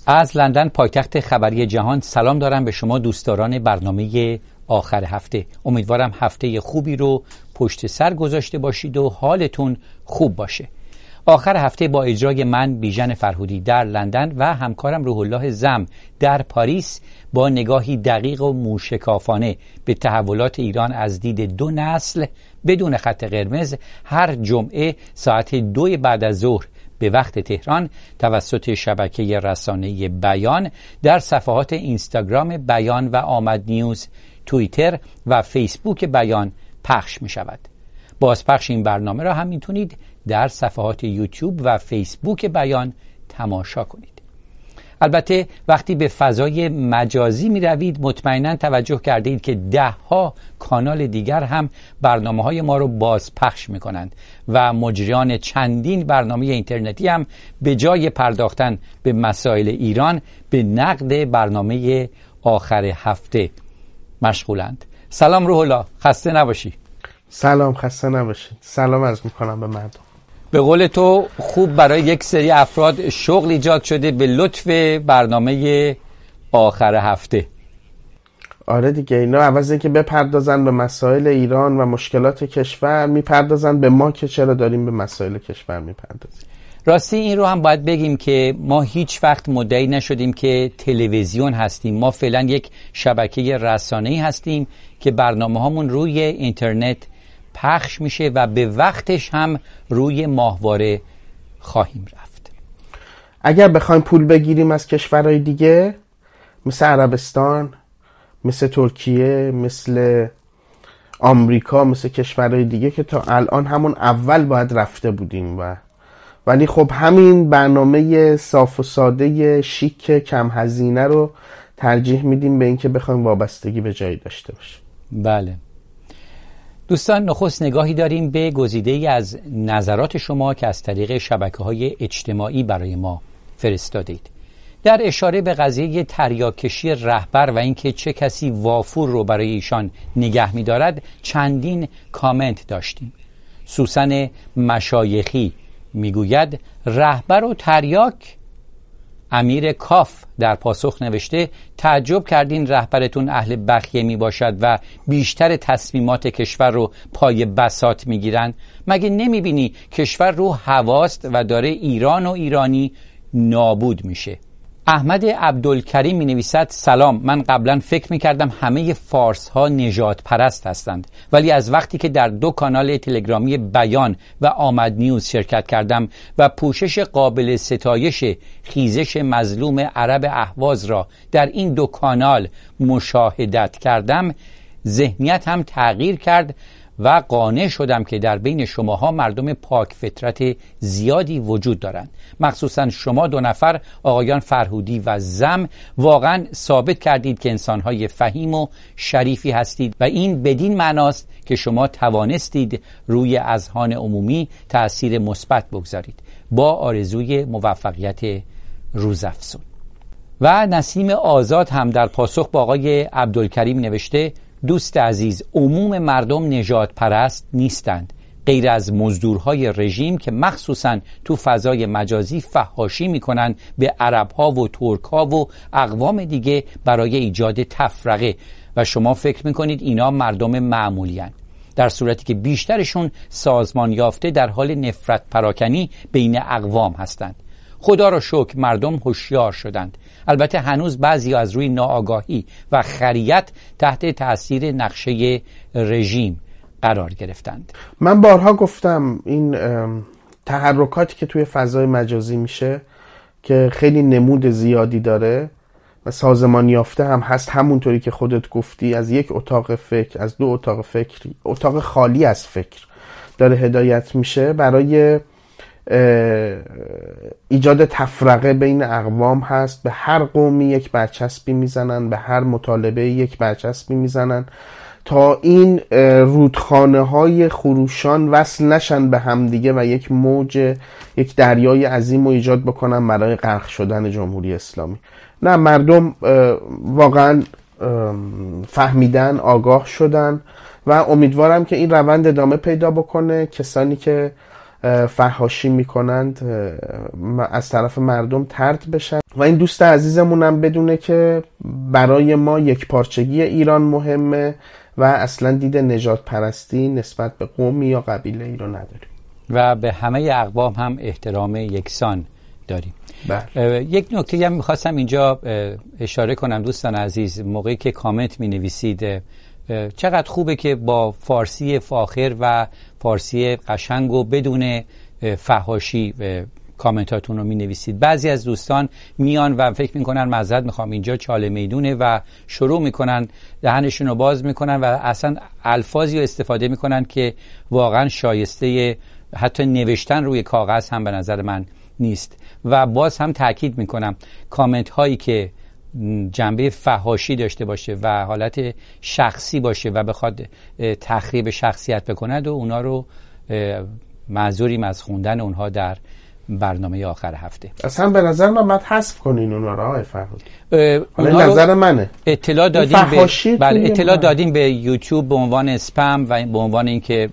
از لندن پایتخت خبری جهان سلام دارم به شما دوستداران برنامه آخر هفته. امیدوارم هفته خوبی رو پشت سر گذاشته باشید و حالتون خوب باشه. آخر هفته با اجرای من بیژن فرهودی در لندن و همکارم روح الله زم در پاریس با نگاهی دقیق و موشکافانه به تحولات ایران از دید دو نسل بدون خط قرمز هر جمعه ساعت 2 بعد از ظهر به وقت تهران توسط شبکه رسانه بیان در صفحات اینستاگرام بیان و آمد نیوز، توییتر و فیسبوک بیان پخش می شود. بازپخش این برنامه را هم میتونید در صفحات یوتیوب و فیسبوک بیان تماشا کنید. البته وقتی به فضای مجازی می روید مطمئناً توجه کرده اید که 10 کانال دیگر هم برنامه های ما رو بازپخش می کنند و مجریان چندین برنامه اینترنتی هم به جای پرداختن به مسائل ایران به نقد برنامه آخر هفته مشغولند. سلام روح الله، خسته نباشی. سلام، خسته نباشید. سلام عرض میکنم به مردم. به قول تو خوب برای یک سری افراد شغل ایجاد شده به لطف برنامه آخر هفته. آره دیگه، اینا عوض اینکه بپردازن به مسائل ایران و مشکلات کشور میپردازن به ما که چرا داریم به مسائل کشور میپردازیم. راستی این رو هم باید بگیم که ما هیچ وقت مدعی نشدیم که تلویزیون هستیم. ما فعلا یک شبکه رسانه‌ای هستیم که برنامه هامون روی اینترنت پخش میشه و به وقتش هم روی ماهواره خواهیم رفت. اگر بخوایم پول بگیریم از کشورهای دیگه مثل عربستان، مثل ترکیه، مثل آمریکا، مثل کشورهای دیگه که تا الان همون اول باید رفته بودیم ولی خب همین برنامه صاف و ساده شیک کم هزینه رو ترجیح میدیم به اینکه بخوایم وابستگی به جایی داشته باشیم. بله دوستان، نخست نگاهی داریم به گزیده‌ای از نظرات شما که از طریق شبکه‌های اجتماعی برای ما فرستادید. در اشاره به قضیه تریاکشی رهبر و اینکه چه کسی وافور رو برای ایشان نگه می‌دارد چندین کامنت داشتیم. سوسن مشایخی میگوید رهبر و تریاک. امیر کاف در پاسخ نوشته تعجب کردین رهبرتون اهل بخیه می باشد و بیشتر تصمیمات کشور رو پای بساط می گیرن؟ مگه نمی بینی کشور رو هواست و داره ایران و ایرانی نابود میشه؟ احمد عبدالکریم می نویسد سلام، من قبلا فکر می کردم همه فارس ها نژاد پرست هستند، ولی از وقتی که در 2 کانال تلگرامی بیان و آمد نیوز شرکت کردم و پوشش قابل ستایش خیزش مظلوم عرب اهواز را در این 2 کانال مشاهدت کردم، ذهنیت هم تغییر کرد و قانع شدم که در بین شماها مردم پاک فطرت زیادی وجود دارند. مخصوصا شما 2 نفر آقایان فرهودی و زم واقعا ثابت کردید که انسانهای فهیم و شریفی هستید و این بدین معناست که شما توانستید روی اذهان عمومی تأثیر مثبت بگذارید. با آرزوی موفقیت روزافزون. و نسیم آزاد هم در پاسخ با آقای عبدالکریم نوشته دوست عزیز، عموم مردم نژاد پرست نیستند، غیر از مزدورهای رژیم که مخصوصاً تو فضای مجازی فحاشی میکنن به عربها و ترکها و اقوام دیگه برای ایجاد تفرقه و شما فکر میکنید اینا مردم معمولی هن، در صورتی که بیشترشون سازمان یافته در حال نفرت پراکنی بین اقوام هستند. خدا را شکر مردم هوشیار شدند. البته هنوز بعضی از روی ناآگاهی و خریت تحت تأثیر نقشه رژیم قرار گرفتند. من بارها گفتم این تحرکاتی که توی فضای مجازی میشه که خیلی نمود زیادی داره و سازمان یافته هم هست، همونطوری که خودت گفتی، از یک اتاق فکر، از 2 اتاق فکر، اتاق خالی از فکر داره هدایت میشه برای ایجاد تفرقه بین اقوام هست. به هر قومی یک برچسبی میزنن، به هر مطالبه یک برچسبی میزنن تا این رودخانه های خروشان وصل نشن به همدیگه و یک موج، یک دریای عظیم رو ایجاد بکنن برای غرق شدن جمهوری اسلامی. نه، مردم واقعا فهمیدن، آگاه شدن و امیدوارم که این روند ادامه پیدا بکنه. کسانی که فحاشی میکنند از طرف مردم طرد بشن. و این دوست عزیزمونم بدونه که برای ما یک پارچگی ایران مهمه و اصلا دید نژاد پرستی نسبت به قومی یا قبیله ای رو نداریم و به همه اقوام هم احترام یکسان داریم. یک نکته هم میخواستم اینجا اشاره کنم دوستان عزیز، موقعی که کامنت می نویسید چقدر خوبه که با فارسی فاخر و فارسی قشنگ و بدون فحاشی کامنتاتون رو می نویسید. بعضی از دوستان میان و فکر میکنن معذرت میخوام اینجا چاله میدونه و شروع میکنن دهنشون رو باز میکنن و اصلا الفاظی رو استفاده میکنن که واقعا شایسته حتی نوشتن روی کاغذ هم به نظر من نیست. و باز هم تاکید میکنم کامنت هایی که جنبه فحاشی داشته باشه و حالت شخصی باشه و بخواد تخریب شخصیت بکند و اونا رو معذوریم از خوندن اونها در برنامه آخر هفته. اصلا به نظر من باید حذف کنین اونا رو آقای فرهادی. نظر منه. اطلاع دادیم اطلاع دادیم به یوتیوب به عنوان اسپم و به عنوان اینکه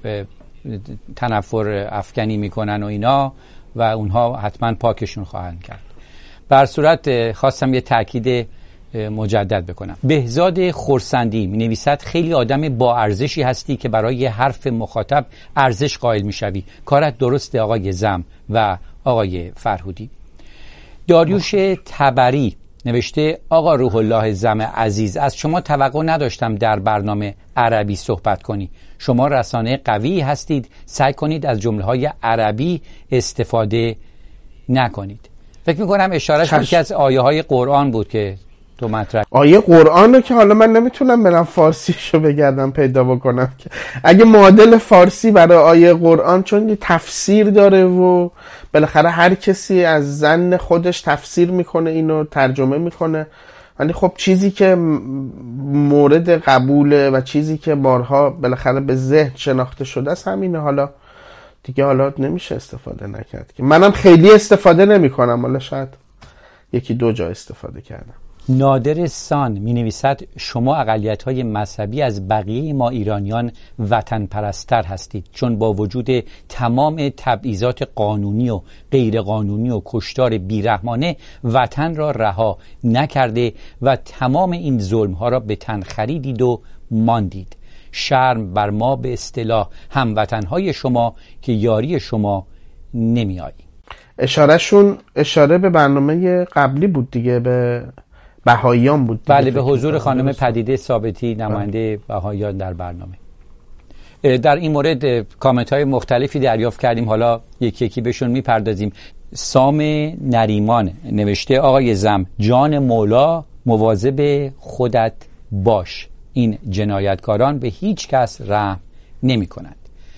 تنفر افکنی میکنن و اینا و اونها حتما پاکشون خواهند کرد. بر صورت خواستم یه تاکید مجدد بکنم. بهزاد خورسندی می نویسد خیلی آدم با ارزشی هستی که برای حرف مخاطب ارزش قائل می شوی. کارت درسته آقای زم و آقای فرهودی. داریوش تبری نوشته آقا روح الله زم عزیز، از شما توقع نداشتم در برنامه عربی صحبت کنی. شما رسانه قوی هستید، سعی کنید از جمله‌های عربی استفاده نکنید. فکر میکنم اشارهش به یکی از آیه های قرآن بود که تو مطرح. آیه قرآن رو که حالا من نمیتونم برم فارسیشو بگردم پیدا بکنم که اگه معادل فارسی برای آیه قرآن، چون یه تفسیر داره و بالاخره هر کسی از ظن خودش تفسیر میکنه اینو ترجمه میکنه، ولی خب چیزی که مورد قبوله و چیزی که بارها بالاخره به ذهن شناخته شده است همینه. حالا دیگه حالا نمیشه استفاده نکرد که منم خیلی استفاده نمی کنم، حالا شاید یکی دو جا استفاده کردم. نادر سان می نویسد شما اقلیت‌های مذهبی از بقیه ما ایرانیان وطن پرستر هستید، چون با وجود تمام تبعیضات قانونی و غیر قانونی و کشتار بیرحمانه وطن را رها نکرده و تمام این ظلم‌ها را به تن خریدید و ماندید. شرم بر ما به اصطلاح هموطنهای شما که یاری شما نمی آییم. اشاره به برنامه قبلی بود دیگه، به بهاییان بود دیگه. بله، به حضور خانم پدیده ثابتی نماینده بهاییان در برنامه. در این مورد کامنت های مختلفی دریافت کردیم، حالا یکی یکی بهشون میپردازیم. سام نریمان نوشته آقای زم جان مولا مواظب خودت باش، این جنایتکاران به هیچ کس رحم نمی کنند.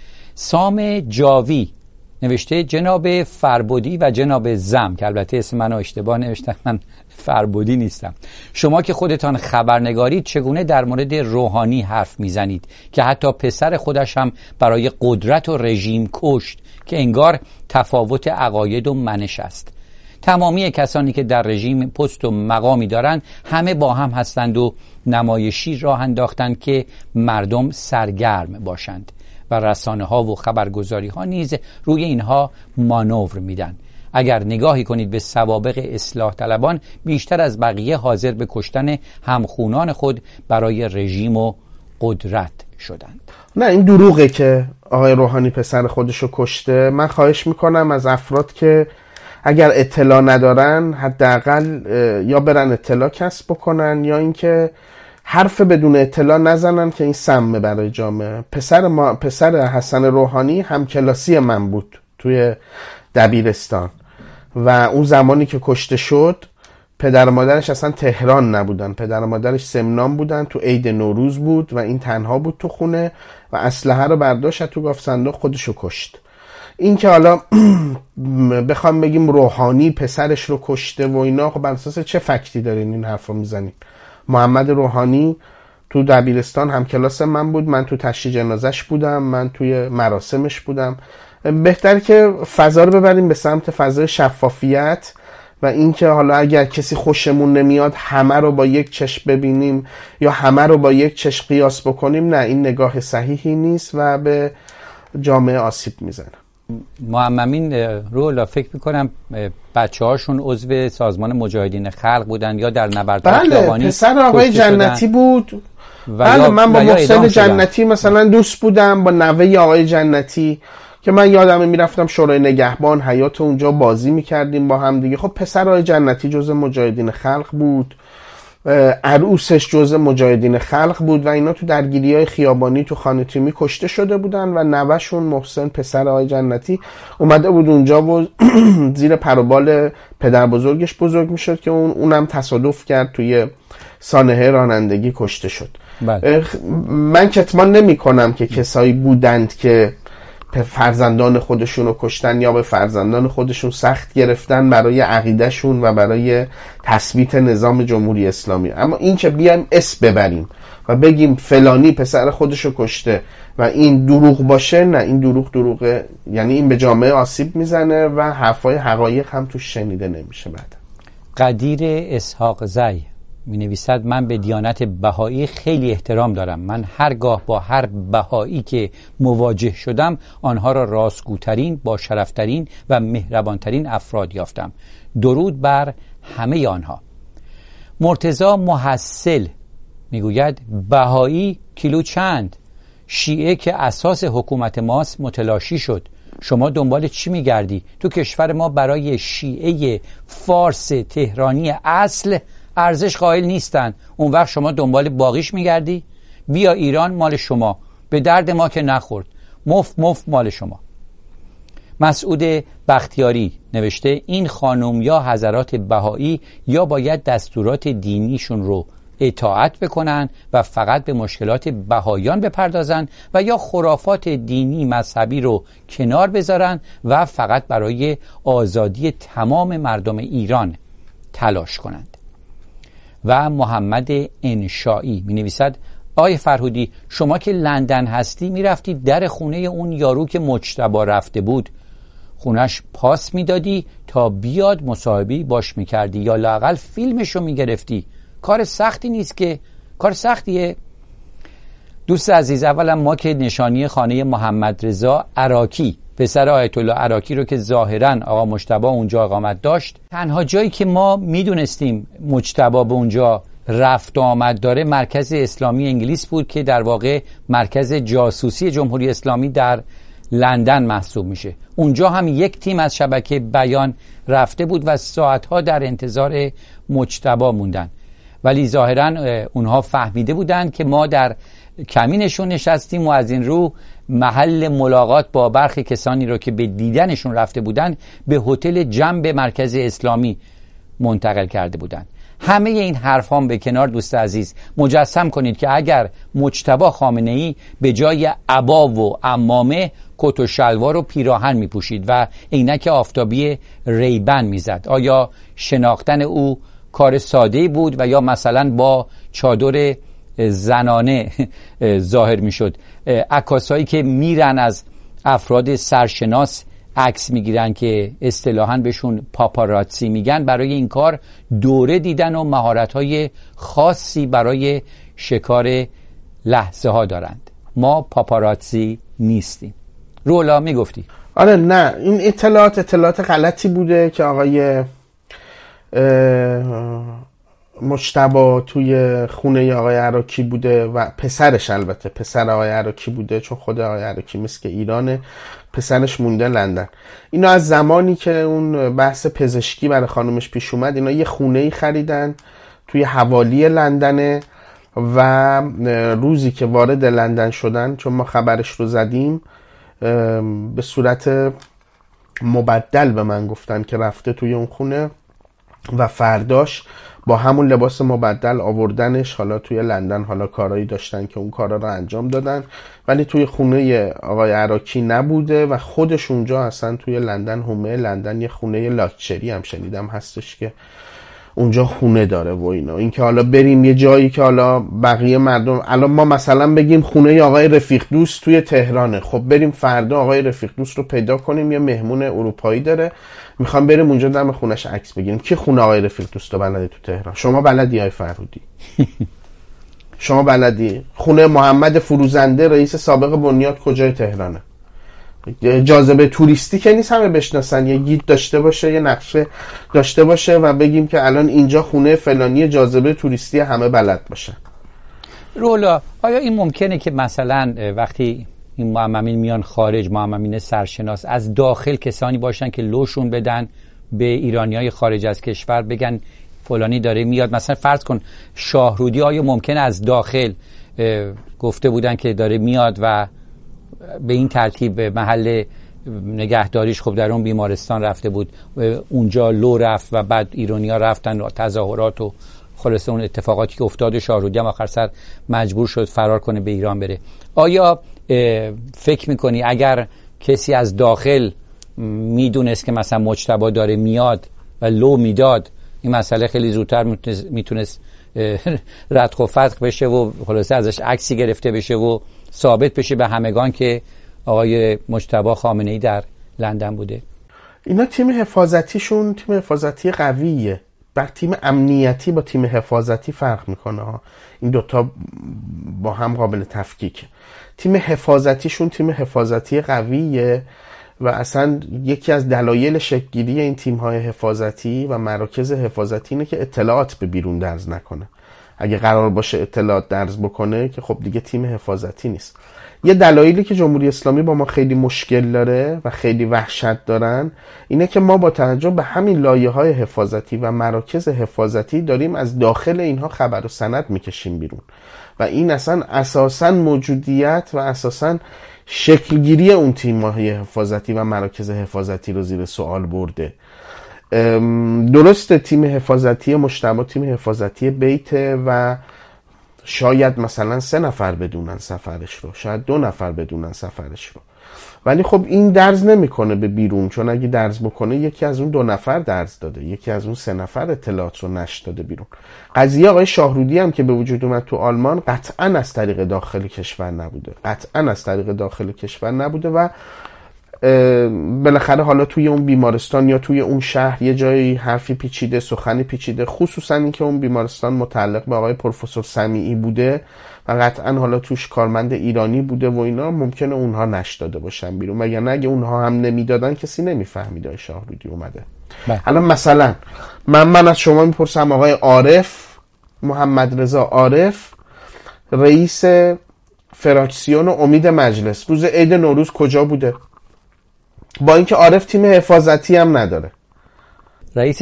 سام جاوی نوشته جناب فربودی و جناب زم، که البته اسم منو اشتباه نوشتم، من فربودی نیستم، شما که خودتان خبرنگارید چگونه در مورد روحانی حرف میزنید که حتی پسر خودش هم برای قدرت و رژیم کشت که انگار تفاوت عقاید و منش است. تمامی کسانی که در رژیم پست و مقامی دارند همه با هم هستند و نمایشی راه انداختند که مردم سرگرم باشند و رسانه ها و خبرگزاری ها نیز روی اینها مانور میدن. اگر نگاهی کنید به سوابق اصلاح طلبان، بیشتر از بقیه حاضر به کشتن همخونان خود برای رژیم و قدرت شدند. نه این دروغه که آقای روحانی پسر خودشو کشته. من خواهش میکنم از افراد که اگر اطلاع ندارن حداقل یا برن اطلاع کسب بکنن یا اینکه حرف بدون اطلاع نزنن که این سمه برای جامعه. پسر حسن روحانی همکلاسی من بود توی دبیرستان و اون زمانی که کشته شد پدر و مادرش اصلا تهران نبودن، پدر و مادرش سمنان بودن، تو عید نوروز بود و این تنها بود تو خونه و اسلحه رو برداشت تو گاف صندوق خودشو کشت. این که حالا بخوام بگیم روحانی پسرش رو کشته و اینا، خب بر اساس چه فکتی دارین این حرف رو میزنین؟ محمد روحانی تو دبیرستان هم کلاس من بود، من تو تشییع جنازش بودم، من توی مراسمش بودم. بهتر که فضا رو ببریم به سمت فضای شفافیت و اینکه حالا اگر کسی خوشمون نمیاد همه رو با یک چشم ببینیم یا همه رو با یک چشم قیاس بکنیم، نه این نگاه صحیحی نیست و به جامعه آسیب میزنه. محمدین رولا فکر میکنم بچه هاشون عضو سازمان مجاهدین خلق بودن یا در نبردهای خیابانی. بله، پسر آقای جنتی بود. بله، من با محسن جنتی مثلا دوست بودم، با نوه آقای جنتی که من یادمه میرفتم شورای نگهبان حیات اونجا بازی میکردیم با هم دیگه. خب پسر آقای جنتی جزء مجاهدین خلق بود، عروسش جزء مجاهدین خلق بود و اینا تو درگیری‌های خیابانی تو خانه تیمی کشته شده بودن و نوه‌شون محسن پسر آقای جنتی اومده بود اونجا و زیر پر و بال پدر بزرگش بزرگ میشد که اونم تصادف کرد توی سانحه رانندگی کشته شد. بله. من کتمان نمی کنم که کسایی بودند که فرزندان خودشون رو کشتن یا به فرزندان خودشون سخت گرفتن برای عقیدهشون و برای تثبیت نظام جمهوری اسلامی، اما این که بیایم اسم ببریم و بگیم فلانی پسر خودشو کشته و این دروغ باشه، نه، این دروغه، یعنی این به جامعه آسیب میزنه و حرفای حقایق هم توش شنیده نمیشه. بعد قدیر اسحاق زی می نویسد من به دیانت بهایی خیلی احترام دارم. من هرگاه با هر بهایی که مواجه شدم آنها را راستگوترین، با شرفترین و مهربانترین افراد یافتم. درود بر همه آنها. مرتضی محصل میگوید بهایی کیلو چند؟ شیعه که اساس حکومت ماست متلاشی شد. شما دنبال چی میگردی؟ تو کشور ما برای شیعه فارس تهرانی اصل ارزش قائل نیستن، اون وقت شما دنبال باقیش میگردی؟ بیا ایران مال شما، به درد ما که نخورد، مفت مال شما. مسعود بختیاری نوشته این خانم یا حضرات بهایی یا باید دستورات دینیشون رو اطاعت بکنن و فقط به مشکلات بهایان بپردازن و یا خرافات دینی مذهبی رو کنار بذارن و فقط برای آزادی تمام مردم ایران تلاش کنند. و محمد انشایی می نویسد آقای فرهودی شما که لندن هستی می رفتی در خونه اون یارو که مجتبی رفته بود خونش پاس می دادی تا بیاد مصاحبه باش می کردی یا لااقل فیلمشو می گرفتی. کار سختی نیست که، کار سختیه. دوست عزیز، اولا ما که نشانی خانه محمد رضا عراقی پسر آیت الله عراقی رو که ظاهرا آقا مجتبی اونجا اقامت داشت، تنها جایی که ما میدونستیم مجتبی به اونجا رفت و آمد داره مرکز اسلامی انگلیس بود که در واقع مرکز جاسوسی جمهوری اسلامی در لندن محسوب میشه. اونجا هم یک تیم از شبکه بیان رفته بود و ساعتها در انتظار مجتبی موندن، ولی ظاهرا اونها فهمیده بودن که ما در کمینشون نشستیم و از این رو محل ملاقات با برخی کسانی رو که به دیدنشون رفته بودن به هتل جنب مرکز اسلامی منتقل کرده بودن. همه این حرف هم به کنار دوست عزیز، مجسم کنید که اگر مجتبی خامنه‌ای به جای عبا و عمامه کت و شلوار و پیراهن می پوشید و عینک آفتابی ریبن می زد، آیا شناختن او کار ساده‌ای بود و یا مثلا با چادر زنانه ظاهر می شد؟ عکاسایی که میرن از افراد سرشناس عکس میگیرن که اصطلاحاً بهشون پاپاراتسی میگن، برای این کار دوره دیدن و مهارت‌های خاصی برای شکار لحظه ها دارند. ما پاپاراتسی نیستیم. رولا میگفتی؟ آره، نه، این اطلاعات غلطی بوده که آقای مجتبی توی خونه آقای عراقی بوده و پسرش، البته پسر آقای عراقی بوده، چون خود آقای عراقی مثل که ایرانه، پسرش مونده لندن. اینا از زمانی که اون بحث پزشکی برای خانومش پیش اومد، اینا یه خونه‌ای خریدن توی حوالی لندنه و روزی که وارد لندن شدن، چون ما خبرش رو زدیم، به صورت مبدل به من گفتن که رفته توی اون خونه و فرداش با همون لباس مبدل آوردنش حالا توی لندن. حالا کارایی داشتن که اون کارا رو انجام دادن، ولی توی خونه آقای عراقی نبوده و خودش اونجا اصلا توی لندن، حومه لندن، یه خونه لاکچری هم شنیدم هستش که اونجا خونه داره و اینا. این که حالا بریم یه جایی که حالا بقیه مردم، الان ما مثلا بگیم خونه آقای رفیق دوست توی تهرانه، خب بریم فردا آقای رفیق دوست رو پیدا کنیم، یه مهمون اروپایی داره، میخوام بریم اونجا دم خونش عکس بگیریم. کی خونه آقای رفیق دوست رو بلده تو تهران؟ شما بلدی آقای فرهودی؟ شما بلدی؟ خونه محمد فروزنده رئیس سابق بنیاد کجای تهرانه؟ جاذبه توریستی که نیست همه بشناسن، یه گید داشته باشه، یه نقشه داشته باشه و بگیم که الان اینجا خونه فلانی، جاذبه توریستی همه بلد باشه. رولا آیا این ممکنه که مثلا وقتی این معممین میان خارج، معممین سرشناس، از داخل کسانی باشن که لوشون بدن به ایرانیای خارج از کشور، بگن فلانی داره میاد؟ مثلا فرض کن شاهرودی، آیا ممکنه از داخل گفته بودن که داره میاد و به این ترتیب محل نگهداریش خب در اون بیمارستان رفته بود، اونجا لو رفت و بعد ایرانی‌ها رفتن و تظاهرات و خلاصه اون اتفاقاتی که افتاد، شاهرودی هم آخر سر مجبور شد فرار کنه به ایران بره. آیا فکر میکنی اگر کسی از داخل میدونست که مثلا مجتبی داره میاد و لو میداد، این مسئله خیلی زودتر میتونست ردخ و فتق بشه و خلاصه ازش عکسی گرفته بشه و ثابت بشه به همگان که آقای مجتبی خامنه‌ای در لندن بوده؟ اینا تیم حفاظتیشون تیم حفاظتی قویه. بر تیم امنیتی با تیم حفاظتی فرق میکنه ها. این دوتا با هم قابل تفکیک. تیم حفاظتیشون تیم حفاظتی قویه و اصلا یکی از دلایل شکل‌گیری این تیم‌های حفاظتی و مراکز حفاظتی اینه که اطلاعات به بیرون درز نکنه. اگه قرار باشه اطلاعات درز بکنه که خب دیگه تیم حفاظتی نیست. یه دلایلی که جمهوری اسلامی با ما خیلی مشکل داره و خیلی وحشت دارن اینه که ما با توجه به همین لایه‌های حفاظتی و مراکز حفاظتی داریم از داخل اینها خبر و سند میکشیم بیرون و این اصلا اساساً موجودیت و اساساً شکلگیری اون تیم‌های حفاظتی و مراکز حفاظتی رو زیر سوال برده. درسته تیم حفاظتی مجتبی تیم حفاظتی بیته و شاید مثلا 3 نفر بدونن سفرش رو، شاید 2 نفر بدونن سفرش رو، ولی خب این درز نمیکنه به بیرون، چون اگه درز بکنه یکی از اون 2 نفر درز داده، یکی از اون 3 نفر اطلاعات رو نشر داده بیرون. قضیه آقای شاهرودی هم که به وجود اومد تو آلمان قطعا از طریق داخل کشور نبوده، قطعا از طریق داخل کشور نبوده و بالاخره حالا توی اون بیمارستان یا توی اون شهر یه جایی حرفی پیچیده، سخنی پیچیده، خصوصا این که اون بیمارستان متعلق به آقای پروفسور سمیعی بوده و قطعا حالا توش کارمند ایرانی بوده و اینا، ممکنه اونها نش داده باشن بیرون، وگرنه اگه اونها هم نمیدادن کسی نمیفهمیده شاهرودی اومده. الان مثلا من از شما میپرسم آقای عارف، محمد رضا عارف، رئیس فراکسیون امید مجلس، روز عید نوروز کجا بوده؟ با اینکه عارف تیم حفاظتی هم نداره، رئیس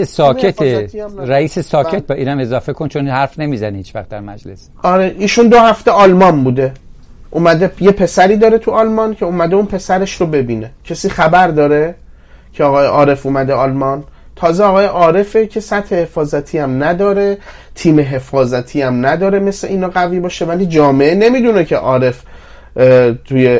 ساکت با اینم اضافه کن چون حرف نمیزنه هیچ وقت در مجلس. آره ایشون 2 هفته آلمان بوده، اومده یه پسری داره تو آلمان که اومده اون پسرش رو ببینه. کسی خبر داره که آقای عارف اومده آلمان؟ تازه آقای عارفه که سطح حفاظتی هم نداره، تیم حفاظتی هم نداره مثل اینا قوی باشه، ولی جامعه نمیدونه که عارف توی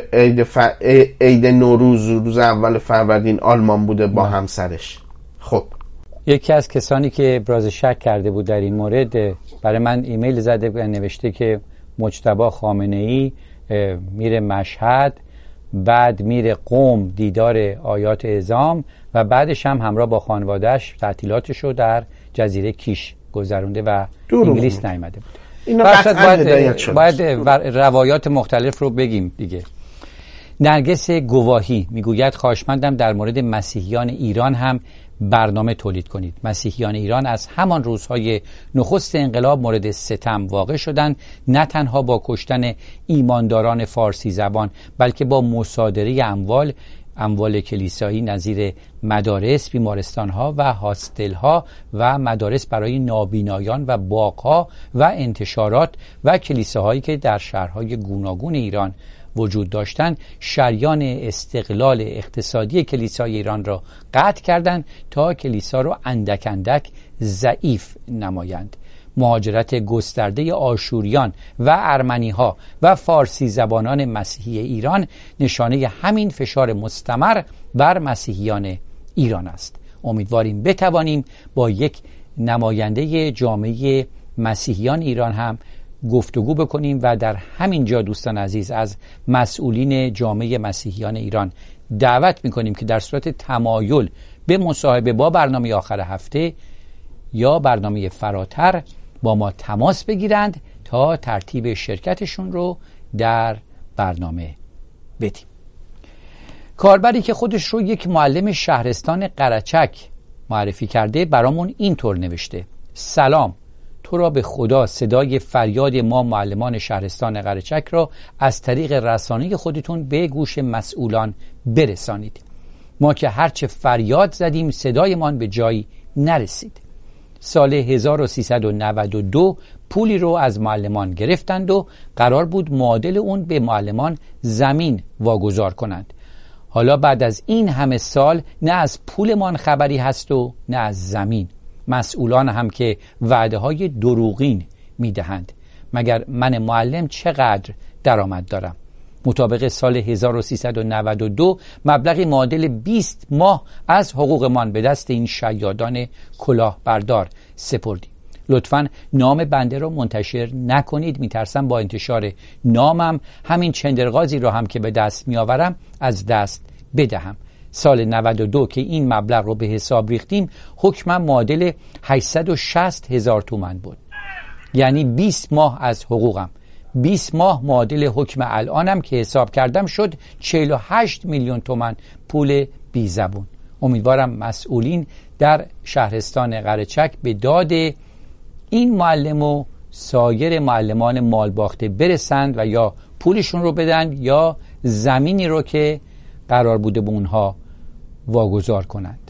عید نوروز روز اول فروردین آلمان بوده با همسرش. خب یکی از کسانی که ابراز شک کرده بود در این مورد برای من ایمیل زده و نوشته که مجتبی خامنه‌ای میره مشهد، بعد میره قم دیدار آیات اعظام و بعدش هم همراه با خانواده‌اش تعطیلاتشو در جزیره کیش گذرونده و انگلیس نیامده بود. اینا باید روایات مختلف رو بگیم دیگه. نرگس گواهی میگوید خواهشمندم در مورد مسیحیان ایران هم برنامه تولید کنید. مسیحیان ایران از همان روزهای نخست انقلاب مورد ستم واقع شدند، نه تنها با کشتن ایمانداران فارسی زبان بلکه با مصادره اموال کلیسایی نظیر مدارس، بیمارستان‌ها و هاستل‌ها و مدارس برای نابینایان و باغ‌ها و انتشارات و کلیساهایی که در شهرهای گوناگون ایران وجود داشتند، شریان استقلال اقتصادی کلیسای ایران را قطع کردند تا کلیسا را اندک اندک ضعیف نمایند. مهاجرت گسترده آشوریان و ارمنی‌ها و فارسی زبانان مسیحی ایران نشانه همین فشار مستمر بر مسیحیان ایران است. امیدواریم بتوانیم با یک نماینده جامعه مسیحیان ایران هم گفتگو بکنیم و در همین جا دوستان عزیز از مسئولین جامعه مسیحیان ایران دعوت می‌کنیم که در صورت تمایل به مصاحبه با برنامه آخر هفته یا برنامه فراتر با ما تماس بگیرند تا ترتیب شرکتشون رو در برنامه بدیم. کاربری که خودش رو یک معلم شهرستان قرچک معرفی کرده برامون اینطور نوشته: سلام، تو را به خدا صدای فریاد ما معلمان شهرستان قرچک را از طریق رسانه خودتون به گوش مسئولان برسانید. ما که هرچه فریاد زدیم صدایمان به جایی نرسید. سال 1392 پولی رو از معلمان گرفتند و قرار بود معادل اون به معلمان زمین واگذار کنند. حالا بعد از این همه سال نه از پولمان خبری هست و نه از زمین. مسئولان هم که وعده های دروغین میدهند. مگر من معلم چقدر درآمد دارم؟ مطابق سال 1392 مبلغی معادل 20 ماه از حقوقمان به دست این شیادان کلاهبردار سپردیم. لطفاً نام بنده را منتشر نکنید، میترسم با انتشار نامم همین چندرغازی را هم که به دست میآورم از دست بدهم. سال 92 که این مبلغ رو به حساب ریختیم حکمم معادل 860,000 تومان بود، یعنی 20 ماه از حقوقم. 20 ماه معادل حکم الانم که حساب کردم شد 48 میلیون تومان پول بی زبون. امیدوارم مسئولین در شهرستان قرچک به داد این معلم و سایر معلمان مالباخته برسند و یا پولشون رو بدن یا زمینی رو که قرار بوده به اونها واگذار کنند.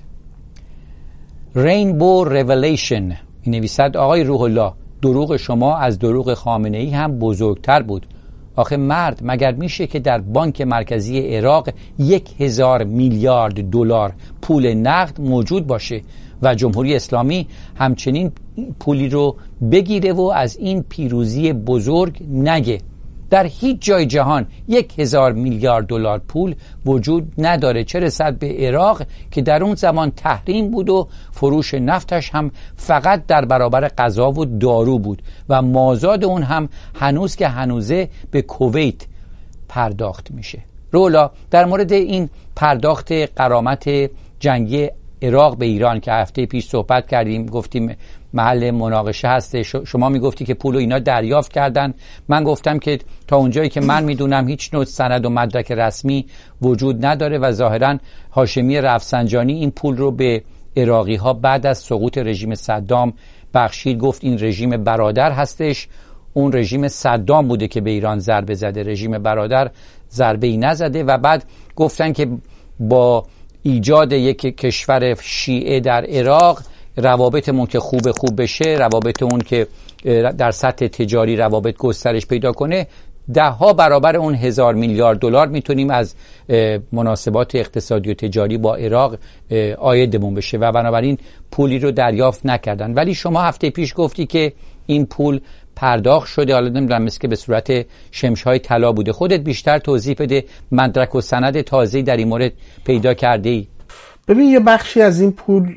رینبو ریولیشن می نویسد: آقای روح الله، دروغ شما از دروغ خامنه ای هم بزرگتر بود. آخه مرد، مگر میشه که در بانک مرکزی عراق 1000 میلیارد دلار پول نقد موجود باشه و جمهوری اسلامی همچنین پولی رو بگیره و از این پیروزی بزرگ نگه؟ در هیچ جای جهان 1000 میلیارد دلار پول وجود نداره، چه رسد به عراق که در اون زمان تحریم بود و فروش نفتش هم فقط در برابر غذا و دارو بود و مازاد اون هم هنوز که هنوزه به کویت پرداخت میشه. رولا، در مورد این پرداخت غرامت جنگی عراق به ایران که هفته پیش صحبت کردیم، گفتیم محل مناقشه هست. شما میگفتی که پول و اینا دریافت کردن، من گفتم که تا اونجایی که من میدونم هیچ نوع سند و مدرک رسمی وجود نداره و ظاهرا هاشمی رفسنجانی این پول رو به عراقی ها بعد از سقوط رژیم صدام بخشید. گفت این رژیم برادر هستش، اون رژیم صدام بوده که به ایران ضربه زده، رژیم برادر ضربه ای نزده. و بعد گفتن که با ایجاد یک کشور شیعه در عراق روابطمون که خوب بشه، روابط اون که در سطح تجاری روابط گسترش پیدا کنه، 10 برابر اون 1000 میلیارد دلار میتونیم از مناسبات اقتصادی و تجاری با عراق عایدمون بشه و بنابراین پولی رو دریافت نکردن. ولی شما هفته پیش گفتی که این پول پرداخت شده، حالا نمیدونم مثل که به صورت شمش‌های طلا بوده. خودت بیشتر توضیح بده، مدرک و سند تازه‌ای در این مورد پیدا کرده ای؟ ببین، یه بخشی از این پول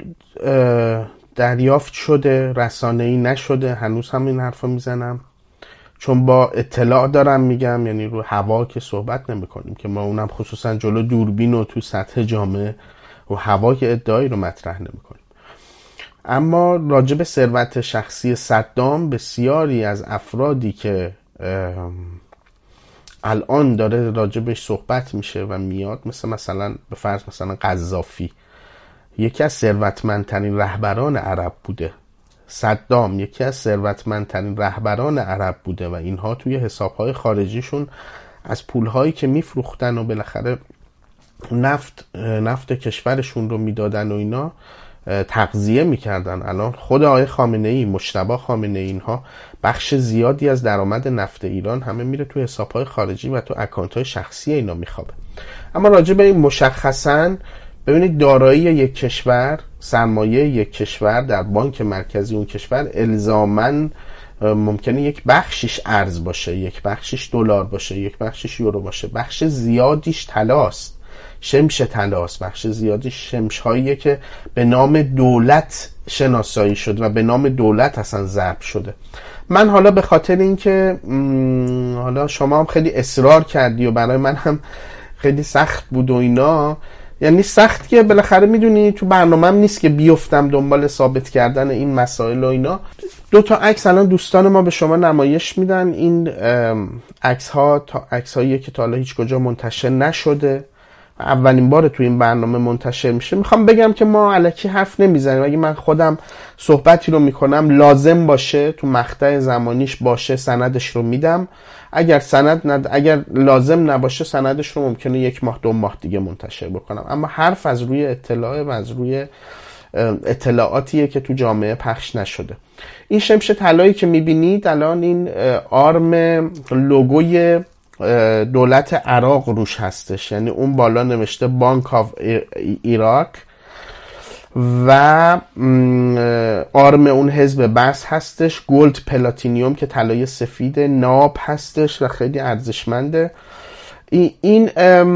دریافت شده، رسانه‌ای نشده. هنوز هم این حرفا میزنم چون با اطلاع دارم میگم، یعنی رو هوا که صحبت نمی کنیم که ما اونم خصوصا جلو دوربین و تو سطح جامعه و هوا که ادعایی رو مطرح نمی کنیم. اما راجب ثروت شخصی صدام بسیاری از افرادی که الان داره راجبش صحبت میشه و میاد، مثلا به فرض مثلا قذافی یکی از ثروتمندترین رهبران عرب بوده، صدام یکی از ثروتمندترین رهبران عرب بوده و اینها توی حسابهای از پولهایی که میفروختن و بالاخره نفت کشورشون رو میدادن و اینا تغذیه میکردن. الان خود آقای خامنه ای، مجتبی خامنه ای، اینها بخش زیادی از درآمد نفت ایران همه میره تو حسابهای خارجی و تو اکانت‌های شخصی اینا میخوابه. اما راجع به این مشخصاً ببینید، دارایی یک کشور، سرمایه یک کشور در بانک مرکزی اون کشور الزاماً ممکنه یک بخشش ارز باشه، یک بخشش دلار باشه، یک بخشش یورو باشه، بخش زیادیش طلاست، شمش طلاست، بخش زیادیش شمش هاییه که به نام دولت شناسایی شد و به نام دولت اصلا ضرب شده. من حالا به خاطر اینکه حالا شما هم خیلی اصرار کردی و برای من هم خیلی سخت بود و اینا، یعنی سخت که بالاخره میدونی تو برنامه‌م نیست که بیفتم دنبال ثابت کردن این مسائل و اینا. 2 عکس الان دوستان ما به شما نمایش میدن. این عکس‌هایی که تا حالا هیچ کجا منتشر نشده اولین بار تو این برنامه منتشر میشه، میخوام بگم که ما الکی حرف نمیزنیم. اگه من خودم صحبتی رو میکنم لازم باشه تو مقطع زمانیش باشه سندش رو میدم. اگر لازم نباشه سندش رو ممکنه 1 ماه 2 ماه دیگه منتشر بکنم. اما حرف از روی اطلاع و از روی اطلاعاتیه که تو جامعه پخش نشده. این شمش طلایی که میبینید الان این آرم لوگوی دولت عراق روش هستش، یعنی اون بالا نوشته بانک آف ایراک و آرم اون حزب بعث هستش. گلد پلاتینیوم که طلای سفید ناب هستش و خیلی ارزشمنده. این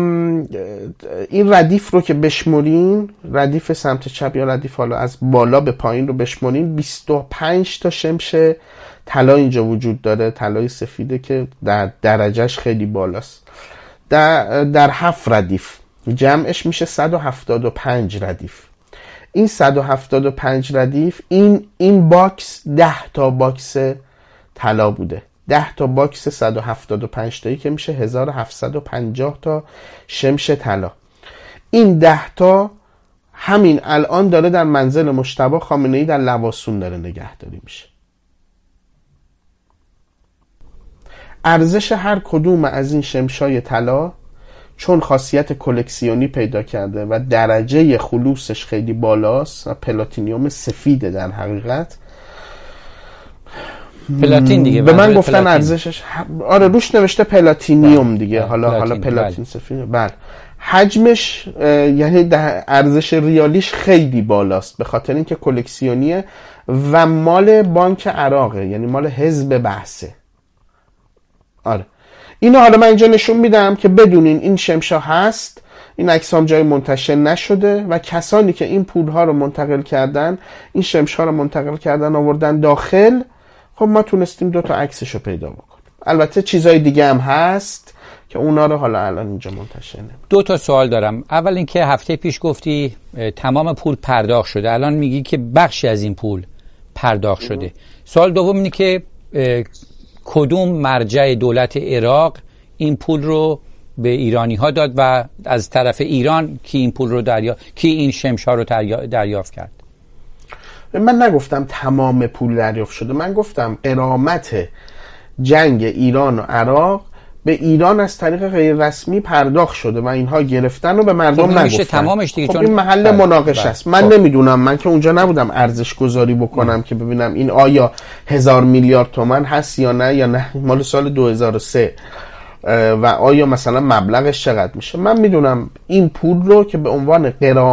ردیف رو که بشمرین، ردیف سمت چپ یا ردیف حالا از بالا به پایین رو بشمرین، 25 تا شمش طلا اینجا وجود داره، طلای سفیده که در درجهش خیلی بالاست. در 7 ردیف جمعش میشه 175 ردیف. این 175 ردیف این باکس 10 تا باکس طلا بوده. 10 تا باکس 175 تایی که میشه 1750 تا شمش طلا. این 10 تا همین الان داره در منزل مجتبی خامنه‌ای در لواسون داره نگهداری میشه. ارزش هر کدوم از این شمشای طلا چون خاصیت کلکسیونی پیدا کرده و درجه خلوصش خیلی بالاست و پلاتینیوم سفیده در حقیقت، پلاتین دیگه به من گفتن ارزشش آره روش نوشته پلاتینیوم دیگه، حالا پلاتین سفید. بله حجمش یعنی ارزش ریالیش خیلی بالاست به خاطر اینکه کلکسیونیه و مال بانک عراقه، یعنی مال حزب بعثه. آره اینو حالا من اینجا نشون میدم که بدونین این شمشا هست. این عکسام جای منتشر نشده و کسانی که این پولها رو منتقل کردن، این شمشا رو منتقل کردن آوردن داخل، خب ما تونستیم 2 تا عکسش رو پیدا بکنیم. البته چیزای دیگه هم هست که اونا رو حالا الان اینجا منتشر نمی‌کنم. 2 تا سوال دارم. اول اینکه هفته پیش گفتی تمام پول پرداخت شده، الان میگی که بخشی از این پول پرداخت شده. سوال دوم اینه که کدوم مرجع دولت عراق این پول رو به ایرانی ها داد و از طرف ایران کی این پول رو کی این شمشا رو دریافت کرد؟ من نگفتم تمام پول دریافت شده، من گفتم غرامت جنگ ایران و عراق به ایران از طریق غیر رسمی پرداخت شده و اینها گرفتن و به مردم نگفتن. تمامش دیگه، خب چون این محل مناقشه است. من نمیدونم، من که اونجا نبودم ارزش گذاری بکنم که ببینم این آیا 1000 میلیارد تومان هست یا نه مال سال 2003 و آیا مثلا مبلغش چقدر میشه. من میدونم این پول رو که به عنوان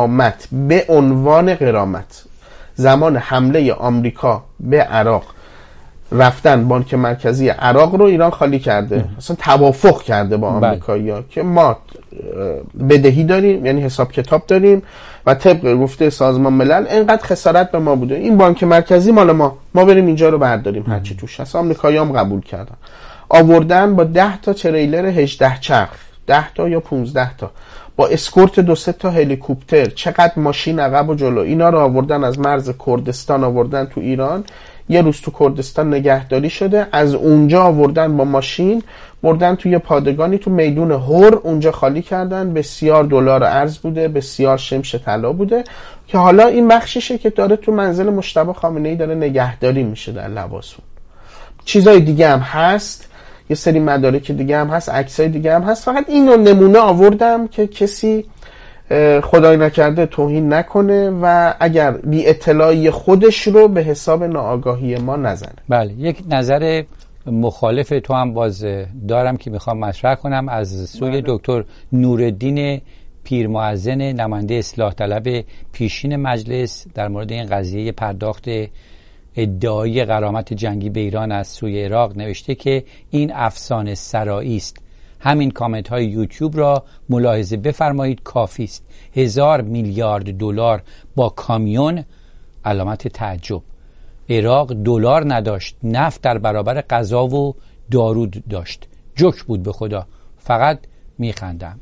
غرامت زمان حمله آمریکا به عراق رفتن بانک مرکزی عراق رو ایران خالی کرده، اصلا توافق کرده با آمریکایی‌ها که ما بدهی داریم، یعنی حساب کتاب داریم و طبق گفته سازمان ملل اینقدر خسارت به ما بوده، این بانک مرکزی مال ما بریم اینجا رو برداریم هرچی توش هست. آمریکایی‌ها هم قبول کردن، آوردن با 10 تا تریلر 18 چرخ، 10 تا یا 15 تا با اسکورت 2-3 تا هلیکوپتر، چقدر ماشین عقب و جلو، اینا رو آوردن از مرز کردستان آوردن تو ایران. یه روز تو کردستان نگهداری شده، از اونجا آوردن با ماشین بردن توی پادگانی تو میدون هور، اونجا خالی کردن. بسیار دلار ارز بوده، بسیار شمش طلا بوده که حالا این بخششه که داره تو منزل مجتبی خامنه‌ای داره نگهداری میشه در لواسون. چیزای دیگه هم هست، یه سری مدارک دیگه هم هست، عکسای دیگه هم هست. فقط اینو نمونه آوردم که کسی خدای نکرده توهین نکنه و اگر بی اطلاعی خودش رو به حساب ناآگاهی ما نزنه. بله، یک نظر مخالف تو هم باز دارم که میخوام مطرح کنم از سوی دکتر نورالدین پیرمؤذن، نماینده اصلاح طلب پیشین مجلس در مورد این قضیه پرداخت ادعای غرامت جنگی به ایران از سوی عراق. نوشته که این افسانه سرایی است. همین کامنت های یوتیوب را ملاحظه بفرمایید کافی است. 1000 میلیارد دلار با کامیون، علامت تعجب. عراق دلار نداشت، نفت در برابر غذا و دارود داشت. جوک بود به خدا، فقط میخندم.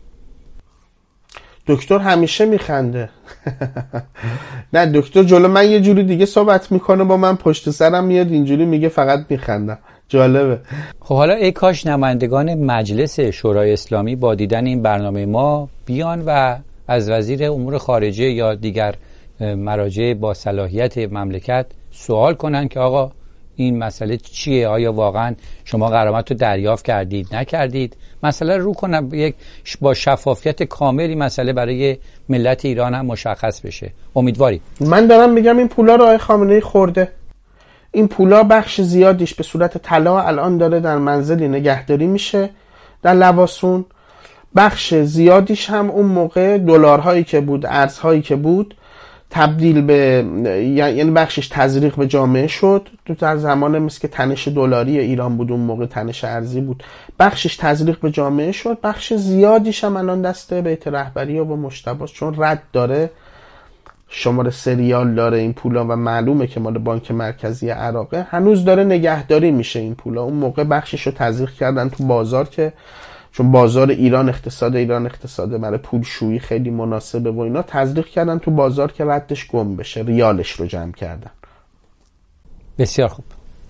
دکتر همیشه میخنده. نه دکتر جلو من یه جوری دیگه صحبت میکنه با من، پشت سرم میاد اینجوری میگه فقط میخندم. جالبه. خب حالا ای کاش نمایندگان مجلس شورای اسلامی با دیدن این برنامه ما بیان و از وزیر امور خارجه یا دیگر مراجع با صلاحیت مملکت سوال کنن که آقا این مسئله چیه؟ آیا واقعا شما غرامت رو دریافت کردید نکردید؟ مسئله رو کنن با شفافیت کاملی مسئله برای ملت ایران هم مشخص بشه. امیدواریم. من دارم میگم این پولا رو آقای خامنه‌ای خورده. این پولا بخش زیادیش به صورت طلا الان داره در منزلی نگهداری میشه در لواسون، بخش زیادیش هم اون موقع دلارهایی که بود، ارزهایی که بود تبدیل به، یعنی بخشش تزریق به جامعه شد. در زمان مثل که تنش دلاری ایران بود، اون موقع تنش ارزی بود، بخشش تزریق به جامعه شد، بخش زیادیش هم الان دست بیت رهبری و مجتبی، چون رد داره، شماره سریال داره این پولا و معلومه که مال بانک مرکزی عراقه، هنوز داره نگهداری میشه این پولا. اون موقع بخشش رو تزریق کردن تو بازار که چون بازار ایران، اقتصاد برای پولشویی خیلی مناسبه و اینا، تزریق کردن تو بازار که ردش گم بشه، ریالش رو جمع کردن. بسیار خوب.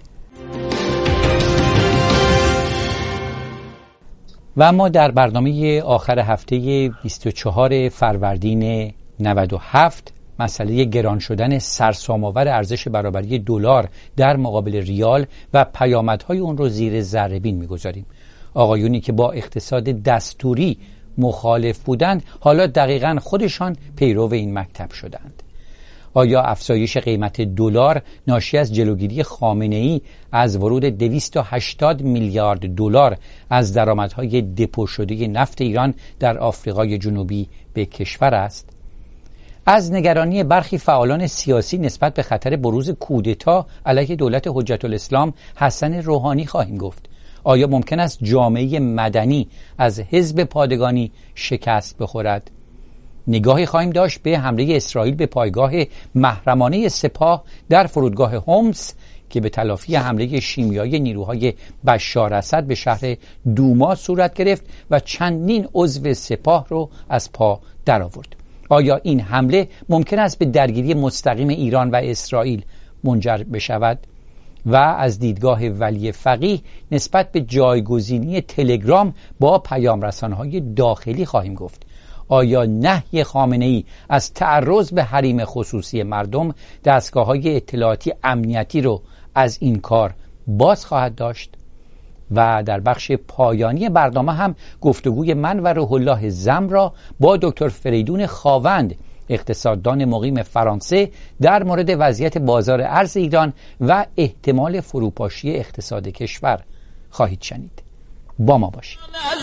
و اما در برنامه آخر هفته 24 فروردین 97 مسئله گران شدن سرسام‌آور ارزش برابری دلار در مقابل ریال و پیامدهای اون رو زیر ذره‌بین می‌گذاریم. آقایونی که با اقتصاد دستوری مخالف بودند حالا دقیقاً خودشان پیرو این مکتب شدند. آیا افزایش قیمت دلار ناشی از جلوگیری خامنه‌ای از ورود 280 میلیارد دلار از درآمدهای دپو شده نفت ایران در آفریقای جنوبی به کشور است؟ از نگرانی برخی فعالان سیاسی نسبت به خطر بروز کودتا علیه دولت حجت الاسلام حسن روحانی خواهیم گفت. آیا ممکن است جامعه مدنی از حزب پادگانی شکست بخورد؟ نگاهی خواهیم داشت به حمله اسرائیل به پایگاه محرمانه سپاه در فرودگاه هومس که به تلافی حمله شیمیایی نیروهای بشار اسد به شهر دوما صورت گرفت و چندین عضو سپاه رو از پا درآورد. آیا این حمله ممکن است به درگیری مستقیم ایران و اسرائیل منجر بشود؟ و از دیدگاه ولی فقیه نسبت به جایگزینی تلگرام با پیام رسانه‌های داخلی خواهیم گفت. آیا نهی خامنه‌ای از تعرض به حریم خصوصی مردم دستگاه‌های اطلاعاتی امنیتی رو از این کار باز خواهد داشت؟ و در بخش پایانی برنامه هم گفتگوی من و روح الله زم را با دکتر فریدون خاوند، اقتصاددان مقیم فرانسه، در مورد وضعیت بازار ارز ایران و احتمال فروپاشی اقتصاد کشور خواهید شنید. با ما باشید.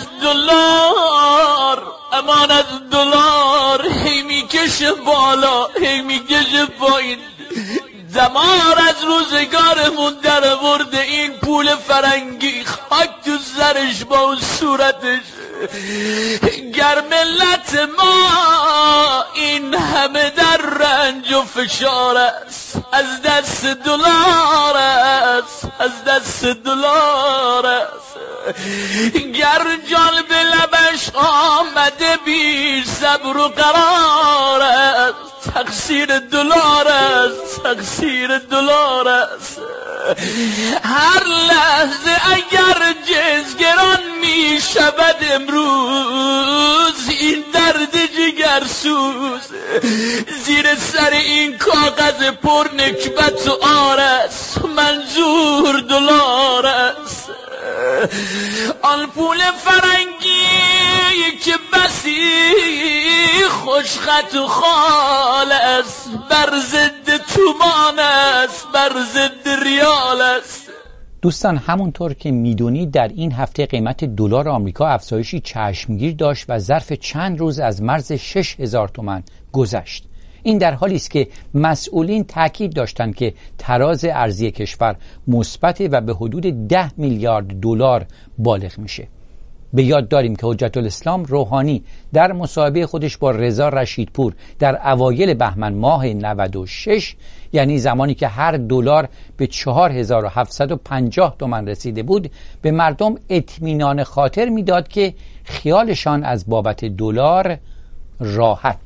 امان از دلار هی میکشه بالا هی میکشه پایین، دمار از روزگارمون در برده این پول فرنگی، خاک تو سرش با اون صورتش. گر ملت ما این همه در رنج و فشار است، از دست دلار است، از دست دلار است. گر جان به لبش آمده بی صبر و قرار است، تقصیر دلار است، تقصیر دلار است. هر لحظه اگر جزگران می شود امروز، این درد جگرسوز زیر سر این کاغذ پر نکبت و آر است، منظور دلار است. آن پول فرنگی که بسی خوشخط و خال است، بر ضد تومان است، بر ضد ریال است. دوستان، همونطور که میدونید در این هفته قیمت دلار آمریکا افزایشی چشمگیر داشت و ظرف چند روز از مرز 6000 تومان گذشت. این در حالی است که مسئولین تاکید داشتند که تراز ارزی کشور مثبت و به حدود 10 میلیارد دلار بالغ میشه. به یاد داریم که حجت الاسلام روحانی در مصاحبه خودش با رضا رشیدپور در اوایل بهمن ماه 96، یعنی زمانی که هر دلار به 4750 تومان رسیده بود، به مردم اطمینان خاطر میداد که خیالشان از بابت دلار راحت باشه.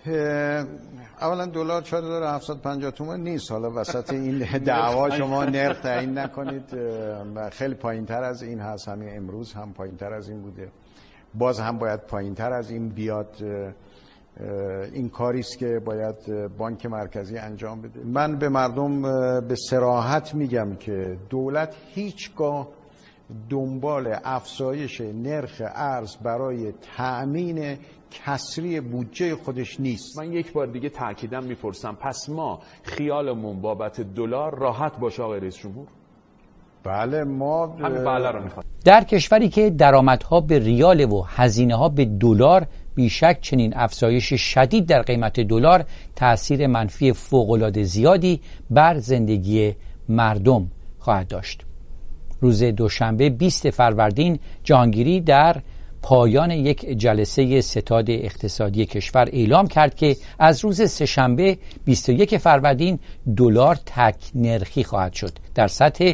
اولا دلار 4750 تومان نیست. حالا وسط این دعوا شما نرخ تعیین نکنید. خیلی پایین‌تر از این هست. همین امروز هم پایین‌تر از این بوده. باز هم باید پایین‌تر از این بیاد. این کاری است که باید بانک مرکزی انجام بده. من به مردم به صراحت میگم که دولت هیچگاه دنبال افزایش نرخ ارز برای تأمین کسری بودجه خودش نیست. من یک بار دیگه تأکیداً میپرسم، پس ما خیالمون بابت دلار راحت باشه آقای رئیس جمهور؟ بله، ما همین بله رو میخوام. در کشوری که درآمدها به ریال و هزینه‌ها به دلار، بیشک چنین افزایش شدید در قیمت دلار تأثیر منفی فوق‌العاده زیادی بر زندگی مردم خواهد داشت. روز دوشنبه 20 فروردین جهانگیری در پایان یک جلسه ستاد اقتصادی کشور اعلام کرد که از روز سه‌شنبه 21 فروردین دلار تک نرخی خواهد شد در سطح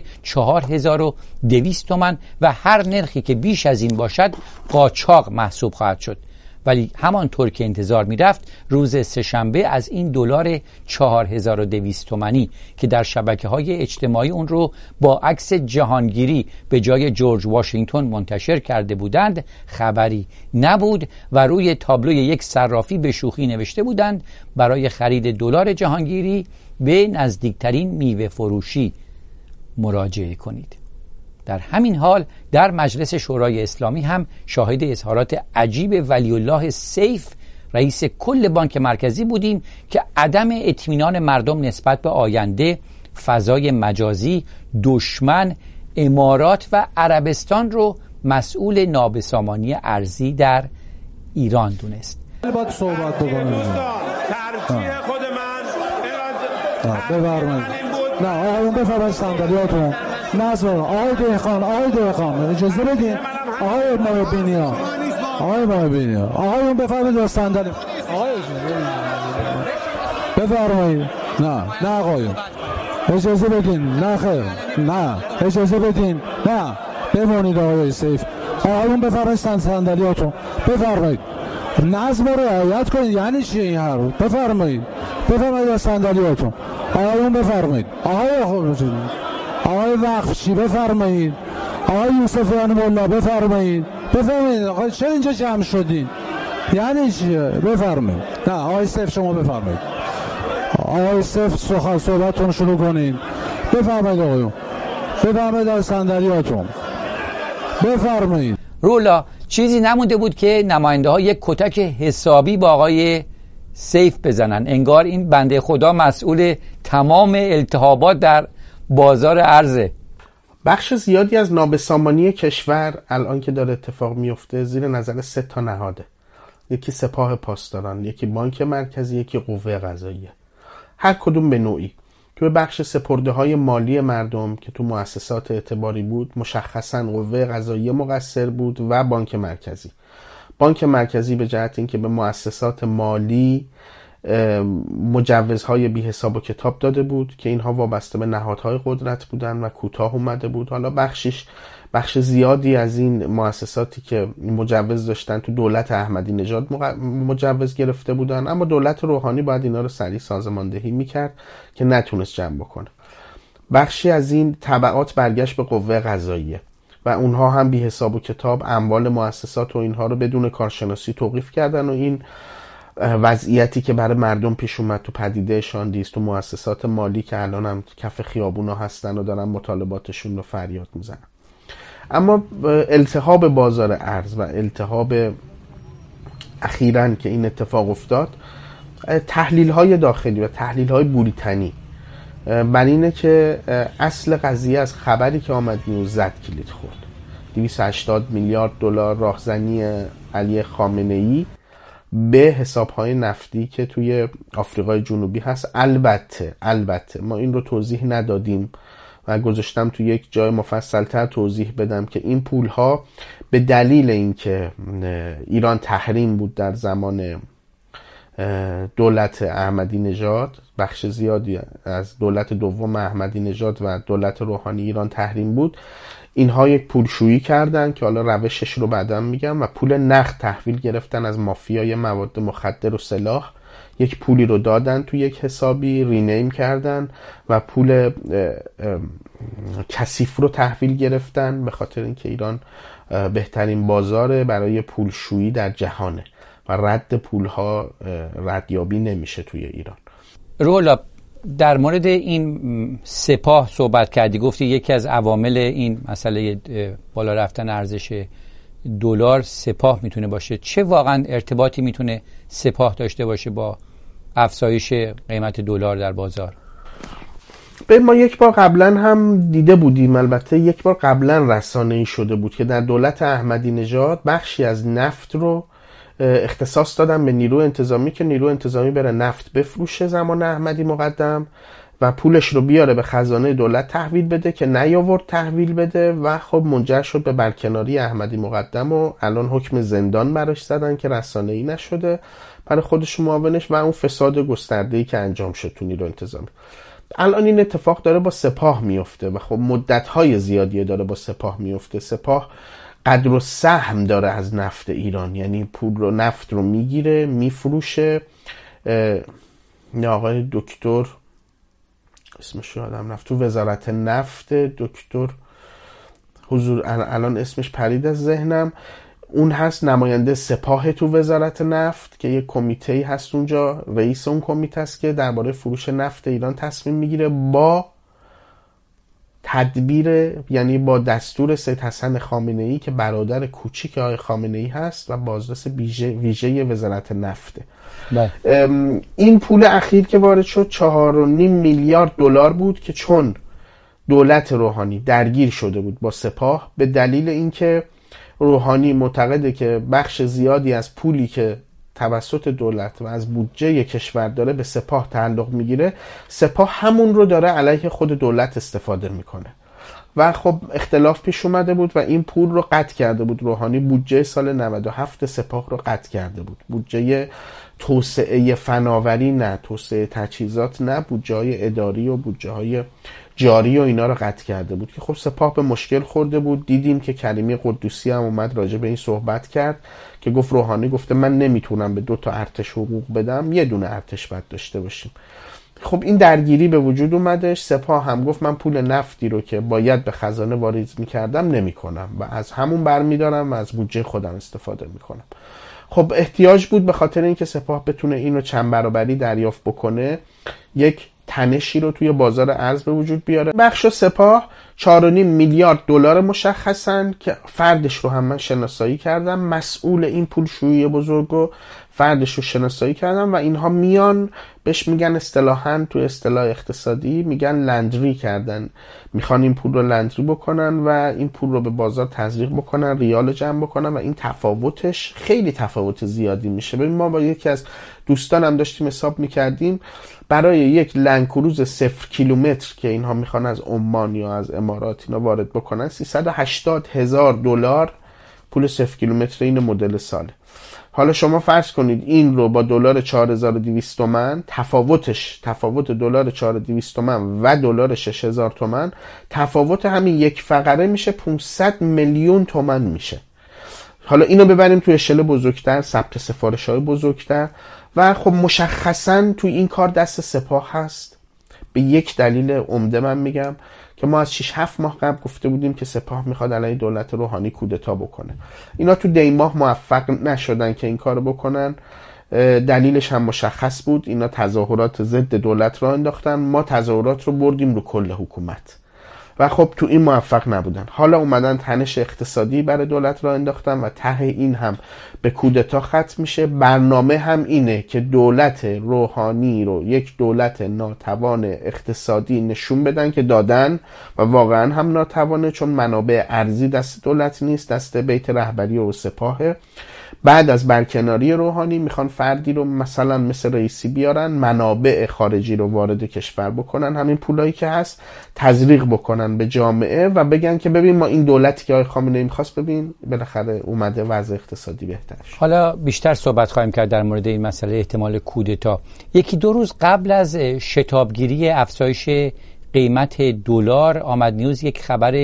4200 تومان و هر نرخی که بیش از این باشد قاچاق محسوب خواهد شد. ولی همانطور که انتظار می‌رفت روز سه‌شنبه از این دلار 4200 تومانی که در شبکه‌های اجتماعی اون رو با عکس جهانگیری به جای جورج واشنگتن منتشر کرده بودند خبری نبود و روی تابلوی یک صرافی به شوخی نوشته بودند برای خرید دلار جهانگیری به نزدیکترین میوه فروشی مراجعه کنید. در همین حال در مجلس شورای اسلامی هم شاهد اظهارات عجیب ولی الله سیف رئیس کل بانک مرکزی بودیم که عدم اطمینان مردم نسبت به آینده، فضای مجازی، دشمن، امارات و عربستان رو مسئول نابسامانی ارزی در ایران دونست. باید صحبت بکنیم. ترجیح خود من بفرمایید. نه آقایون بفرمایید صندلیاتون. نظر آقای دهقان اجازه بدین. آقای محبینیا آقایون بفرمایید در صندلی. بفرمایید. نه آقایون اجازه بدین. نه خیر، نه اجازه بدین. نه بمونید آقای سیف. آقایون بفرمایید صندلیاتون. بفرمایید نظم رو رعایت کنید. یعنی چی این حرف؟ بفرمایید در صندلیاتون. آقایون بفرمایید. آقای وقفچی بفرمایید. آقای یوسفیان مولا بفرمایید. آقا چرا اینجا جمع شدین؟ یعنی چیه؟ بفرمایید. نه آقای سیف شما بفرمایید. آقای سیف صحبتتون شروع کنین. بفرمایید آقایون. بفرمایید در صندلیاتون. بفرمایید. رولا چیزی نمونده بود که نماینده ها یک کتک حسابی با آقای سیف بزنن. انگار این بنده خدا مسئول تمام التهابات در بازار ارزه. بخش زیادی از نابسامانی کشور الان که داره اتفاق میفته زیر نظر 3 تا نهاده. یکی سپاه پاسداران، یکی بانک مرکزی، یکی قوه قضاییه. هر کدوم به نوعی. تو بخش سپرده های مالی مردم که تو مؤسسات اعتباری بود مشخصاً قوه قضاییه مقصر بود و بانک مرکزی. بانک مرکزی به جهت اینکه به مؤسسات مالی مجوزهای بی حساب و کتاب داده بود که اینها وابسته به نهادهای قدرت بودن و کوتاه اومده بود. حالا بخش زیادی از این مؤسساتی که مجوز داشتن تو دولت احمدی نژاد مجوز گرفته بودن، اما دولت روحانی باید اینا رو سریع سازماندهی میکرد که نتونست جمع بکنه. بخشی از این تبعات برگشت به قوه قضاییه و اونها هم بی حساب و کتاب اموال مؤسسات و اینها رو بدون کارشناسی توقیف کردن و این وضعیتی که برای مردم پیش اومد تو پدیده شاندیست تو مؤسسات مالی که الان هم کف خیابونا هستن و دارن مطالباتشون رو فریاد میزنن. اما التهاب بازار ارز و التهاب اخیراً که این اتفاق افتاد، تحلیل های داخلی و تحلیل های بوریتنی بر اینه که اصل قضیه از خبری که آمد نیوز زد کلید خورد. 280 میلیارد دلار راهزنی علی خامنه‌ای به حساب‌های نفتی که توی آفریقای جنوبی هست. البته ما این رو توضیح ندادیم و گذاشتم توی یک جای مفصل‌تر توضیح بدم که این پول‌ها به دلیل اینکه ایران تحریم بود در زمان دولت احمدی نژاد، بخش زیادی از دولت دوم احمدی نژاد و دولت روحانی ایران تحریم بود، اینها یک پولشویی کردن که حالا روشش رو بعدا میگم و پول نقد تحویل گرفتن از مافیای مواد مخدر و سلاح. یک پولی رو دادن تو یک حسابی، رینیم کردن و پول کثیف رو تحویل گرفتن، به خاطر اینکه ایران بهترین بازار برای پولشویی در جهانه و رد پولها ردیابی نمیشه توی ایران. رولا، در مورد این سپاه صحبت کردی، گفتی یکی از عوامل این مسئله بالا رفتن ارزش دلار سپاه میتونه باشه. چه واقعا ارتباطی میتونه سپاه داشته باشه با افزایش قیمت دلار در بازار؟ ما یک بار قبلا هم دیده بودیم، البته یک بار قبلا رسانه‌ای شده بود که در دولت احمدی نژاد بخشی از نفت رو اختصاص دادن به نیرو انتظامی که نیرو انتظامی بره نفت بفروشه زمان احمدی مقدم و پولش رو بیاره به خزانه دولت تحویل بده، که نیاورد تحویل بده و خب منجر شد به برکناری احمدی مقدم و الان حکم زندان براش زدن که رسانه‌ای نشده برای خودش معاونش و اون فساد گسترده‌ای که انجام شد تو نیرو انتظامی. الان این اتفاق داره با سپاه میفته و خب مدت‌های زیادی داره با سپاه میفته. سپاه قدر و سهم داره از نفت ایران، یعنی پول رو نفت رو میگیره میفروشه. آقای دکتر اسمش یادم رفت تو وزارت نفت، دکتر حضور الان اسمش پرید از ذهنم، اون هست نماینده سپاه تو وزارت نفت که یک کمیته هست اونجا، رئیس اون کمیته است که درباره فروش نفت ایران تصمیم میگیره با تدبیر، یعنی با دستور سید حسن خامنه‌ای که برادر کوچیک آقای خامنه‌ای هست و بازرس ویژه وزارت نفته. این پول اخیر که وارد شد 4.5 میلیارد دلار بود که چون دولت روحانی درگیر شده بود با سپاه به دلیل اینکه روحانی معتقده که بخش زیادی از پولی که توسط دولت و از بودجه کشور داره به سپاه تعلق میگیره، سپاه همون رو داره علیه خود دولت استفاده میکنه و خب اختلاف پیش اومده بود و این پول رو قطع کرده بود روحانی. بودجه سال 97 سپاه رو قطع کرده بود، بودجه توسعه فناوری نه، توسعه تجهیزات نه، بودجه های اداری و بودجه های جاری و اینا رو قطع کرده بود که خب سپاه به مشکل خورده بود. دیدیم که کریمی قدوسی هم اومد راجع به این صحبت کرد که گفت روحانی گفته من نمیتونم به 2 تا ارتش حقوق بدم، یه دونه ارتش باید داشته باشیم. خب این درگیری به وجود اومدش. سپاه هم گفت من پول نفتی رو که باید به خزانه وارد میکردم نمیکنم و از همون برمیدارم و از بودجه خودم استفاده میکنم. خب احتیاج بود به خاطر اینکه سپاه بتونه اینو چند برابری دریافت بکنه، یک تنشی رو توی بازار ارز به وجود بیاره. بخش سپاه 4.5 میلیارد دلار مشخصن که فردش رو هم من شناسایی کردم، مسئول این پولشویی بزرگو فردش رو شناسایی کردم و اینها میان بهش میگن اصطلاحاً تو اصطلاح اقتصادی میگن لندری کردن، میخوان این پول رو لندری بکنن و این پول رو به بازار تزریق بکنن، ریال جمع بکنن و این تفاوتش خیلی تفاوت زیادی میشه. ببین ما با یکی از دوستانم داشتیم حساب میکردیم، برای یک لنکروز 0 کیلومتر که اینها میخوان از عمان یا از امارات اینا وارد بکنن 380,000 دلار پول 0 کیلومتر این مدل ساله. حالا شما فرض کنید این رو با دلار 4200 تومان، تفاوت دلار 4200 تومان و دلار 6000 تومان، تفاوت همین یک فقره میشه 500 میلیون تومان میشه. حالا اینو ببریم توی اشل بزرگتر، ثبت سفارش‌های بزرگتر و خب مشخصاً توی این کار دست سپاه هست. به یک دلیل عمده من میگم که ما از 6-7 ماه قبل گفته بودیم که سپاه میخواد علیه دولت روحانی کودتا بکنه. اینا تو دی ماه موفق نشدن که این کارو بکنن. دلیلش هم مشخص بود، اینا تظاهرات ضد دولت را انداختن، ما تظاهرات رو بردیم رو کل حکومت و خب تو این موفق نبودن. حالا اومدن تنش اقتصادی برای دولت را انداختن و ته این هم به کودتا ختم میشه. برنامه هم اینه که دولت روحانی رو یک دولت ناتوان اقتصادی نشون بدن که دادن و واقعا هم ناتوانه، چون منابع ارزی دست دولت نیست، دست بیت رهبری و سپاهه. بعد از برکناری روحانی میخوان فردی رو مثلا مثل رئیسی بیارن، منابع خارجی رو وارد کشور بکنن، همین پولایی که هست تزریق بکنن به جامعه و بگن که ببین ما این دولتی که آقای خامنه‌ای میخواست ببین بالاخره اومده وضع اقتصادی بهتر شد. حالا بیشتر صحبت خواهیم کرد در مورد این مسئله احتمال کودتا. 1-2 روز قبل از شتابگیری افزایش قیمت دلار آمد نیوز یک خبر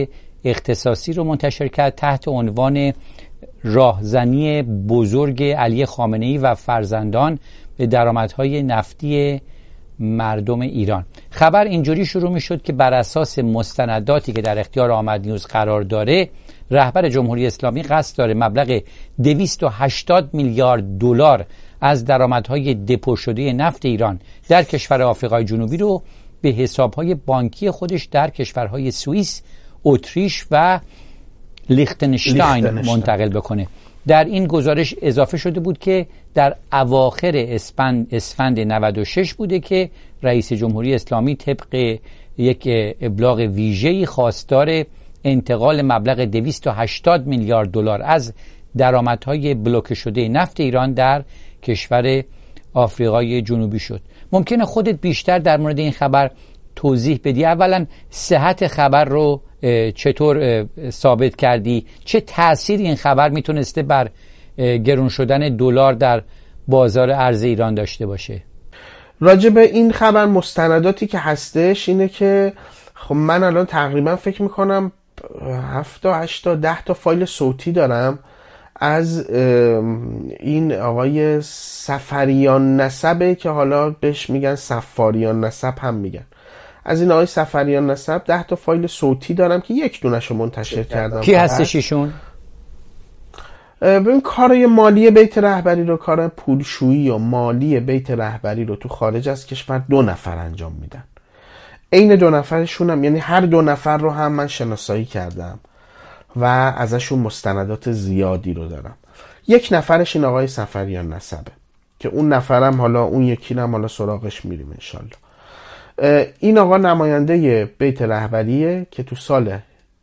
اختصاصی رو منتشر کرد تحت عنوان راهزنی بزرگ علی خامنه‌ای و فرزندان به درآمدهای نفتی مردم ایران. خبر اینجوری شروع می شد که بر اساس مستنداتی که در اختیار آمد نیوز قرار داره، رهبر جمهوری اسلامی قصد داره مبلغ 280 میلیارد دلار از درآمدهای دپو شده نفت ایران در کشور آفریقای جنوبی رو به حسابهای بانکی خودش در کشورهای سوئیس، اتریش و لیختنشتاین منتقل بکنه. در این گزارش اضافه شده بود که در اواخر اسفند 96 بوده که رئیس جمهوری اسلامی طبق یک ابلاغ ویژه‌ای خواستار انتقال مبلغ 280 میلیارد دلار از درآمدهای بلوکه شده نفت ایران در کشور آفریقای جنوبی شد. ممکنه خودت بیشتر در مورد این خبر توضیح بدی؟ اولا صحت خبر رو چطور ثابت کردی؟ چه تأثیری این خبر میتونسته بر گرون شدن دلار در بازار ارز ایران داشته باشه؟ راجع به این خبر مستنداتی که هستش اینه که خب من الان تقریبا فکر میکنم 7 تا 8 تا 10 تا فایل صوتی دارم از این آقای سفریان نسبه که حالا بهش میگن سفاریان نسب هم میگن. از این آقای سفریان نسب 10 تا فایل صوتی دارم که یک دونشو منتشر کردم. کی هستش ایشون؟ ببین کارای مالی بیت رهبری رو، کار پولشویی و مالی بیت رهبری رو تو خارج از کشور 2 نفر انجام میدن. این 2 نفرشون هم، یعنی هر 2 نفر رو هم من شناسایی کردم و ازشون مستندات زیادی رو دارم. یک نفرش این آقای سفریان نسبه که اون نفرم حالا اون یکی هم حالا سراغش میریم انشالله. این آقا نماینده بیت رهبریه که تو سال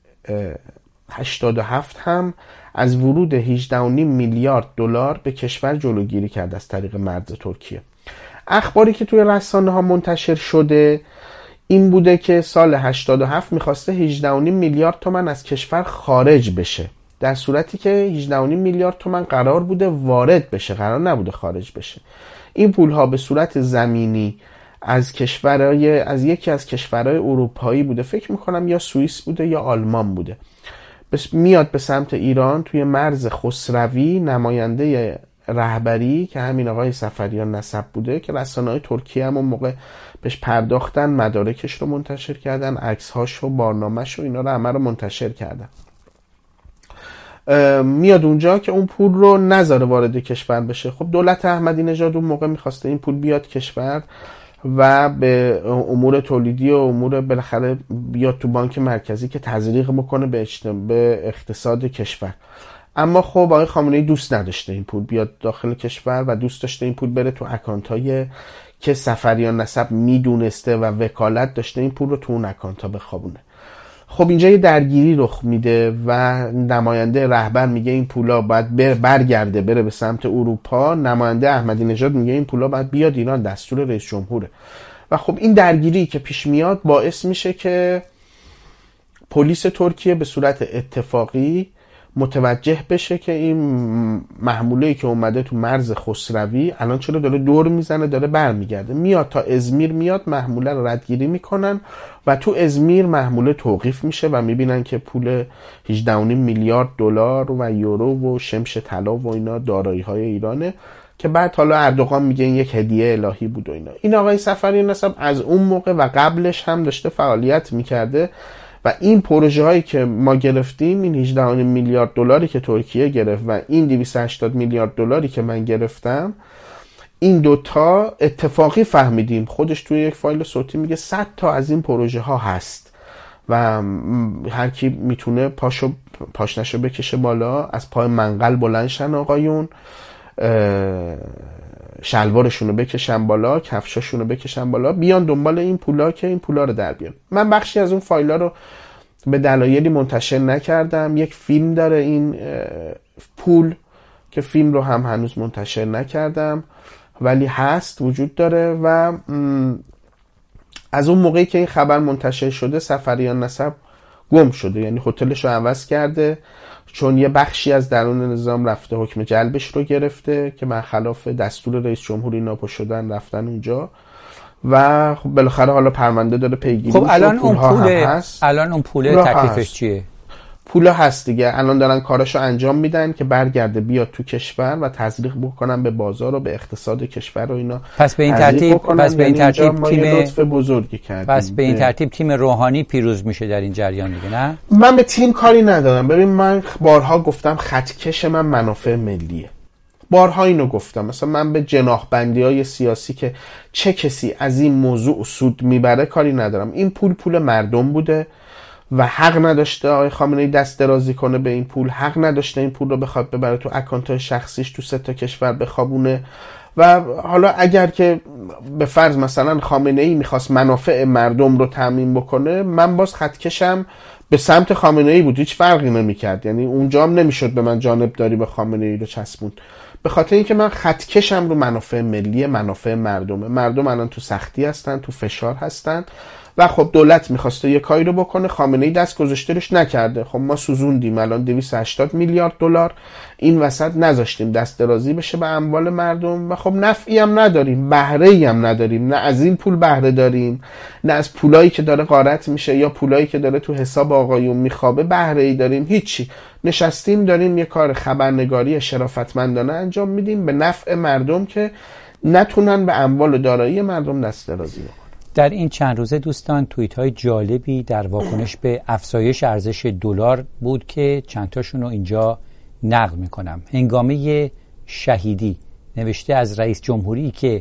87 هم از ورود 18.5 میلیارد دلار به کشور جلوگیری کرد از طریق مرز ترکیه. اخباری که توی رسانه ها منتشر شده این بوده که سال 87 میخواسته 18.5 میلیارد تومان از کشور خارج بشه، در صورتی که 18.5 میلیارد تومان قرار بوده وارد بشه، قرار نبوده خارج بشه. این پولها به صورت زمینی از یکی از کشورهای اروپایی بوده، فکر میکنم یا سوئیس بوده یا آلمان بوده، میاد به سمت ایران. توی مرز خسروی نماینده رهبری که همین آقای سفریان نسب بوده که رسانه‌های ترکیه هم اون موقع بهش پرداختن، مدارکش رو منتشر کردن، عکس‌هاش و بارنامه‌ش و اینا رو همه رو منتشر کردن. میاد اونجا که اون پول رو نذاره وارد کشور بشه. خب دولت احمدی نژاد اون موقع میخواسته این پول بیاد کشور و به امور تولیدی و امور بالاخره بیاد تو بانک مرکزی که تزریق بکنه به اقتصاد کشور. اما خب آقای خامنه‌ای دوست نداشته این پول بیاد داخل کشور و دوست داشته این پول بره تو اکانت‌های که سفریان نسب میدونسته و وکالت داشته این پول رو تو اون اکانت‌ها بخوابونه. خب اینجا یه درگیری رخ میده و نماینده رهبر میگه این پولا باید برگرده بره به سمت اروپا، نماینده احمدی نژاد میگه این پولا باید بیاد ایران، دستور رئیس جمهوره. و خب این درگیری که پیش میاد باعث میشه که پلیس ترکیه به صورت اتفاقی متوجه بشه که این محموله‌ای که اومده تو مرز خسروی الان چرا داره دور میزنه، داره برمیگرده، میاد تا ازمیر، میاد محموله رو ردگیری میکنن و تو ازمیر محموله توقیف میشه و میبینن که پول 18.5 میلیارد دلار و یورو و شمش طلا و اینا دارایی‌های ایرانه که بعد حالا اردوغان میگه این یک هدیه الهی بود و اینا. این آقای سفریان نسب از اون موقع و قبلش هم داشته فعالیت میکرده و این پروژه هایی که ما گرفتیم، این 18.5 میلیارد دلاری که ترکیه گرفت و این 280 میلیارد دلاری که من گرفتم، این دوتا اتفاقی فهمیدیم. خودش توی یک فایل صوتی میگه 100 تا از این پروژه ها هست و هر کی میتونه پاشنشو بکشه بالا، از پای منقل بلند شن آقایون، شلوارشونو بکشن بالا، کفشاشونو بکشن بالا، بیان دنبال این پولا که این پولا رو در بیان. من بخشی از اون فایلا رو به دلایلی منتشر نکردم. یک فیلم داره این پول که فیلم رو هم هنوز منتشر نکردم ولی هست، وجود داره. و از اون موقعی که این خبر منتشر شده سفریان نسب گم شده، یعنی هتلش رو عوض کرده، چون یه بخشی از درون نظام رفته حکم جلبش رو گرفته که برخلاف دستور رئیس جمهوری ناپا شدن رفتن اونجا و خب بالاخره حالا پرونده داره پیگیری. خب الان اون پول تکلیفش چیه؟ پولا هست دیگه، الان دارن کاراشو انجام میدن که برگرده بیاد تو کشور و تزریق بکنن به بازار و به اقتصاد کشور و اینا. پس به این ترتیب تیم لطف بزرگی کردیم. پس به این ترتیب تیم روحانی پیروز میشه در این جریان دیگه، نه؟ من به تیم کاری ندارم. ببین من بارها گفتم خطکش من منافع ملیه، بارها اینو گفتم. مثلا من به جناح‌بندی‌های سیاسی که چه کسی از این موضوع سود میبره کاری ندارم. این پول مردم بوده و حق نداشته آقای خامنه‌ای دست درازی کنه به این پول، حق نداشته این پول رو بخواد ببره تو اکانت‌های شخصیش تو 3 تا کشور بخوابونه. و حالا اگر که به فرض مثلا خامنه‌ای میخواست منافع مردم رو تامین بکنه، من باز خطکشم به سمت خامنه‌ای بود، هیچ فرقی نمی‌کرد. یعنی اونجا هم نمیشد به من جانبداری به خامنه‌ای رو چسبوند، به خاطر اینکه من خطکشم رو منافع ملی، منافع مردمه. مردم الان تو سختی هستن، تو فشار هستن و خب دولت میخواسته یه کاری رو بکنه، خامنه‌ای دست گذاشته روش نکرده. خب ما سوزوندیم الان 280 میلیارد دلار این وسط، نذاشتیم دست درازی بشه به اموال مردم و خب نفعی هم نداریم، بهره‌ای هم نداریم. نه از این پول بهره داریم، نه از پولایی که داره غارت میشه یا پولایی که داره تو حساب آقایون میخوابه بهره‌ای داریم، هیچی. نشستیم داریم یه کار خبرنگاری شرافتمندانه انجام میدیم به نفع مردم که نتونن به اموال و دارایی مردم دست درازی بکنن. در این چند روزه دوستان توییت های جالبی در واکنش به افزایش ارزش دلار بود که چند تاشون رو اینجا نقل میکنم. هنگامه شهیدی نوشته از رئیس جمهوری که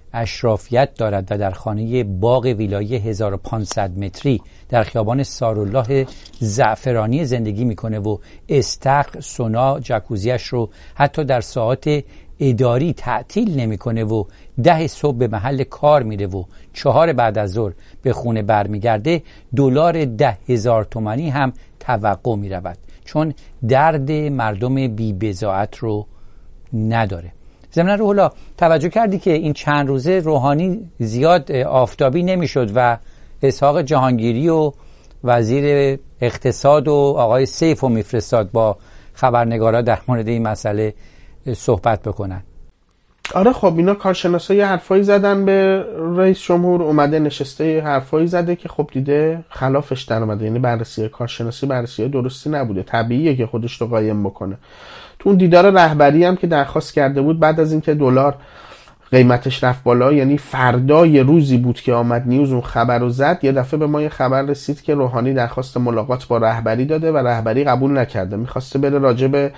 اشرافیت دارد و در خانه باغ ویلایی 1500 متری در خیابان سارالله زعفرانی زندگی میکنه و استخر، سونا، جکوزیش رو حتی در ساعات اداری تعطیل نمیکنه و 10 صبح به محل کار میره و 4 بعد از ظهر به خونه برمیگرده، دلار 10,000 تومانی هم توقع میرود، چون درد مردم بی بضاعت رو نداره. ضمن روح الله توجه کردی که این چند روزه روحانی زیاد آفتابی نمیشد و اسحاق جهانگیری و وزیر اقتصاد و آقای سیف رو میفرستاد با خبرنگارا در مورد این مسئله صحبت بکنن. آره خب اینا کارشناسا یه حرفایی زدن به رئیس جمهور، اومده نشسته یه حرفایی زده که خب دیده خلافش در اومده. یعنی بررسی کارشناسی بررسی درستی نبوده، طبیعیه که خودش رو قایم بکنه. تو اون دیدار رهبری هم که درخواست کرده بود بعد از اینکه دلار قیمتش رفت بالا، یعنی فردای روزی بود که آمد نیوز اون خبر رو زد، یه دفعه به ما یه خبر رسید که روحانی درخواست ملاقات با رهبری داده و رهبری قبول نکرده. میخواسته بره راجع به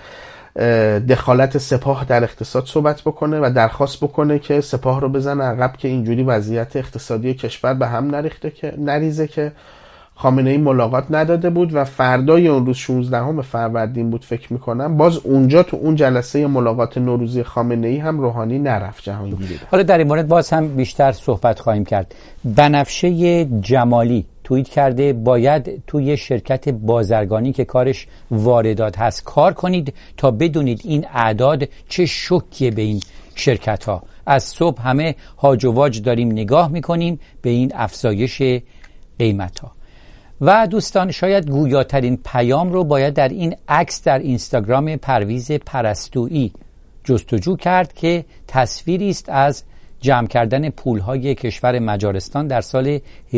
دخالت سپاه در اقتصاد صحبت بکنه و درخواست بکنه که سپاه رو بزنه عقب که اینجوری وضعیت اقتصادی کشور به هم نریزه که خامنه‌ای ملاقات نداده بود و فردای اون روز 16 فروردین بود فکر میکنم، باز اونجا تو اون جلسه ملاقات نوروزی خامنه‌ای هم روحانی نرفت جهانگیری. حالا در این مورد باز هم بیشتر صحبت خواهیم کرد. بنفشه جمالی توییت کرده باید توی شرکت بازرگانی که کارش واردات هست کار کنید تا بدونید این اعداد چه شوکیه به این شرکت ها. از صبح همه هاج و واج داریم نگاه میکنیم به این افزایش قیمت ها. و دوستان شاید گویاترین پیام رو باید در این عکس در اینستاگرام پرویز پرستویی جستجو کرد که تصویری است از جمع کردن پولهای کشور مجارستان در سال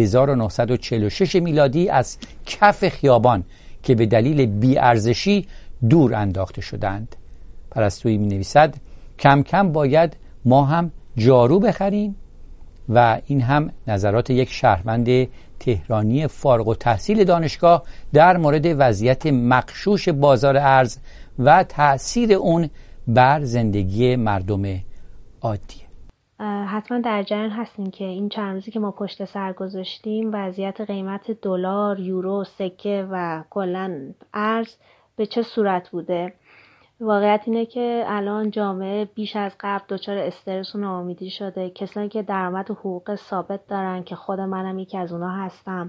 1946 میلادی از کف خیابان که به دلیل بی‌ارزشی دور انداخته شدند. پرستویی می نویسد کم کم باید ما هم جارو بخریم و این هم نظرات یک شهروند تهرانی فارغ التحصیل دانشگاه در مورد وضعیت مغشوش بازار ارز و تأثیر اون بر زندگی مردم عادیه. حتما در جریان هستیم که این چند روزی که ما پشت سر گذاشتیم وضعیت قیمت دلار، یورو، سکه و کلاً ارز به چه صورت بوده. واقعیت اینه که الان جامعه بیش از قبل دچار استرس و ناامیدی شده. کسانی که درآمد و حقوق ثابت دارن که خود منم یکی از اونها هستم،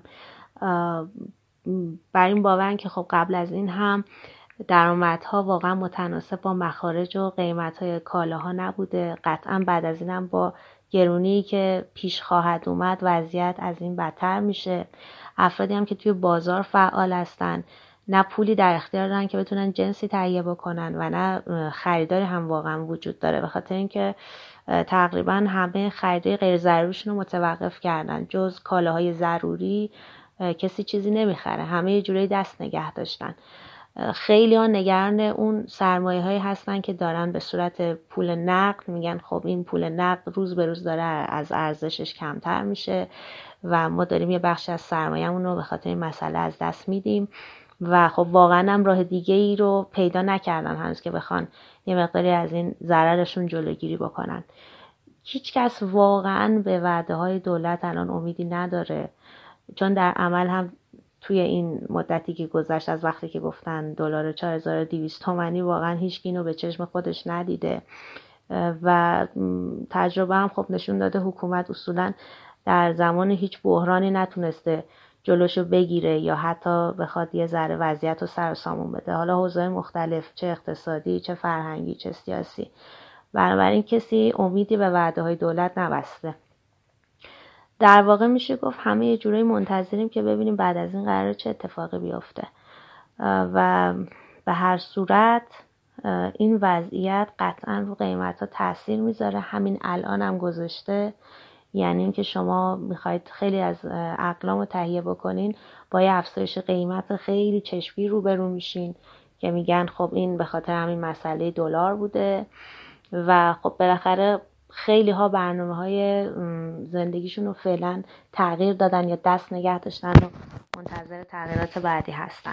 بر این باورن که خب قبل از این هم درآمدها واقعا متناسب با مخارج و قیمت‌های کالاها نبوده. قطعا بعد از این هم با گرونی که پیش خواهد اومد وضعیت از این بدتر میشه. افرادی هم که توی بازار فعال هستن نه پولی در اختیار دارن که بتونن جنسی تهیه بکنن و نه خریداری هم واقعا وجود داره، به خاطر اینکه تقریبا همه خریدای غیر ضروریشون رو متوقف کردن. جز کالاهای ضروری کسی چیزی نمیخره، همه یه جوری دست نگه داشتن. خیلی ها نگران اون سرمایه هایی هستن که دارن به صورت پول نقد، میگن خب این پول نقد روز به روز داره از ارزشش کمتر میشه و ما داریم یه بخش از سرمایه‌مون رو به خاطر این مسئله از دست میدیم و خب واقعا هم راه دیگه ای رو پیدا نکردن هنوز که بخوان یه مقداری از این ضررشون جلوگیری بکنن. هیچ کس واقعا به وعده های دولت الان امیدی نداره، چون در عمل هم توی این مدتی که گذشت از وقتی که گفتن دلار 4200 تومانی واقعا هیچ کی اینو به چشم خودش ندیده و تجربه هم خب نشون داده حکومت اصولا در زمان هیچ بحرانی نتونسته جلوشو بگیره یا حتی بخواد یه ذره وضعیت رو سر و سامون بده، حالا حوزه‌های مختلف، چه اقتصادی، چه فرهنگی، چه سیاسی. بنابراین کسی امیدی به وعده‌های دولت نبسته. در واقع میشه گفت همه یه جورایی منتظریم که ببینیم بعد از این قراره چه اتفاقی بیفته و به هر صورت این وضعیت قطعا رو قیمت‌ها تاثیر میذاره. همین الان هم گذاشته، یعنی این که شما میخواید خیلی از اقلام رو تهیه بکنین با یه افزایش قیمت خیلی چشمی روبرو میشین که میگن خب این به خاطر همین مسئله دلار بوده و خب بالاخره خیلی ها برنامه های زندگیشون رو فعلا تغییر دادن یا دست نگه داشتن و منتظر تغییرات بعدی هستن.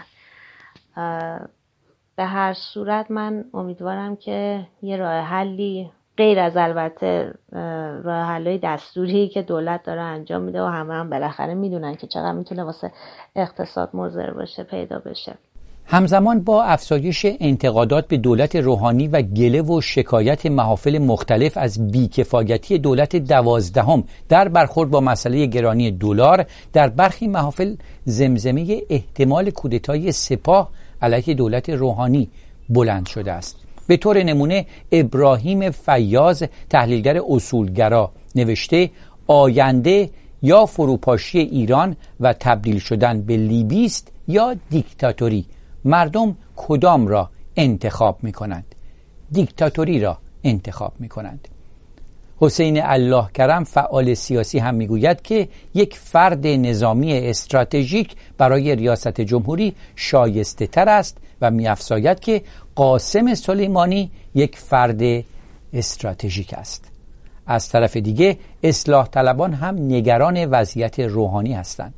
به هر صورت من امیدوارم که یه راه حلی غیر از البته راه حل‌های دستوری که دولت داره انجام میده و همه هم بالاخره میدونن که چقدر میتونه واسه اقتصاد مضر باشه پیدا بشه. همزمان با افزایش انتقادات به دولت روحانی و گله و شکایت محافل مختلف از بیکفایتی دولت 12 در برخورد با مسئله گرانی دلار، در برخی محافل زمزمه احتمال کودتای سپاه علیه دولت روحانی بلند شده است. به طور نمونه ابراهیم فیاض، تحلیلگر اصولگرا، نوشته آینده یا فروپاشی ایران و تبدیل شدن به لیبی است یا دیکتاتوری. مردم کدام را انتخاب می کنند؟ دیکتاتوری را انتخاب می کنند. حسین الله کرم، فعال سیاسی، هم میگوید که یک فرد نظامی استراتژیک برای ریاست جمهوری شایسته تر است و می‌افزاید که قاسم سلیمانی یک فرد استراتژیک است. از طرف دیگه اصلاح طلبان هم نگران وضعیت روحانی هستند.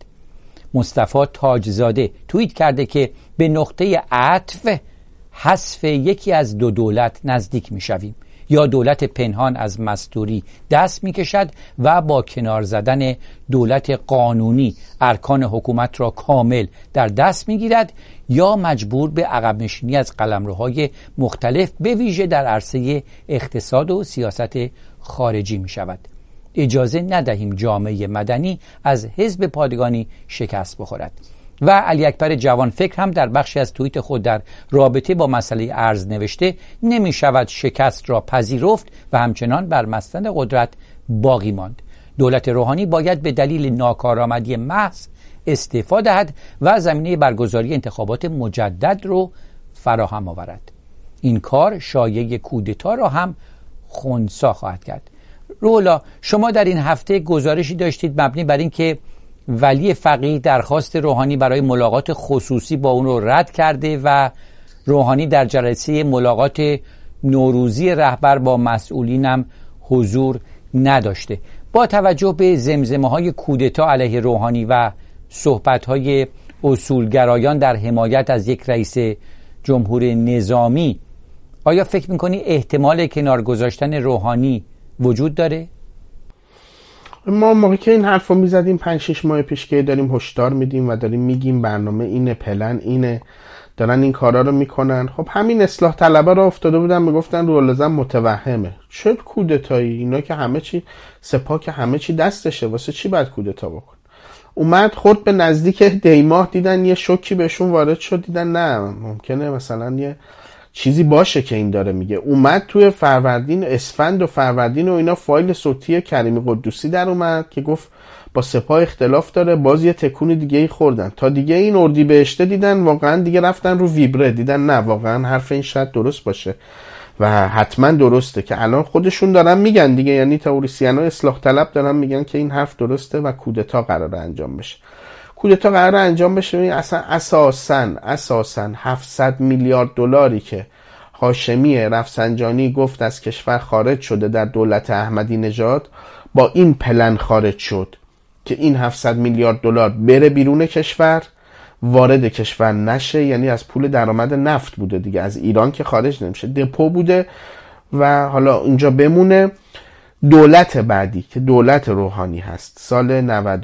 مصطفی تاجزاده توییت کرده که به نقطه عطف حذف یکی از دو دولت نزدیک می‌شویم. یا دولت پنهان از مستوری دست می‌کشد و با کنار زدن دولت قانونی ارکان حکومت را کامل در دست می‌گیرد، یا مجبور به عقب نشینی از قلمروهای مختلف به ویژه در عرصه اقتصاد و سیاست خارجی می‌شود. اجازه ندهیم جامعه مدنی از حزب پادگانی شکست بخورد. و علی اکبر جوانفکر هم در بخشی از توییت خود در رابطه با مسئله ارز نوشته نمی شود شکست را پذیرفت و همچنان بر مسند قدرت باقی ماند. دولت روحانی باید به دلیل ناکارآمدی محض استعفا دهد و زمینه برگزاری انتخابات مجدد رو فراهم آورد. این کار شایعه کودتا را هم خنثی خواهد کرد. رولا، شما در این هفته گزارشی داشتید مبنی بر این که ولی فقیه درخواست روحانی برای ملاقات خصوصی با اون رو رد کرده و روحانی در جلسه ملاقات نوروزی رهبر با مسئولین هم حضور نداشته. با توجه به زمزمه‌های کودتا علیه روحانی و صحبت‌های اصولگرایان در حمایت از یک رئیس جمهور نظامی، آیا فکر می‌کنی احتمال کنار گذاشتن روحانی وجود داره؟ ما موقعی که این حرف رو میزدیم 5-6 ماه پیش که داریم هشدار میدیم و داریم میگیم برنامه اینه، پلن اینه، دارن این کارا رو میکنن، خب همین اصلاح طلبه را افتاده بودن میگفتن رولزم متوهمه. شد کودتایی؟ اینا که همه چی، سپاه که همه چی دستشه، واسه چی باید کودتا بکن؟ اومد خورد به نزدیک دیماه، دیدن یه شوکی بهشون وارد شد، دیدن نه ممکنه مثلا یه چیزی باشه که این داره میگه. اومد توی فروردین، اسفند و فروردین و اینا فایل صوتی کریمی قدوسی در اومد که گفت با سپاه اختلاف داره، باز یه تکون دیگه ای خوردن تا دیگه این اردیبهشت دیدن واقعا دیگه رفتن رو ویبره، دیدن نه واقعا حرف این شاید درست باشه و حتما درسته که الان خودشون دارن میگن دیگه، یعنی تئوریسین ها اصلاح طلب دارن میگن که این حرف درسته و کودتا قراره انجام بشه. کودتا قرار انجام بشه. اصلا اساساً 700 میلیارد دلاری که هاشمی رفسنجانی گفت از کشور خارج شده در دولت احمدی نژاد، با این پلن خارج شد که این 700 میلیارد دلار بره بیرون کشور، وارد کشور نشه. یعنی از پول درآمد نفت بوده دیگه، از ایران که خارج نمیشه، دپو بوده و حالا اونجا بمونه. دولت بعدی که دولت روحانی هست سال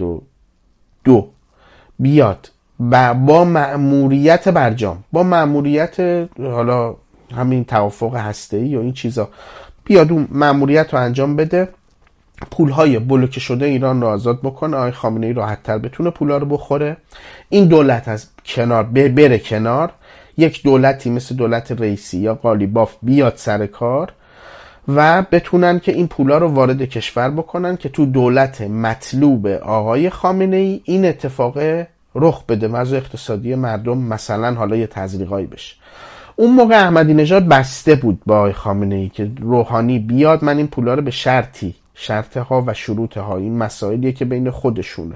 92 بیاد با مأموریت برجام، با مأموریت حالا همین توافق هسته‌ای و این چیزا، بیاد اون مأموریت رو انجام بده، پولهای بلوکه شده ایران رو آزاد بکنه، آقای خامنه‌ای راحت‌تر بتونه پولا رو بخوره، این دولت از کنار بره کنار، یک دولتی مثل دولت رئیسی یا قالیباف بیاد سر کار و بتونن که این پولا رو وارد کشور بکنن که تو دولت مطلوب آقای خامنه‌ای این اتفاق رخ بده، وضع اقتصادی مردم مثلا حالا یه تزریقایی بشه. اون موقع احمدی نژاد بسته بود با آقای خامنه‌ای که روحانی بیاد، من این پولا رو به شرطها و شروطها، این مسائلیه که بین خودشونه،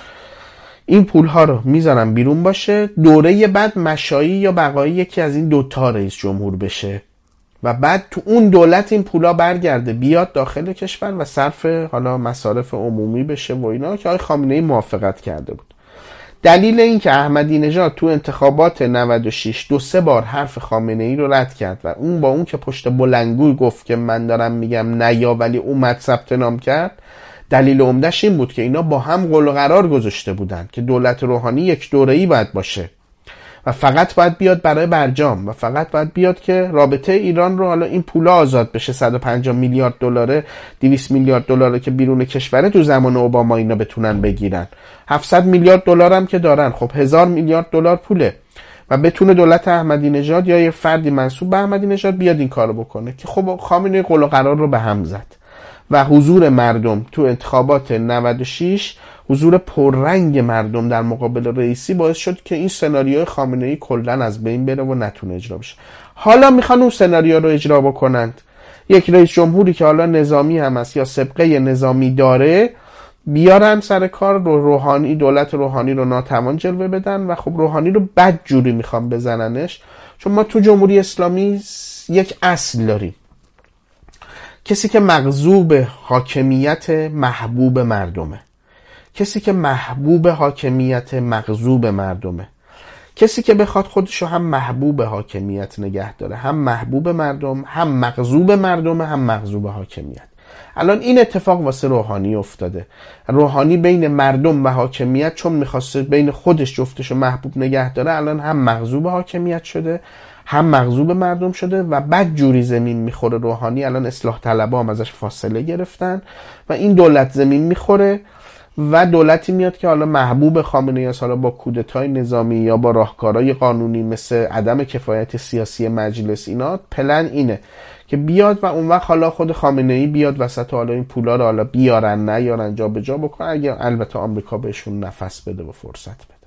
این پولها رو میذارن بیرون باشه، دوره بعد مشایی یا بقایی یکی از این دوتا رئیس جمهور بشه و بعد تو اون دولت این پولا برگرده بیاد داخل کشور و صرف حالا مصارف عمومی بشه و اینا که آقای خامنه‌ای موافقت کرده بود. دلیل این که احمدی نژاد تو انتخابات 96 2-3 بار حرف خامنه‌ای رو رد کرد و اون با اون که پشت بلندگوی گفت که من دارم میگم نه یا، ولی اومد ثبت نام کرد، دلیل عمده‌اش این بود که اینا با هم قول و قرار گذاشته بودن که دولت روحانی یک دوره‌ای باید باشه و فقط باید بیاد برای برجام و فقط باید بیاد که رابطه ایران رو، حالا این پولا آزاد بشه، 150 میلیارد دلاره، 200 میلیارد دلاره که بیرون کشوره، تو زمان اوباما اینا بتونن بگیرن. 700 میلیارد دلار هم که دارن، خب 1000 میلیارد دلار پوله و بتونه دولت احمدی نژاد یا یه فردی منسوب به احمدی نژاد بیاد این کارو بکنه که خب خامنه‌ای قول و قرار رو به هم زد و حضور مردم تو انتخابات 96، حضور پررنگ مردم در مقابل رئیسی باعث شد که این سناریوی خامنه‌ای کلاً از بین بره و نتونه اجرا بشه. حالا میخوان اون سناریو رو اجرا بکنند، یک رئیس جمهوری که حالا نظامی هم است یا سابقه نظامی داره بیارن سر کار رو، روحانی، دولت روحانی رو ناتوان جلوه بدن و خب روحانی رو بد جوری میخوان بزننش. چون ما تو جمهوری اسلامی یک اصل داریم، کسی که مغضوب حاکمیت محبوب مردمه، کسی که محبوب حاکمیت مغضوب مردمه، کسی که بخواد خودشو هم محبوب حاکمیت نگه داره، هم محبوب مردم، هم مغضوب مردم، هم مغضوب حاکمیت. الان این اتفاق واسه روحانی افتاده. روحانی بین مردم و حاکمیت چون میخواسته بین خودش جفتشو محبوب نگه داره، الان هم مغضوب حاکمیت شده هم مغضوب مردم شده و بد جوری زمین میخوره روحانی. الان اصلاح طلبا هم ازش فاصله گرفتن و این دولت زمین میخوره و دولتی میاد که حالا محبوب خامنه‌ای است، حالا با کودتای نظامی یا با راهکارهای قانونی مثل عدم کفایت سیاسی مجلس. اینا پلن اینه که بیاد و اون وقت حالا خود خامنه‌ای بیاد وسط، حالا این پولا رو حالا بیارن نیارن جا به جا بکنن، اگه البته آمریکا بهشون نفس بده و فرصت بده.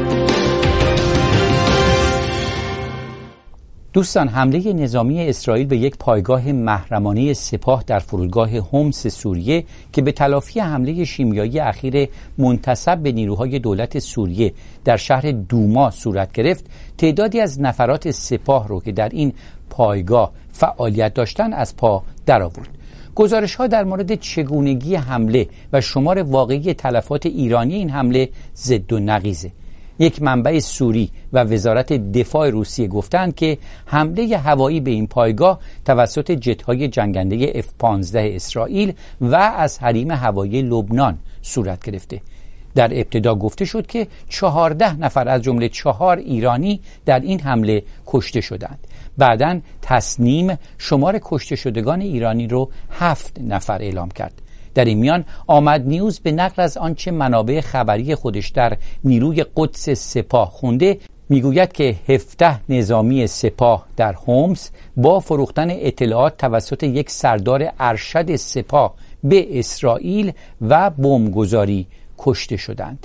دوستان، حمله نظامی اسرائیل به یک پایگاه محرمانه سپاه در فرودگاه هومس سوریه که به تلافی حمله شیمیایی اخیر منتسب به نیروهای دولت سوریه در شهر دوما صورت گرفت، تعدادی از نفرات سپاه رو که در این پایگاه فعالیت داشتن از پا درآورد. گزارش‌ها در مورد چگونگی حمله و شمار واقعی تلفات ایرانی این حمله ضد و نقیضه. یک منبع سوری و وزارت دفاع روسیه گفتند که حمله هوایی به این پایگاه توسط جت‌های جنگنده F-15 اسرائیل و از حریم هوایی لبنان صورت گرفته. در ابتدا گفته شد که 14 نفر از جمله 4 ایرانی در این حمله کشته شدند. بعداً تصنیم شمار کشته شدگان ایرانی رو 7 نفر اعلام کرد. در این میان آمد نیوز به نقل از آنچه منابع خبری خودش در نیروی قدس سپاه خونده میگوید که 17 نظامی سپاه در هومس با فروختن اطلاعات توسط یک سردار ارشد سپاه به اسرائیل و بمبگذاری کشته شدند.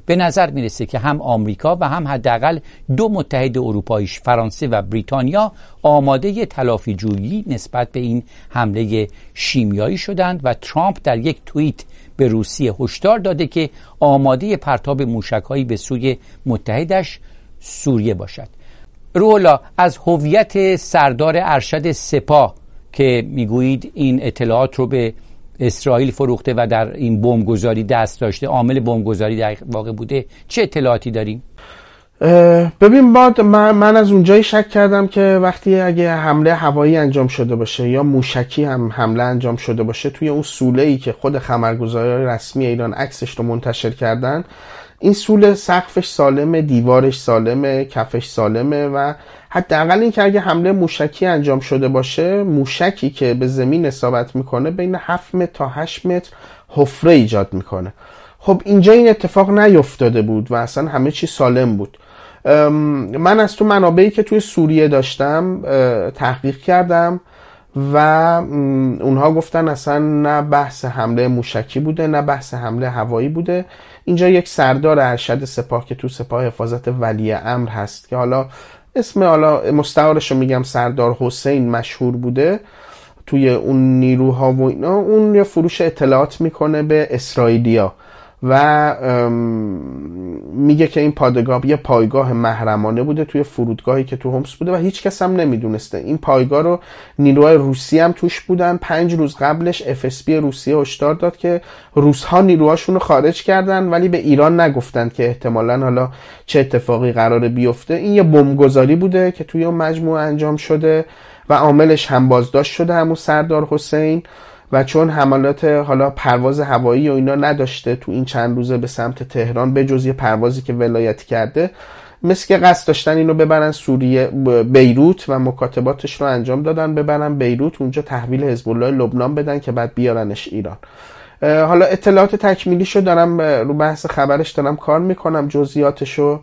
به نظر میرسه که هم آمریکا و هم حداقل دو متحد اروپاییش فرانسه و بریتانیا آماده تلافی جویی نسبت به این حمله شیمیایی شدند و ترامپ در یک توییت به روسیه هشدار داده که آماده پرتاب موشک‌هایی به سوی متحدش سوریه باشد. رولا، از هویت سردار ارشد سپاه که میگویید این اطلاعات رو به اسرائیل فروخته و در این بمبگذاری دست داشته، عامل بمبگذاری در واقع بوده، چه اطلاعاتی داریم؟ ببین من از اونجایی شک کردم که وقتی اگه حمله هوایی انجام شده باشه یا موشکی هم حمله انجام شده باشه، توی اون سوله‌ای که خود خبرگزاری رسمی ایران عکسش رو منتشر کردن، این سوله سقفش سالمه، دیوارش سالمه، کفش سالمه و حداقل این که اگه حمله موشکی انجام شده باشه، موشکی که به زمین اصابت میکنه بین 7 متر تا 8 متر حفره ایجاد میکنه. خب اینجا این اتفاق نیفتاده بود و اصلا همه چی سالم بود. من از تو منابعی که توی سوریه داشتم تحقیق کردم و اونها گفتن اصلا نه بحث حمله موشکی بوده نه بحث حمله هوایی بوده. اینجا یک سردار ارشد سپاه که تو سپاه حفاظت ولی امر هست که حالا اسم مستعارش رو میگم سردار حسین مشهور بوده توی اون نیروها و اینا، اون یه فروش اطلاعات میکنه به اسرائیلیا و میگه که این پادگاه یه پایگاه محرمانه بوده توی فرودگاهی که تو حمص بوده و هیچ کس هم نمیدونسته. این پایگاه رو نیروهای روسی هم توش بودن. 5 روز قبلش FSB روسیه هشدار داد که روس‌ها نیروهاشون رو خارج کردن ولی به ایران نگفتن که احتمالاً حالا چه اتفاقی قراره بیفته. این یه بمبگذاری بوده که توی اون مجموعه انجام شده و عاملش هم بازداشت شده همون سردار حسین و چون حملات حالا پرواز هوایی و اینا نداشته تو این چند روزه به سمت تهران به جز یه پروازی که ولایتی کرده، مثل که قصد داشتن اینو ببرن سوریه بیروت و مکاتباتش رو انجام دادن ببرن بیروت، اونجا تحویل حزب الله لبنان بدن که بعد بیارنش ایران. حالا اطلاعات تکمیلیشو دارم رو بحث خبرش دارم کار میکنم، جزئیاتشو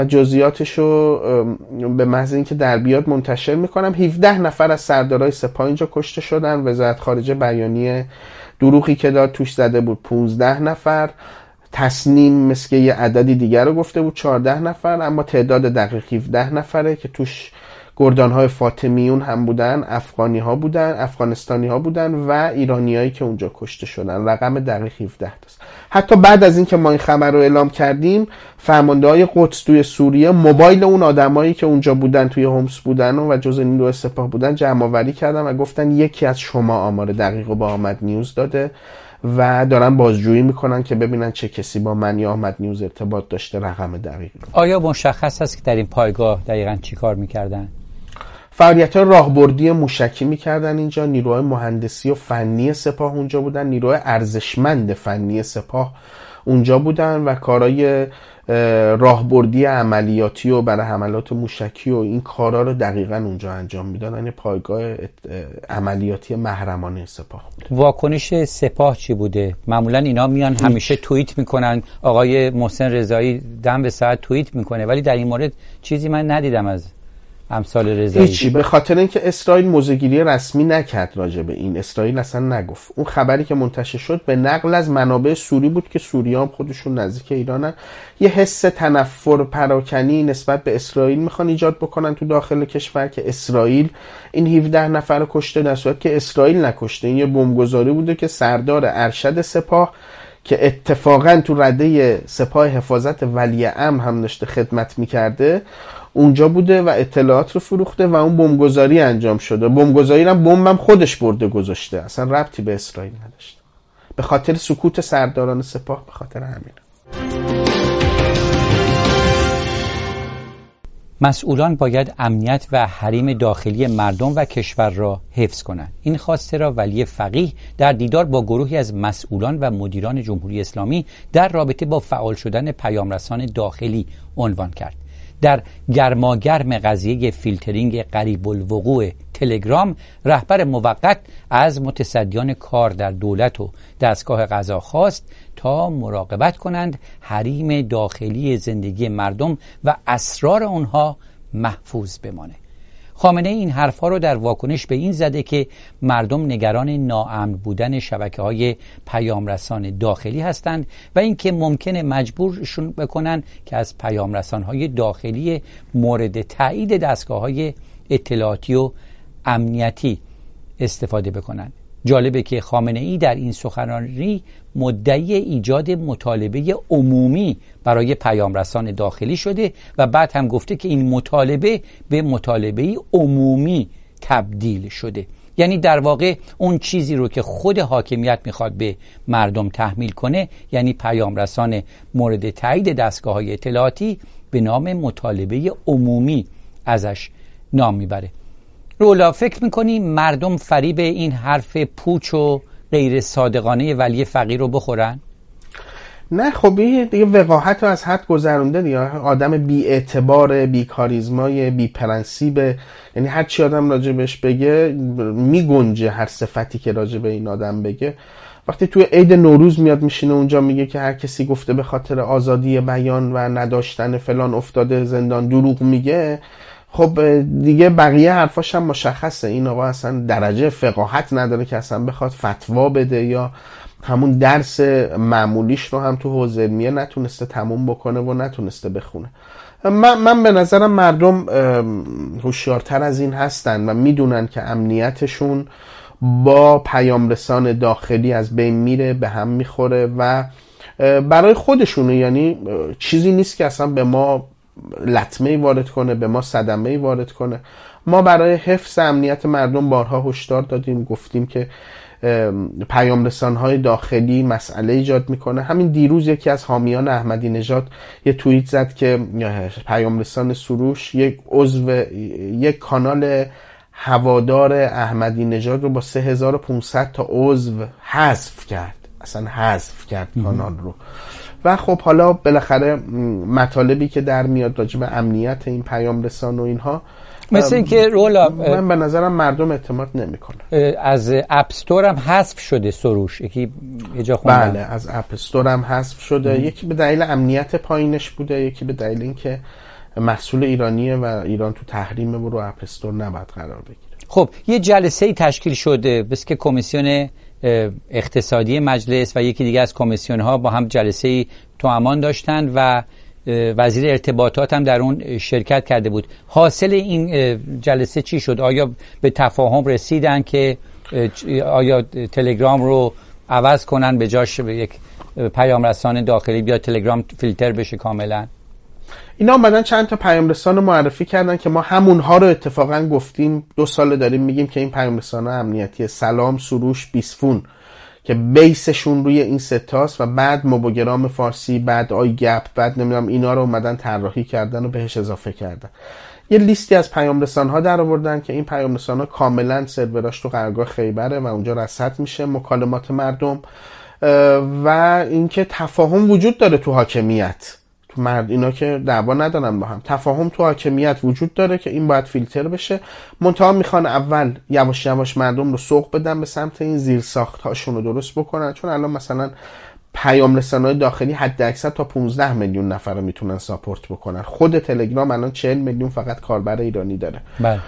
به محض اینکه در بیاد منتشر میکنم. 17 نفر از سردارای سپاه اینجا کشته شدن. وزارت خارجه بیانیه دروغی که داد توش زده بود 15 نفر. تصنیم مثل یه عددی دیگر رو گفته بود 14 نفر، اما تعداد دقیق 17 نفره که توش گردانهای فاطمیون هم بودن، افغانستانی ها بودن و ایرانیایی که اونجا کشته شدن. رقم دقیق 17 است. حتی بعد از اینکه ما این خبر رو اعلام کردیم، فرمانده‌های قدس توی سوریه موبایل اون آدمایی که اونجا بودن توی حمص بودن و جزء نیروی سپاه بودن جمع آوری کردن و گفتن یکی از شما آمار دقیق رو با احمد نیوز داده و دارن بازجویی میکنن که ببینن چه کسی با من یا احمد نیوز ارتباط داشته. رقم دقیق آیا مشخص است که در این پایگاه دقیقاً چی کار میکردن؟ فعالیت‌های راهبردی موشکی میکردن. اینجا نیروهای مهندسی و فنی سپاه اونجا بودن، نیروهای ارزشمند فنی سپاه اونجا بودن و کارهای راهبردی عملیاتی و برای حملات موشکی و این کارا رو دقیقاً اونجا انجام میدادن. یعنی پایگاه عملیاتی محرمانه سپاه بود. واکنش سپاه چی بوده؟ معمولا اینا میان همیشه توییت میکنن، آقای محسن رضایی دم به ساعت توییت میکنه، ولی در این مورد چیزی من ندیدم از امثال رضایی. هیچی، به خاطر اینکه اسرائیل موضع‌گیری رسمی نکرد راجع به این. اسرائیل اصلا نگفت. اون خبری که منتشر شد به نقل از منابع سوری بود که سوری‌ها هم خودشون نزدیک ایرانن. یه حس تنفر پراکنی نسبت به اسرائیل میخوان ایجاد بکنن تو داخل کشور که اسرائیل این 17 نفر رو کشته، در صورتی که اسرائیل نکشته. این یه بمبگذاری بوده که سردار ارشد سپاه که اتفاقا تو رده سپاه حفاظت ولی امر هم داشته خدمت میکرده اونجا بوده و اطلاعات رو فروخته و اون بمبگذاری انجام شده. بمبگذاری هم بمبم خودش برده گذاشته، اصلا ربطی به اسرائیل نداشته. به خاطر سکوت سرداران سپاه، به خاطر همین. مسئولان باید امنیت و حریم داخلی مردم و کشور را حفظ کنند. این خواسته را ولی فقیه در دیدار با گروهی از مسئولان و مدیران جمهوری اسلامی در رابطه با فعال شدن پیامرسان داخلی عنوان کرد. در گرماگرم قضیه فیلترینگ قریب الوقوع تلگرام، رهبر موقت از متصدیان کار در دولت و دستگاه قضا خواست تا مراقبت کنند حریم داخلی زندگی مردم و اسرار آنها محفوظ بمانه. خامنه‌ای این حرفا رو در واکنش به این زده که مردم نگران ناامن بودن شبکه‌های پیامرسان داخلی هستند و اینکه ممکنه مجبورشون بکنن که از پیامرسان‌های داخلی مورد تایید دستگاه‌های اطلاعاتی و امنیتی استفاده بکنن. جالبه که خامنه‌ای در این سخنرانی مدعی ایجاد مطالبه عمومی برای پیامرسان داخلی شده و بعد هم گفته که این مطالبه به مطالبه عمومی تبدیل شده. یعنی در واقع اون چیزی رو که خود حاکمیت میخواد به مردم تحمیل کنه، یعنی پیامرسان مورد تایید دستگاه‌های اطلاعاتی، به نام مطالبه عمومی ازش نام میبره. رولا، فکر میکنی مردم فریب این حرف پوچ و غیر صادقانه ولی فقیر رو بخورن؟ نه خب این دیگه وقاحت رو از حد گذرونده دیگه. آدم بی اعتبار، بی کاریزمای، بی پرنسیب، یعنی هر چی آدم راجع بهش بگه میگنجه، هر صفتی که راجع به این آدم بگه. وقتی توی عید نوروز میاد میشینه اونجا میگه که هر کسی گفته به خاطر آزادی بیان و نداشتن فلان افتاده زندان، دروغ میگه، خب دیگه بقیه حرفاش هم مشخصه. این آقا اصلا درجه فقاهت نداره که اصلا بخواد فتوا بده یا همون درس معمولیش رو هم تو حوزه علمیه نتونسته تموم بکنه و نتونسته بخونه. من به نظرم مردم هوشیارتر از این هستن و میدونن که امنیتشون با پیامرسان داخلی از بین میره، به هم میخوره و برای خودشونه. یعنی چیزی نیست که اصلا به ما لطمه‌ای وارد کنه، به ما صدمه‌ای وارد کنه. ما برای حفظ امنیت مردم بارها هشدار دادیم، گفتیم که پیامرسان‌های داخلی مسئله ایجاد میکنه. همین دیروز یکی از حامیان احمدی نژاد یه توییت زد که پیامرسان سروش یک کانال هوادار احمدی نژاد رو با 3500 تا عضو حذف کرد. اصلا حذف کرد کانال رو. و خب حالا بالاخره مطالبی که در میاد راجع به امنیت این پیام رسان و اینها، مثل اینکه رولا من به نظرم مردم اعتماد نمیکنه. از اپ استور هم حذف شده سروش، یکی یه جا خوندم. بله از اپ استور هم حذف شده. یکی به دلیل امنیت پایینش بوده، یکی به دلیل اینکه محصول ایرانیه و ایران تو تحریم رو اپ استور نباید قرار بگیره. خب یه جلسه‌ای تشکیل شده بس که کمیسیون اقتصادی مجلس و یکی دیگه از کمیسیون ها با هم جلسه‌ای توامان داشتن و وزیر ارتباطات هم در اون شرکت کرده بود. حاصل این جلسه چی شد؟ آیا به تفاهم رسیدن که آیا تلگرام رو عوض کنن، به جاش یک پیام رسان داخلی بیا تلگرام فیلتر بشه کاملا؟ اینا اومدن چند تا پیام رسان معرفی کردن که ما همونها رو اتفاقا گفتیم 2 سال داریم میگیم که این پیام رسان‌ها امنیتی، سلام، سروش، بیسفون، که بیسشون روی این ستاست و بعد موبوگرام فارسی، بعد آی گپ، بعد نمیدونم اینا رو اومدن طراحی کردن و بهش اضافه کردن. یه لیستی از پیام رسان‌ها در آوردن که این پیام رسان‌ها کاملا سروراش تو قرارگاه خیبره و اونجا رصد میشه مکالمات مردم و اینکه تفاهم وجود داره تو حاکمیت. اینا که دعوا ندارن با هم، تفاهم تو حاکمیت وجود داره که این باید فیلتر بشه. منتها میخوان اول یواش یواش مردم رو سوق بدن به سمت این زیرساخت هاشون رو درست بکنن، چون الان مثلا پیام رسانه‌های داخلی حد اکثر تا 15 میلیون نفر رو میتونن ساپورت بکنن. خود تلگرام الان 40 میلیون فقط کاربر ایرانی داره. بله.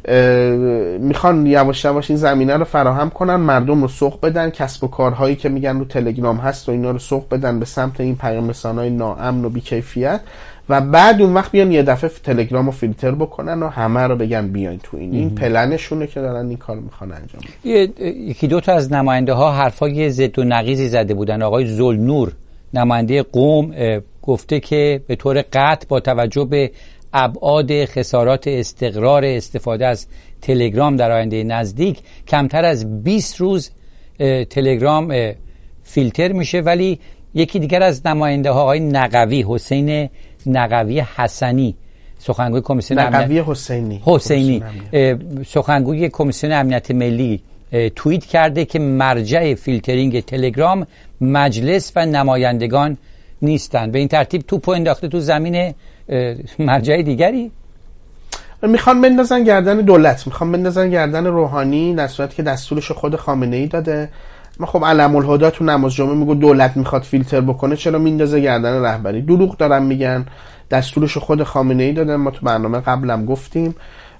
میخوان یواش یواش این زمینه رو فراهم کنن، مردم رو سوق بدن، کسب و کارهایی که میگن رو تلگرام هست و اینا رو سوق بدن به سمت این پیام رسانه‌های ناامن و بی‌کیفیت و بعد اون وقت بیان یه دفعه تلگرام رو فیلتر بکنن و همه رو بگن بیاین تو این پلنشونه که دارن این کار میخوان انجام بدن. یکی دو تا از نماینده ها حرفای ضد و نقیضی زده بودن. آقای ذوالنور نماینده قم گفته که به طور قطع با توجه به ابعاد خسارات استقرار استفاده از تلگرام در آینده نزدیک کمتر از 20 روز تلگرام فیلتر میشه. ولی یکی دیگر از نماینده ها آقای نقوی، حسین نقوی حسنی، سخنگوی کمیسیون حسینی سخنگوی کمیسیون امنیت ملی توییت کرده که مرجع فیلترینگ تلگرام مجلس و نمایندگان نیستن. به این ترتیب توپ انداخته تو زمین مرجع دیگری. میخوان بندازن گردن دولت، میخوان بندازن گردن روحانی، در صورتی که دستورش خود خامنه‌ای داده. ما خب علم الهدی تو نماز جمعه میگه دولت میخواد فیلتر بکنه، چرا میندازه گردن رهبری؟ دروغ دارن میگن، دستورش خود خامنه‌ای داده. ما تو برنامه قبلم گفتیم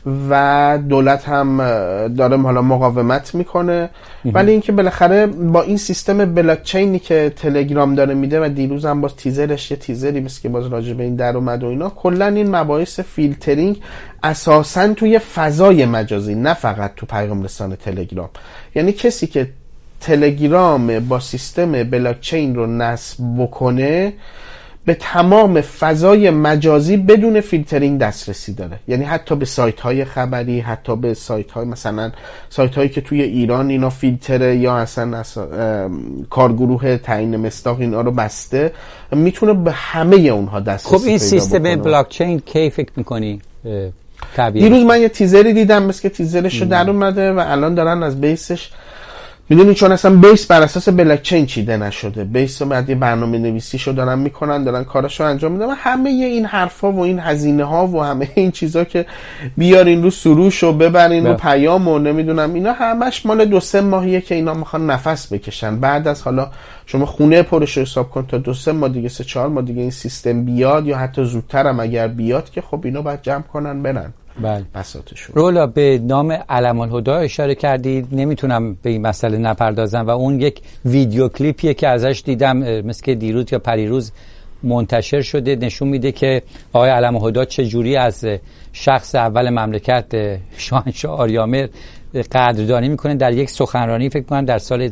و دولت هم داره حالا مقاومت میکنه. ولی اینکه بالاخره با این سیستم بلاک چینی که تلگرام داره میده و دیروز هم باز تیزرش یه تیزری مثل که باز راجع به این در اومد و اینا، کلا این مباحث فیلترینگ اساساً توی فضای مجازی نه فقط تو پیام رسان تلگرام، یعنی کسی که تلگرام با سیستم بلاک چین رو نصب بکنه به تمام فضای مجازی بدون فیلترینگ دسترسی داره. یعنی حتی به سایت های خبری، حتی به سایت های مثلا سایت هایی که توی ایران اینا فیلتره یا اصلا کارگروه تعیین مصداق اینا رو بسته، میتونه به همه اونها دسترسی خب این سیستم بلاک چین کی فکر میکنی طبیعی؟ دیروز من یه تیزری دیدم، مثل که تیزرش رو در اومده و الان دارن از بیسش، میدونی چون اصلا بیس بر اساس بلاک چین چیده نشده، بیس رو بعد یه برنامه نویسیشو دارن میکنن، دارن کاراشو انجام میدن و همه این حرفا و این هزینه ها و همه این چیزا که بیارین رو سروش و ببرین رو پیام و نمیدونم اینا، همش مال 2-3 ماهیه که اینا میخوان نفس بکشن. بعد از حالا شما خونه پرش رو حساب کن تا 2-3 ماه دیگه، 3-4 ماه دیگه این سیستم بیاد یا حتی زودتر هم اگر بیاد که خب اینا باید جمع کنن برن. بله. بساطشون. رولا به نام علم الهدا اشاره کردید، نمیتونم به این مسئله نپردازم و اون یک ویدیو کلیپیه که ازش دیدم مثل که دیروز یا پریروز منتشر شده، نشون میده که آقای علم الهدا چجوری از شخص اول مملکت شاهنشاه آریامر قدردانی میکنه در یک سخنرانی، فکر کنم در سال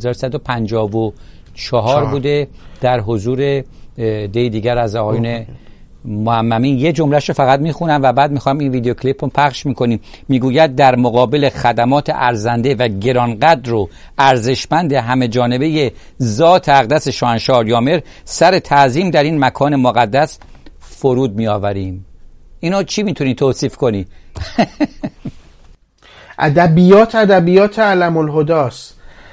1154 بوده، در حضور دیگر از آقایون معممین. یه جمله‌شو فقط میخونم و بعد میخوام این ویدیو کلیپ رو پخش میکنیم. میگوید در مقابل خدمات ارزنده و گرانقدر و ارزشمند همه جانبه ذات اقدس شاهنشاه آریامر سر تعظیم در این مکان مقدس فرود میآوریم. اینو چی میتونی توصیف کنی؟ ادبیات علم الهداست،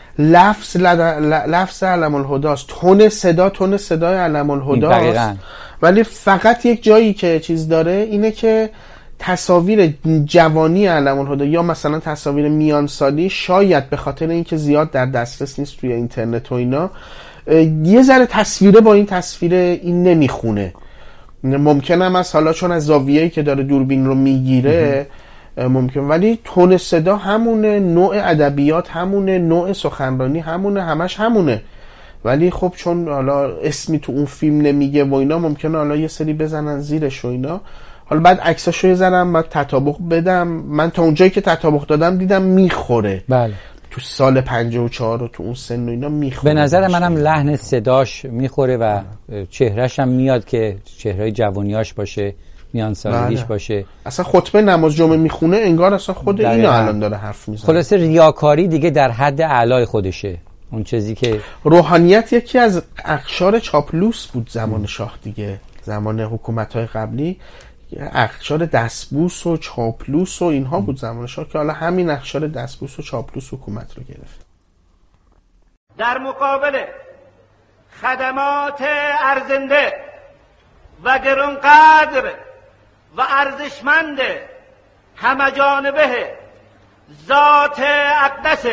لفظ علم الهداست، تون صدای علم الهداست. ولی فقط یک جایی که چیز داره اینه که تصاویر جوانی علم الهدا یا مثلا تصاویر میانسالی شاید به خاطر اینکه زیاد در دسترس نیست توی اینترنت و اینا، یه ذره تصویره با این تصویر این نمیخونه. ممکنه هم از حالا چون از زاویه‌ای که داره دوربین رو میگیره ممکن، ولی تون صدا همونه، نوع ادبیات همونه، نوع سخنرانی همونه، همش همونه. ولی خب چون حالا اسمی تو اون فیلم نمیگه و اینا، ممکنه حالا یه سری بزنن زیرش و اینا. حالا بعد عکساشو بزنم، بعد تطابق بدم. من تا اونجایی که تطابق دادم دیدم میخوره. بله. تو سال 54 و تو اون سن و اینا میخوره. به نظر منم لحن صداش میخوره و چهرهش هم میاد که چهره جوانیاش باشه، میان سالگیش باشه. اصلا خطبه نماز جمعه میخونه انگار اصلا خود اینو الان داره حرف میزنه. خلاصه ریاکاری دیگه در حد اعلای خودشه. اون چیزی که روحانیت یکی از اقشار چاپلوس بود زمان شاه دیگه، زمان حکومت‌های قبلی اقشار دستبوس و چاپلوس و اینها بود زمان شاه، که حالا همین اقشار دستبوس و چاپلوس حکومت رو گرفت. در مقابل خدمات ارزنده و گرانقدر و ارزشمند همه جانبه ذات اقدس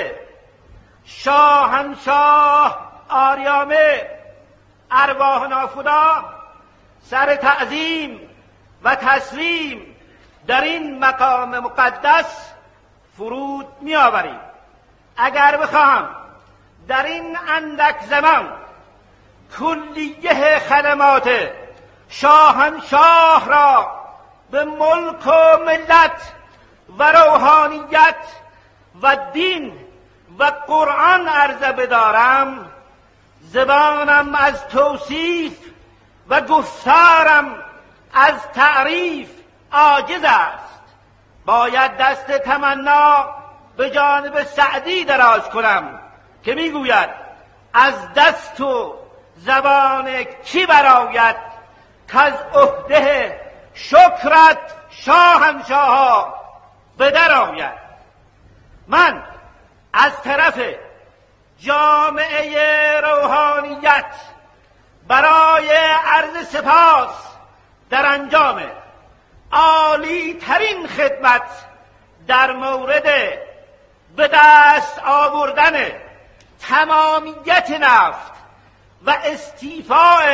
شاهنشاه آریامر ارواح نافدا سر تعظیم و تسلیم در این مقام مقدس فرود می آوریم. اگر بخواهم در این اندک زمان کلیه خدمات شاهنشاه را به ملک و ملت و روحانیت و دین و قرآن عرضه بدارم، زبانم از توصیف و گفتارم از تعریف عاجز است. باید دست تمنا به جانب سعدی دراز کنم که میگوید از دست و زبان کی براید که از عهده شکرت شاهنشاه به در آید. من از طرف جامعه روحانیت برای عرض سپاس در انجام عالی ترین خدمت در مورد به دست آوردن تمامیت نفت و استیفاء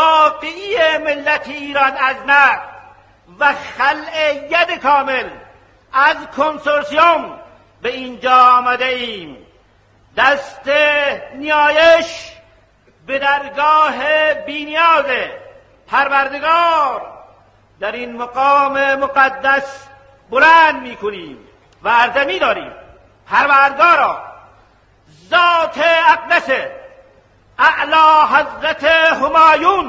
واقعی ملت ایران از نفت و خلع ید کامل از کنسورسیوم به اینجا آمده ایم دست نیایش به درگاه بی‌نیاز پروردگار در این مقام مقدس بلند می کنیم و عرضه می داریم پروردگارا ذات اقدس اعلی حضرت همایون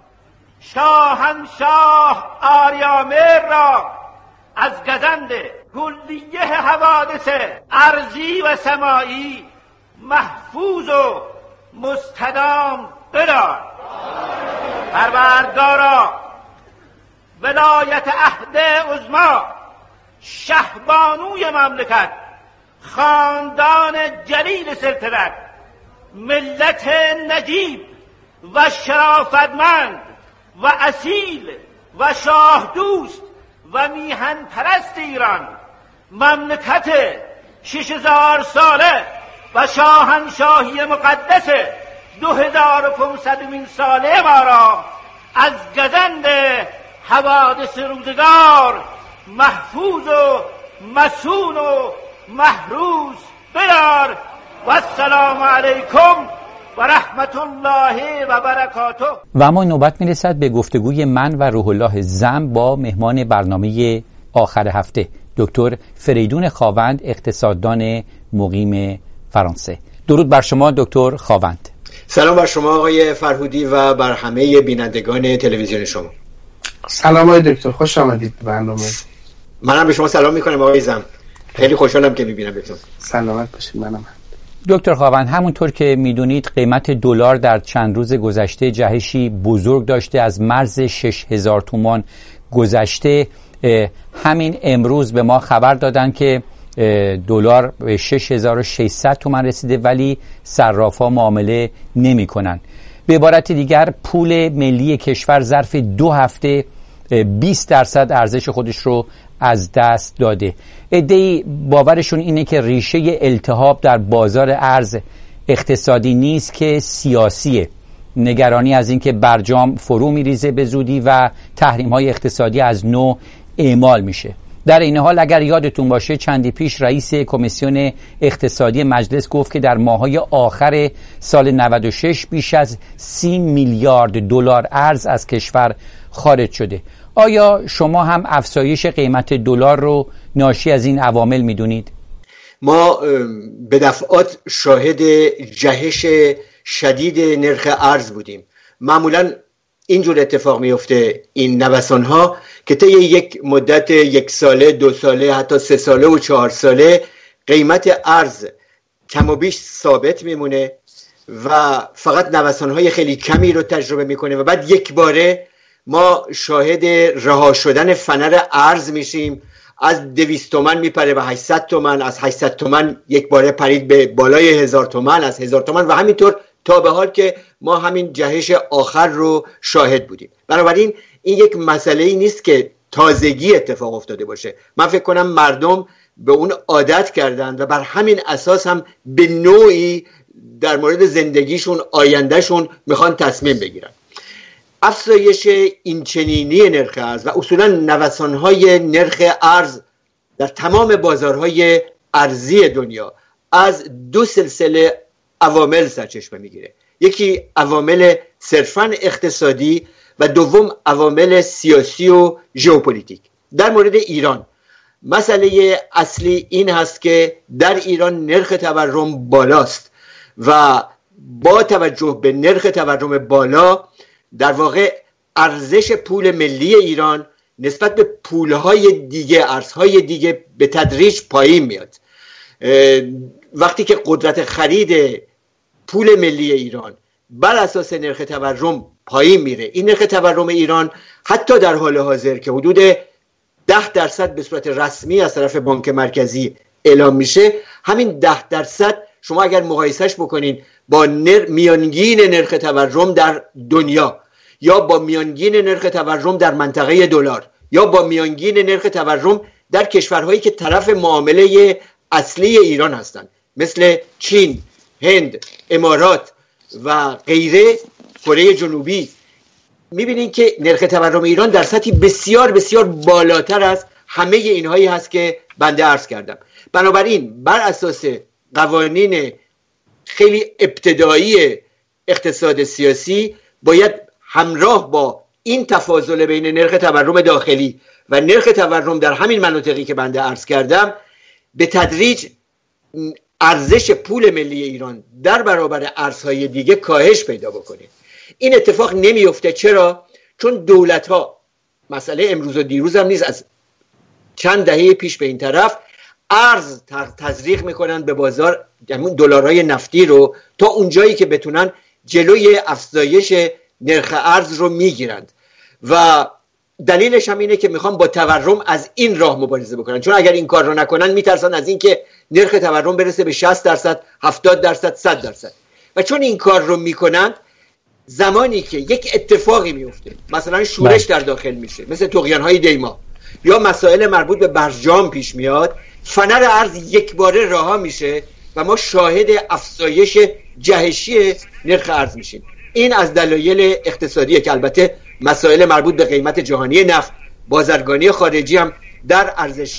شاهنشاه آریامهر را از گزند کلیه حوادث ارضی و سماعی محفوظ و مستدام بدار. پروردگارا ولایت عهد عظما شهبانوی مملکت، خاندان جلیل سلطنت، ملت نجیب و شرافتمند و اصیل و شاه دوست و میهن پرست ایران، مملکت 6000 ساله و شاهنشاهی مقدس 2500 ساله ما را از گزند حوادث روزگار محفوظ و مسون و محروز بدار. و السلام علیکم و رحمت الله و برکاته. و اما نوبت میرسد به گفتگوی من و روح الله زم با مهمان برنامه آخر هفته، دکتر فریدون خاوند، اقتصاددان مقیم فرانسه. درود بر شما دکتر خاوند. سلام بر شما آقای فرهودی و بر همه بینندگان تلویزیون شما. سلام آقای دکتر، خوش آمدید به برنامه. منم به شما سلام میکنم آقای زم، خیلی خوشحالم که میبینم بهتون. سلامت باشید. منم دکتر خاوند، همونطور که میدونید قیمت دلار در چند روز گذشته جهشی بزرگ داشته، از مرز 6000 تومان گذشته. همین امروز به ما خبر دادن که دلار به 6600 تومان رسیده، ولی صرافا معامله نمی کنن. به عبارت دیگر پول ملی کشور ظرف 2 هفته 20% ارزش خودش رو از دست داده. عده‌ای باورشون اینه که ریشه التهاب در بازار ارز اقتصادی نیست که سیاسیه. نگرانی از اینکه برجام فرو میریزه به زودی و تحریم‌های اقتصادی از نو اعمال میشه. در این حال اگر یادتون باشه چندی پیش رئیس کمیسیون اقتصادی مجلس گفت که در ماه‌های آخر سال 96 بیش از 30 میلیارد دلار ارز از کشور خارج شده. آیا شما هم افزایش قیمت دلار رو ناشی از این عوامل میدونید؟ ما به دفعات شاهد جهش شدید نرخ ارز بودیم. معمولاً اینجور اتفاق میفته این نوسان‌ها که طی یک مدت 1 ساله، 2 ساله، حتی 3 ساله و 4 ساله قیمت ارز کم و بیش ثابت میمونه و فقط نوسان‌های خیلی کمی رو تجربه میکنه و بعد یک باره ما شاهد رها شدن فنر ارز میشیم. از 200 تومن میپره به 800 تومن، از 800 تومن یک باره پرید به بالای 1000 تومن، از 1000 تومن و همینطور تا به حال که ما همین جهش آخر رو شاهد بودیم. بنابراین این یک مسئله‌ای نیست که تازگی اتفاق افتاده باشه. من فکر کنم مردم به اون عادت کردن و بر همین اساس هم به نوعی در مورد زندگیشون، آیندهشون میخوان تصمیم بگیرن. افزایش اینچنینی نرخ ارز و اصولا نوسان‌های نرخ ارز در تمام بازارهای ارزی دنیا از 2 سلسله عوامل سرچشمه میگیره. یکی عوامل صرفاً اقتصادی و دوم عوامل سیاسی و ژئوپلیتیک. در مورد ایران مسئله اصلی این هست که در ایران نرخ تورم بالاست و با توجه به نرخ تورم بالا در واقع ارزش پول ملی ایران نسبت به پولهای دیگه، ارزهای دیگه به تدریج پایین میاد. وقتی که قدرت خرید پول ملی ایران بر اساس نرخ تورم پایین میره، این نرخ تورم ایران حتی در حال حاضر که حدود 10% به صورت رسمی از طرف بانک مرکزی اعلام میشه، همین 10% شما اگر مقایسهش بکنین با میانگین نرخ تورم در دنیا یا با میانگین نرخ تورم در منطقه دلار یا با میانگین نرخ تورم در کشورهایی که طرف معامله اصلی ایران هستند مثل چین، هند، امارات و غیره، کره جنوبی، میبینین که نرخ تورم ایران در سطحی بسیار بسیار بالاتر است همه اینهایی هست که بنده عرض کردم. بنابراین بر اساس قوانین خیلی ابتدایی اقتصاد سیاسی باید همراه با این تفاضل بین نرخ تورم داخلی و نرخ تورم در همین مناطقی که بنده عرض کردم به تدریج ارزش پول ملی ایران در برابر ارزهای دیگه کاهش پیدا بکنه. این اتفاق نمیفته. چرا؟ چون دولت ها، مسئله امروز و دیروز هم نیست، از چند دهه پیش به این طرف ارز تزریق میکنن به بازار، یعنی دلارهای نفتی رو، تا اونجایی که بتونن جلوی افزایش نرخ ارز رو میگیرند و دلیلش هم اینه که میخوان با تورم از این راه مبارزه بکنن، چون اگر این کار رو نکنن میترسن از این که نرخ تورم برسه به 60%، 70%، 100%. و چون این کار رو میکنن، زمانی که یک اتفاقی میفته، مثلا شورش در داخل میشه مثل طغیان‌های دیما یا مسائل مربوط به برجام پیش میاد، فنر ارز یک باره رها میشه و ما شاهد افزایش جهشی نرخ ارز میشیم. این از دلایل اقتصادیه که البته مسائل مربوط به قیمت جهانی نفت، بازرگانی خارجی هم در ارزش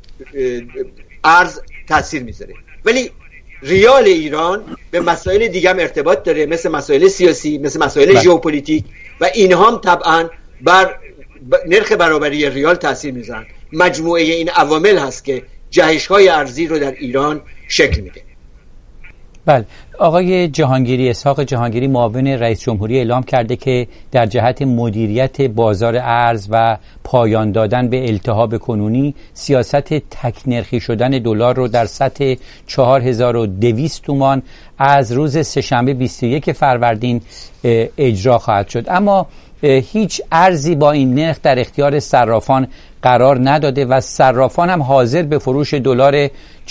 ارز تاثیر میذاره. ولی ریال ایران به مسائل دیگه هم ارتباط داره، مثل مسائل سیاسی، مثل مسائل ژئوپلیتیک، و اینها هم طبعا بر نرخ برابری ریال تاثیر میذارن. مجموعه این عوامل هست که جهش‌های ارزی رو در ایران شکل میده. بله، آقای جهانگیری، اسحاق جهانگیری، معاون رئیس جمهوری اعلام کرده که در جهت مدیریت بازار ارز و پایان دادن به التهاب کنونی، سیاست تک‌نرخی شدن دلار رو در سطح 4200 تومان از روز سه‌شنبه 21 فروردین اجرا خواهد شد. اما هیچ ارزی با این نرخ در اختیار صرافان قرار نداده و صرافان هم حاضر به فروش دلار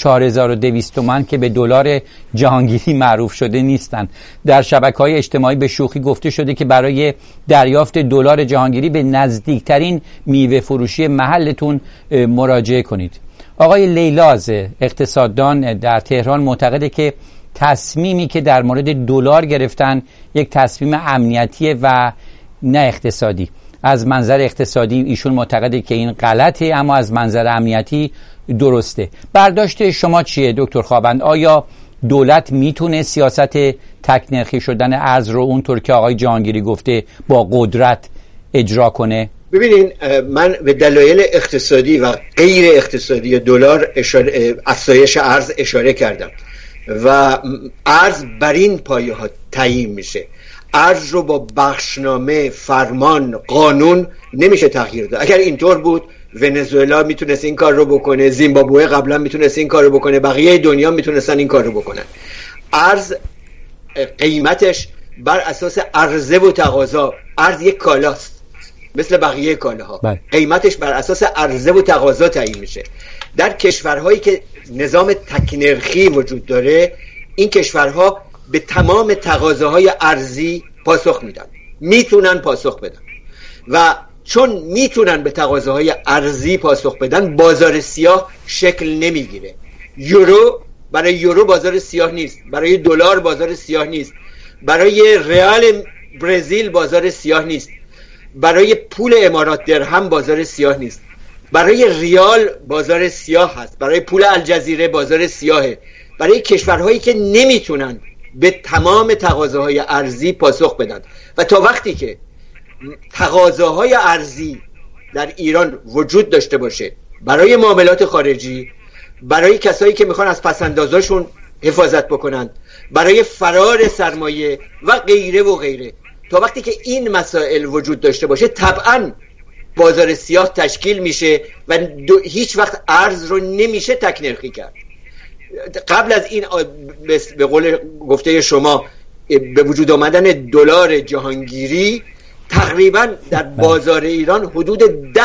4200 تومان که به دلار جهانگیری معروف شده نیستن. در شبکه‌های اجتماعی به شوخی گفته شده که برای دریافت دلار جهانگیری به نزدیکترین میوه فروشی محلتون مراجعه کنید. آقای لیلاز، اقتصاددان در تهران، معتقده که تصمیمی که در مورد دلار گرفتن یک تصمیم امنیتیه و نه اقتصادی. از منظر اقتصادی ایشون معتقده که این غلطه، اما از منظر امنیتی درسته. برداشت شما چیه دکتر خوابند؟ آیا دولت میتونه سیاست تک‌نرخی شدن ارز رو اونطور که آقای جهانگیری گفته با قدرت اجرا کنه؟ ببینین، من به دلایل اقتصادی و غیر اقتصادی دلار افزایش ارز اشاره کردم و ارز بر این پایه ها تعیین میشه. ارز رو با بخشنامه، فرمان، قانون نمیشه تغییر داد. اگر اینطور بود ونزوئلا میتونست این کار رو بکنه، زیمبابوه قبلا میتونست این کار رو بکنه، بقیه دنیا میتونستن این کار رو بکنن. ارز قیمتش بر اساس عرضه و تقاضا، ارز یک کالاست مثل بقیه کالاها، قیمتش بر اساس عرضه و تقاضا تعیین میشه. در کشورهایی که نظام تک‌نرخی وجود داره، این کشورها به تمام تقاضاهای ارزی پاسخ میدن، میتونن پاسخ بدن و چون میتونن به تقاضاهای ارزی پاسخ بدن، بازار سیاه شکل نمیگیره. یورو برای یورو بازار سیاه نیست، برای دلار بازار سیاه نیست، برای ریال برزیل بازار سیاه نیست، برای پول امارات درهم بازار سیاه نیست، برای ریال بازار سیاه هست، برای پول الجزیره بازار سیاهه. برای کشورهایی که نمیتونن به تمام تقاضاهای ارزی پاسخ بدن و تا وقتی که تقاضاهای ارزی در ایران وجود داشته باشه برای معاملات خارجی، برای کسایی که میخوان از پسندازاشون حفاظت بکنن، برای فرار سرمایه و غیره و غیره، تا وقتی که این مسائل وجود داشته باشه طبعاً بازار سیاه تشکیل میشه و هیچ وقت ارز رو نمیشه تک‌نرخی کرد. قبل از این به قول گفته شما به وجود آمدن دلار جهانگیری، تقریبا در بازار ایران حدود 10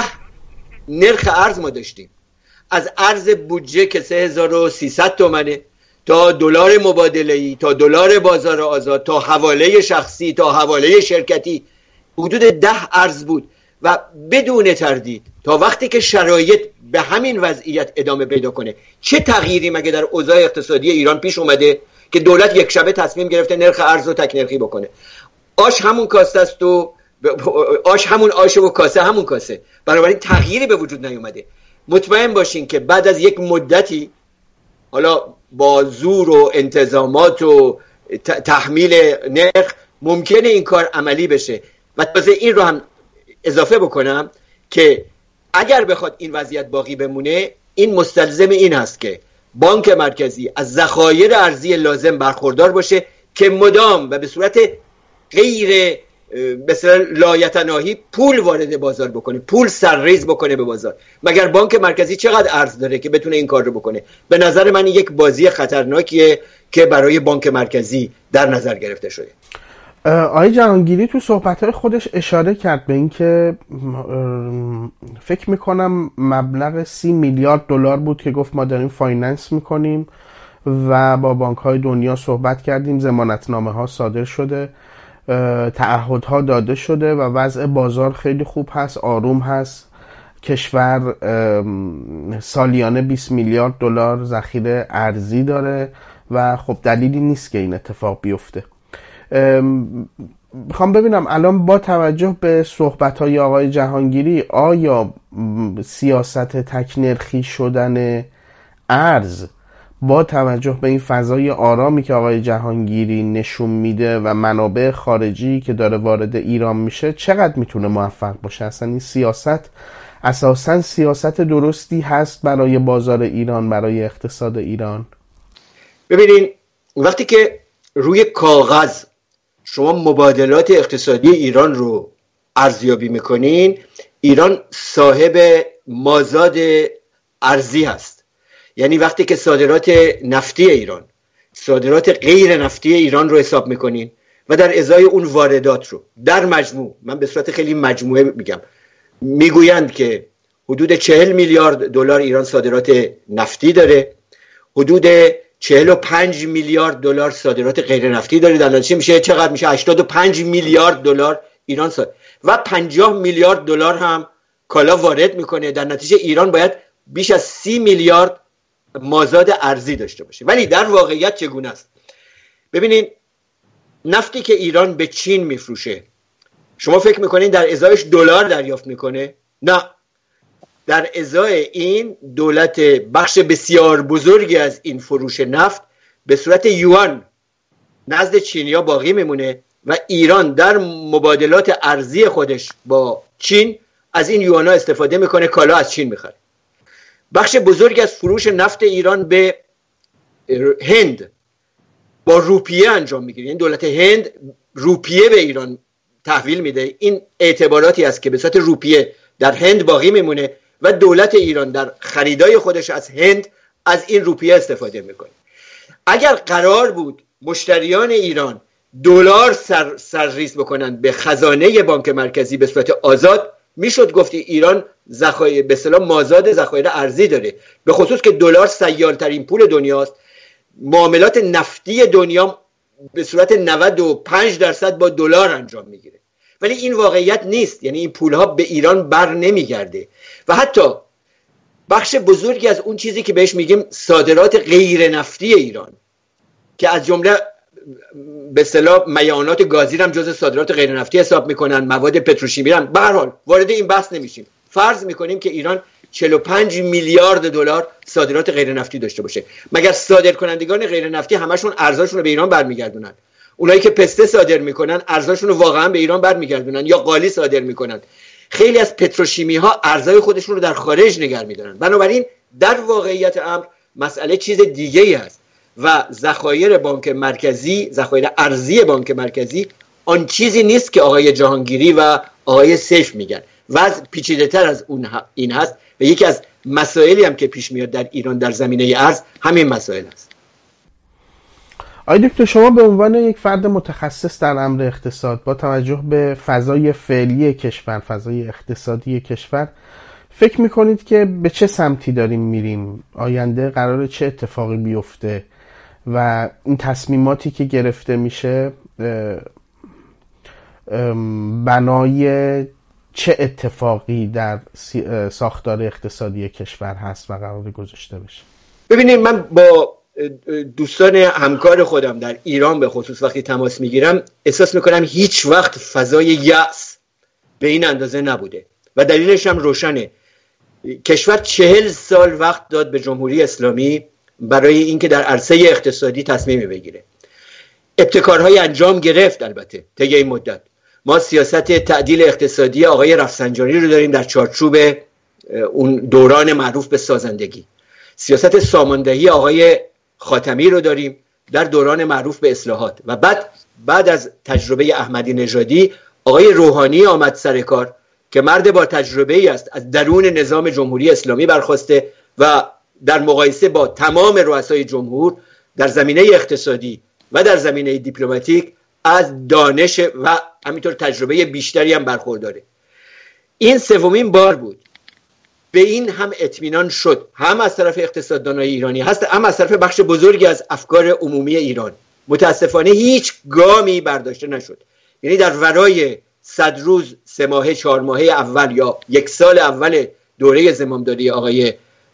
نرخ ارز ما داشتیم، از ارز بودجه که 3300 تومنه تا دلار مبادله‌ای، تا دلار بازار آزاد، تا حواله شخصی، تا حواله شرکتی، حدود 10 ارز بود و بدون تردید تا وقتی که شرایط به همین وضعیت ادامه پیدا کنه، چه تغییری مگه در اوضاع اقتصادی ایران پیش اومده که دولت یک شبه تصمیم گرفته نرخ ارز رو تک‌نرخی بکنه؟ آش همون کاسه است و آش همون آشه و کاسه همون کاسه، بنابراین تغییری به وجود نیومده. مطمئن باشین که بعد از یک مدتی، حالا با زور و انتظامات و تحمیل نرخ، ممکنه این کار عملی بشه. و تازه این رو هم اضافه بکنم که اگر بخواد این وضعیت باقی بمونه، این مستلزم این هست که بانک مرکزی از ذخایر ارزی لازم برخوردار باشه که مدام و به صورت غیر مثلا لایتناهی پول وارد بازار بکنه، پول سرریز بکنه به بازار. مگر بانک مرکزی چقدر ارز داره که بتونه این کار رو بکنه؟ به نظر من یک بازی خطرناکیه که برای بانک مرکزی در نظر گرفته شده. آقای جهانگیری تو صحبت‌های خودش اشاره کرد به این که فکر میکنم مبلغ 30 میلیارد دلار بود که گفت ما داریم فایننس میکنیم و با بانک‌های دنیا صحبت کردیم، ضمانتنامه‌ها صادر شده، تعهدها داده شده و وضع بازار خیلی خوب هست، آروم هست. کشور سالیانه 20 میلیارد دلار ذخیره ارزی داره و خب دلیلی نیست که این اتفاق بیفته. میخوام ببینم الان با توجه به صحبت‌های آقای جهانگیری، آیا سیاست تکنرخی شدن ارز با توجه به این فضای آرامی که آقای جهانگیری نشون میده و منابع خارجی که داره وارد ایران میشه، چقدر میتونه موفق باشه؟ اصلا این سیاست اساساً سیاست درستی هست برای بازار ایران، برای اقتصاد ایران؟ ببینین، وقتی که روی کاغذ شما مبادلات اقتصادی ایران رو ارزیابی میکنین، ایران صاحب مازاد ارزی هست. یعنی وقتی که صادرات نفتی ایران، صادرات غیر نفتی ایران رو حساب میکنین و در ازای اون واردات رو در مجموع، من به صورت خیلی مجموعه میگم، میگویند که حدود 40 میلیارد دلار ایران صادرات نفتی داره، حدود 45 میلیارد دلار صادرات غیر نفتی داره. در نتیجه میشه چقدر میشه؟ 85 میلیارد دلار ایران و 50 میلیارد دلار هم کالا وارد میکنه. در نتیجه ایران باید بیش از 30 میلیارد مازاد ارزی داشته باشه. ولی در واقعیت چگونه است؟ ببینید، نفتی که ایران به چین میفروشه، شما فکر میکنین در ازایش دلار دریافت میکنه؟ نه، در ازای این دولت بخش بسیار بزرگی از این فروش نفت به صورت یوان نزد چینیا باقی میمونه و ایران در مبادلات ارزی خودش با چین از این یوانا استفاده میکنه، کالا از چین میخره. بخش بزرگی از فروش نفت ایران به هند با روپیه انجام میگیره. این دولت هند روپیه به ایران تحویل میده. این اعتباراتی است که به صورت روپیه در هند باقی میمونه و دولت ایران در خریدای خودش از هند از این روپیه استفاده میکنه. اگر قرار بود مشتریان ایران دلار سرریز بکنن به خزانه بانک مرکزی به صورت آزاد، میشد گفتی ایران ذخایر به اصطلاح مازاد ذخایر ارزی داره، به خصوص که دلار سیالترین پول دنیاست. معاملات نفتی دنیا به صورت 95% با دلار انجام میگیره. ولی این واقعیت نیست. یعنی این پولها به ایران بر نمیگرده و حتی بخش بزرگی از اون چیزی که بهش میگیم صادرات غیر نفتی ایران، که از جمله به اصطلاح میانات گازی هم جزء صادرات غیر نفتی حساب میکنن، مواد پتروشیمی هم. به هر حال وارد این بحث نمیشیم. فرض میکنیم که ایران 45 میلیارد دلار صادرات غیر نفتی داشته باشه. مگر صادرکنندگان غیر نفتی همشون ارزششون رو به ایران برمیگردونن؟ اونایی که پسته صادر میکنن ارزششون رو واقعا به ایران برمیگردونن یا قالی صادر میکنن؟ خیلی از پتروشیمی ها ارزای خودشون رو در خارج نگه میدارن. بنابراین در واقعیت امر مسئله چیز دیگه ای است و ذخایر بانک مرکزی، ذخایر ارزی بانک مرکزی آن چیزی نیست که آقای جهانگیری و آقای سیف میگن. وضع پیچیده‌تر از این هست و یکی از مسائلی هم که پیش میاد در ایران در زمینه ارز همین مسائل است. آقای دکتر، شما به عنوان یک فرد متخصص در امر اقتصاد، با توجه به فضای فعلی کشور، فضای اقتصادی کشور، فکر میکنید که به چه سمتی داریم میریم؟ آینده قراره چه اتفاقی بیفته و این تصمیماتی که گرفته میشه بنای چه اتفاقی در ساختار اقتصادی کشور هست و قراره گذاشته بشه؟ ببینید، من با دوستان همکار خودم در ایران به خصوص وقتی تماس میگیرم احساس میکنم هیچ وقت فضای یأس به این اندازه نبوده و دلیلش هم روشنه. کشور 40 سال وقت داد به جمهوری اسلامی برای اینکه در عرصه اقتصادی تصمیمی بگیره. ابتکارهای انجام گرفت. البته طی این مدت ما سیاست تعدیل اقتصادی آقای رفسنجانی رو داریم در چارچوب اون دوران معروف به سازندگی. سیاست ساماندهی آقای خاتمی رو داریم در دوران معروف به اصلاحات. و بعد از تجربه احمدی نژادی آقای روحانی آمد سر کار که مرد با تجربه‌ای است، از درون نظام جمهوری اسلامی برخاسته و در مقایسه با تمام رؤسای جمهور در زمینه اقتصادی و در زمینه دیپلماتیک از دانش و همینطور تجربه بیشتری هم برخورداره. این سومین بار بود. به این هم اطمینان شد، هم از طرف اقتصاددانای ایرانی هست، هم از طرف بخش بزرگی از افکار عمومی ایران. متاسفانه هیچ گامی برداشته نشد. یعنی در ورای 100 روز، 3 ماهه، 4 ماهه اول یا 1 سال اول دوره زمامداری آقای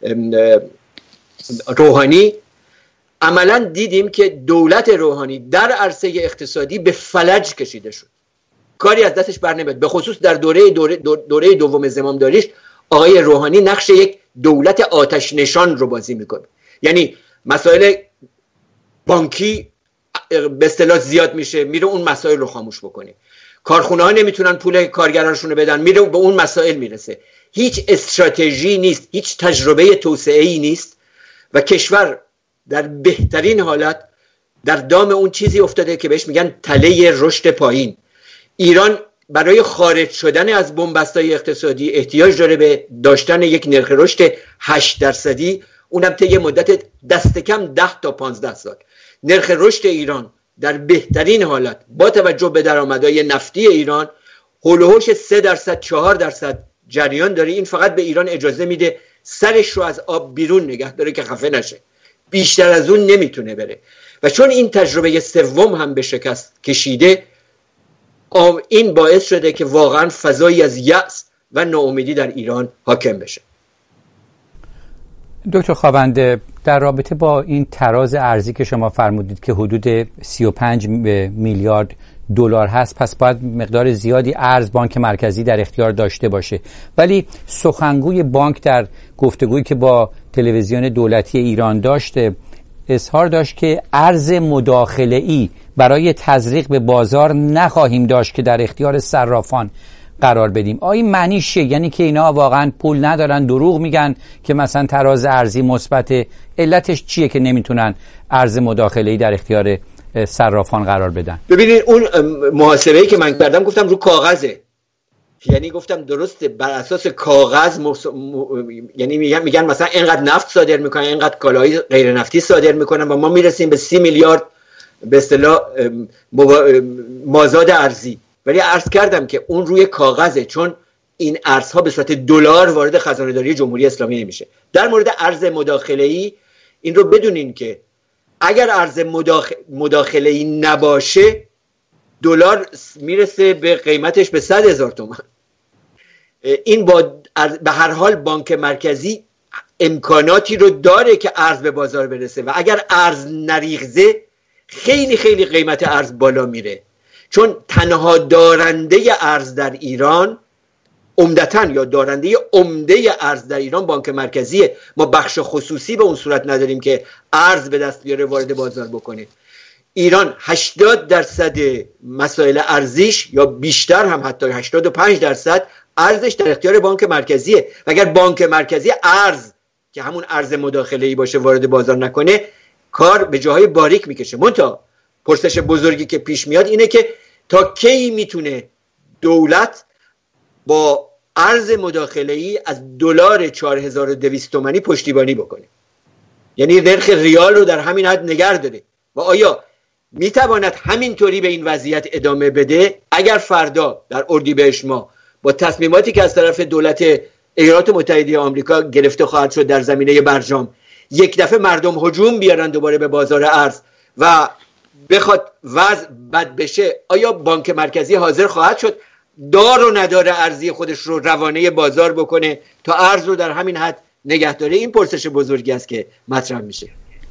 روحانی عملا دیدیم که دولت روحانی در عرصه اقتصادی به فلج کشیده شد. کاری از دستش بر نمیاد. به خصوص در دوره دوم زمامداریش آقای روحانی نقش یک دولت آتش نشان رو بازی میکنه. یعنی مسائل بانکی به اصطلاح زیاد میشه، میره اون مسائل رو خاموش بکنه. کارخونه ها نمیتونن پول کارگرانشون رو بدن، میره به اون مسائل میرسه. هیچ استراتژی نیست، هیچ تجربه توسعه‌ای نیست و کشور در بهترین حالت در دام اون چیزی افتاده که بهش میگن تله رشد پایین. ایران برای خارج شدن از بنبستای اقتصادی احتیاج داره به داشتن یک نرخ رشد 8%، اونم طی مدت دست کم 10 تا 15 سال. نرخ رشد ایران در بهترین حالت با توجه به درآمدهای نفتی ایران حول و حوش 3% 4% جریان داره. این فقط به ایران اجازه میده سرش رو از آب بیرون نگه داره که خفه نشه، بیشتر از اون نمیتونه بره. و چون این تجربه سوم هم به شکست کشیده، این باعث شده که واقعا فضایی از یأس و ناامیدی در ایران حاکم بشه. دکتر خاونده، در رابطه با این تراز ارزی که شما فرمودید که حدود 35 میلیارد دلار هست، پس باید مقدار زیادی ارز بانک مرکزی در اختیار داشته باشه. ولی سخنگوی بانک در گفتگویی که با تلویزیون دولتی ایران داشته اظهار داشت که ارز مداخله‌ای برای تزریق به بازار نخواهیم داشت که در اختیار صرافان قرار بدیم. آیا معنیش چیه؟ یعنی که اینا واقعا پول ندارن، دروغ میگن که مثلا تراز ارزی مثبته؟ علتش چیه که نمیتونن ارز مداخله‌ای در اختیار صرافان قرار بدن؟ ببینید اون محاسبه‌ای که من کردم گفتم رو کاغذه. یعنی گفتم درسته بر اساس کاغذ یعنی میگن مثلا اینقدر نفت صادر میکنن، اینقدر کالای غیر نفتی صادر میکنن و ما میرسیم به 30 میلیارد به اصطلاح مازاد ارزی. ولی عرض کردم که اون روی کاغذه، چون این ارزها به صورت دلار وارد خزانه داری جمهوری اسلامی نمیشه. در مورد ارز مداخله‌ای این رو بدونین که اگر ارز مداخله‌ای نباشه دلار میرسه به قیمتش به 100,000 تومان. این به هر حال بانک مرکزی امکاناتی رو داره که ارز به بازار برسه و اگر ارز نریخزه خیلی خیلی قیمت ارز بالا میره، چون تنها دارنده ارز در ایران عمدتاً یا دارنده عمده ارز در ایران بانک مرکزیه. ما بخش خصوصی به اون صورت نداریم که ارز به دست بیاره وارد بازار بکنه. ایران 80% مسائل ارزیش یا بیشتر هم حتی 85% ارزش در اختیار بانک مرکزیه و اگر بانک مرکزی ارز که همون ارز مداخله‌ای باشه وارد بازار نکنه کار به جاهای باریک میکشه. منتها پرسش بزرگی که پیش میاد اینه که تا کی میتونه دولت با ارز مداخله‌ای از دلار 4200 تومانی پشتیبانی بکنه، یعنی نرخ ریال رو در همین حد نگه داره و آیا میتواند همینطوری به این وضعیت ادامه بده؟ اگر فردا در اردیبهشت ماه با تصمیماتی که از طرف دولت ایالات متحده آمریکا گرفته خواهد شد در زمینه برجام یک دفعه مردم هجوم بیارن دوباره به بازار ارز و بخواد وضع بد بشه، آیا بانک مرکزی حاضر خواهد شد دار و ندار ارزی خودش رو روانه بازار بکنه تا ارز رو در همین حد نگه داره؟ این پرسش بزرگی است که مطرح میشه.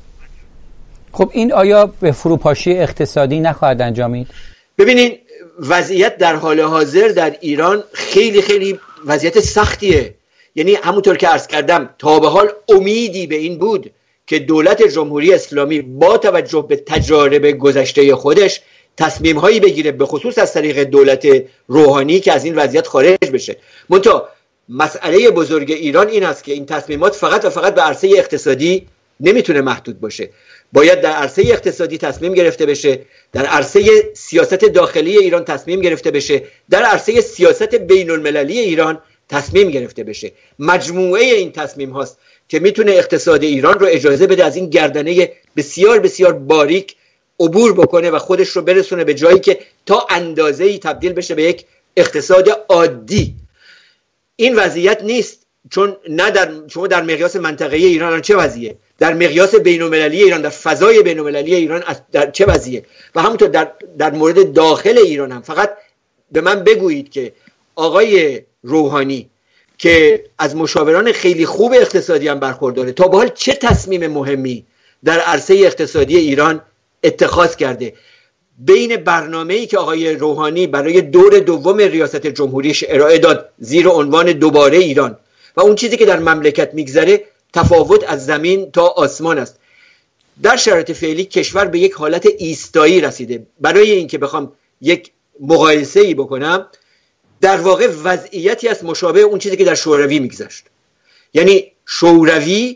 خب این آیا به فروپاشی اقتصادی نخواهد انجامید؟ ببینین وضعیت در حال حاضر در ایران خیلی خیلی وضعیت سختیه. یعنی همونطور که عرض کردم تا به حال امیدی به این بود که دولت جمهوری اسلامی با توجه به تجارب گذشته خودش تصمیم هایی بگیره، به خصوص از طریق دولت روحانی، که از این وضعیت خارج بشه. منتها مسئله بزرگ ایران این است که این تصمیمات فقط و فقط به عرصه اقتصادی نمیتونه محدود باشه. باید در عرصه اقتصادی تصمیم گرفته بشه، در عرصه سیاست داخلی ایران تصمیم گرفته بشه، در عرصه سیاست بین المللی ایران تصمیم گرفته بشه. مجموعه این تصمیم هاست که میتونه اقتصاد ایران رو اجازه بده از این گردنه بسیار بسیار باریک عبور بکنه و خودش رو برسونه به جایی که تا اندازه‌ای تبدیل بشه به یک اقتصاد عادی. این وضعیت نیست، چون شما در مقیاس منطقه ایران چه وضعیه، در مقیاس بین‌المللی ایران، در فضای بین‌المللی ایران در چه وضعیه، و همونطور در مورد داخل ایران هم. فقط به من بگویید که آقای روحانی که از مشاوران خیلی خوب اقتصادی هم برخورداره، تا به حال چه تصمیم مهمی در عرصه اقتصادی ایران اتخاذ کرده؟ بین برنامه‌ای که آقای روحانی برای دور دوم ریاست جمهوریش ارائه داد زیر عنوان دوباره ایران و اون چیزی که در مملکت میگذره تفاوت از زمین تا آسمان است. در شرایط فعلی کشور به یک حالت ایستایی رسیده. برای اینکه بخوام یک مقایسه‌ای بکنم، در واقع وضعیتی است مشابه اون چیزی که در شوروی میگذشت. یعنی شوروی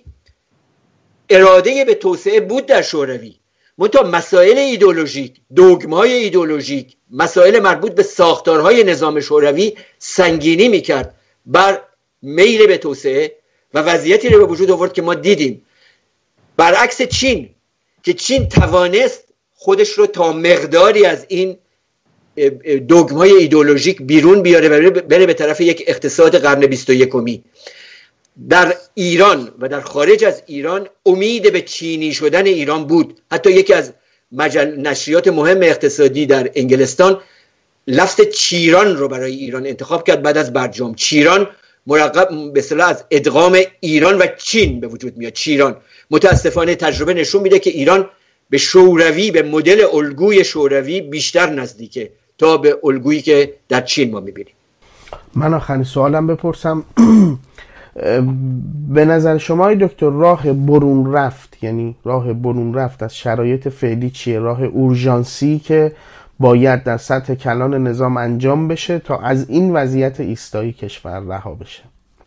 اراده به توسعه بود در شوروی، منتها مسائل ایدئولوژیک، دوگم‌های ایدئولوژیک، مسائل مربوط به ساختارهای نظام شوروی سنگینی میکرد بر میل به توسعه و وضعیتی رو به وجود آورد که ما دیدیم. برعکس چین، که چین توانست خودش رو تا مقداری از این دوگم‌های ایدئولوژیک بیرون بیاره و بره به طرف یک اقتصاد قرن 21. در ایران و در خارج از ایران امید به چینی شدن ایران بود. حتی یکی از نشریات مهم اقتصادی در انگلستان لفظ چیران رو برای ایران انتخاب کرد بعد از برجام. چیران مرکب به اصطلاح از ادغام ایران و چین به وجود میاد. چیران. متاسفانه تجربه نشون میده که ایران به شوروی، به مدل الگوی شوروی بیشتر نزدیکه تا به الگویی که در چین ما میبینیم. من آخرین سوالم بپرسم به نظر شما دکتر راه برون رفت، یعنی راه برون رفت از شرایط فعلی چیه؟ راه اورژانسی که باید در سطح کلان نظام انجام بشه تا از این وضعیت ایستایی کشور رها بشه؟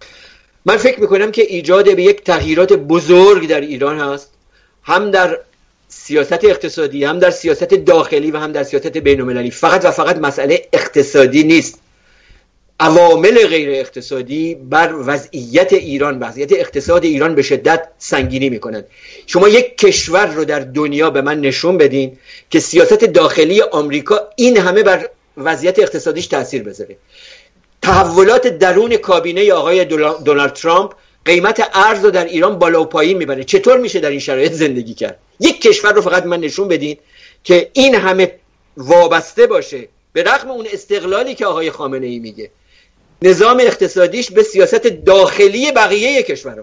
من فکر میکنم که ایجاد به یک تغییرات بزرگ در ایران هست، هم در سیاست اقتصادی، هم در سیاست داخلی و هم در سیاست بین‌المللی. فقط و فقط مسئله اقتصادی نیست. عوامل غیر اقتصادی بر وضعیت ایران، وضعیت اقتصاد ایران به شدت سنگینی میکنند. شما یک کشور رو در دنیا به من نشون بدین که سیاست داخلی آمریکا این همه بر وضعیت اقتصادیش تأثیر بذاره. تحولات درون کابینه آقای دونالد ترامپ قیمت ارز رو در ایران بالا و پایین میبره. چطور میشه در این شرایط زندگی کرد؟ یک کشور رو فقط من نشون بدین که این همه وابسته باشه، به رغم اون استقلالی که آقای خامنه ای میگه، نظام اقتصادیش به سیاست داخلی بقیه کشورها.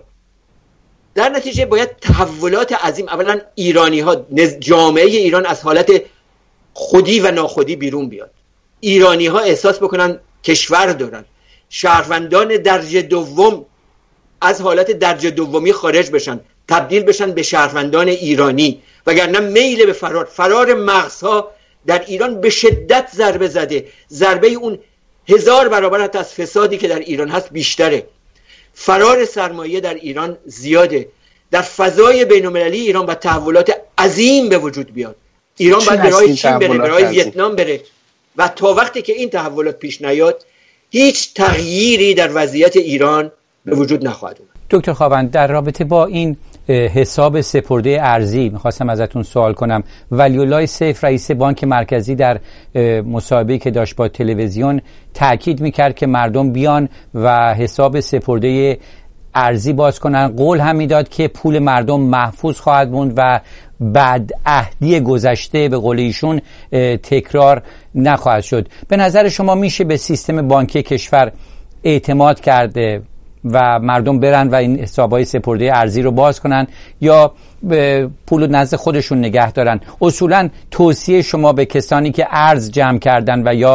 در نتیجه باید تحولات عظیم، اولا ایرانی ها، جامعه ایران از حالت خودی و ناخودی بیرون بیاد. ایرانی ها احساس بکنن کشور دارن. شهروندان درجه دوم از حالت درجه دومی خارج بشن، تبدیل بشن به شهروندان ایرانی، وگرنه میل به فرار مغزها در ایران به شدت ضربه زده. ضربه اون 1000 برابر حتی از فسادی که در ایران هست بیشتره. فرار سرمایه در ایران زیاده. در فضای بین‌المللی ایران باید تحولات عظیم به وجود بیاد. ایران باید به راه چین بره، به راه ویتنام بره، و تا وقتی که این تحولات پیش نیاد هیچ تغییری در وضعیت ایران به وجود نخواهد اومد. دکتر خاوند، در رابطه با این حساب سپرده ارزی میخواستم ازتون سوال کنم. ولی‌الله سیف رئیس بانک مرکزی در مصاحبه‌ای که داشت با تلویزیون تاکید میکرد که مردم بیان و حساب سپرده ارزی باز کنن. قول هم میداد که پول مردم محفوظ خواهد موند و بعد عهدی گذشته به قول ایشون تکرار نخواهد شد. به نظر شما میشه به سیستم بانکی کشور اعتماد کرده و مردم برن و این حسابهای سپرده ارزی رو باز کنن، یا پول نزد خودشون نگه دارن؟ اصولا توصیه شما به کسانی که ارز جمع کردن و یا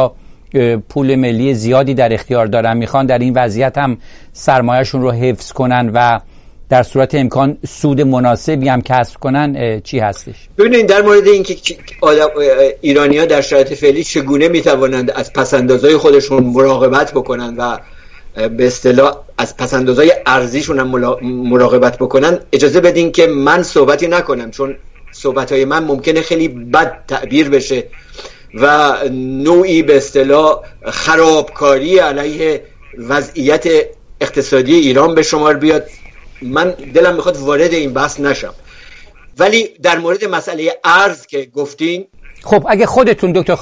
پول ملی زیادی در اختیار دارن، میخوان در این وضعیت هم سرمایه‌شون رو حفظ کنن و در صورت امکان سود مناسبی هم کسب کنن، چی هستش؟ ببینید در مورد اینکه ایرانی‌ها در شرایط فعلی چگونه میتوانند از پس‌اندازهای خودشون مراقبت بکنن و به اصطلاح از پس‌اندازهای ارزیشون هم مراقبت بکنن، اجازه بدین که من صحبتی نکنم، چون صحبت‌های من ممکنه خیلی بد تعبیر بشه و نوعی به اصطلاح خرابکاری علیه وضعیت اقتصادی ایران به شمار بیاد. من دلم میخواد وارد این بحث نشم، ولی در مورد مسئله ارز که گفتین، خب اگه خودتون دکتر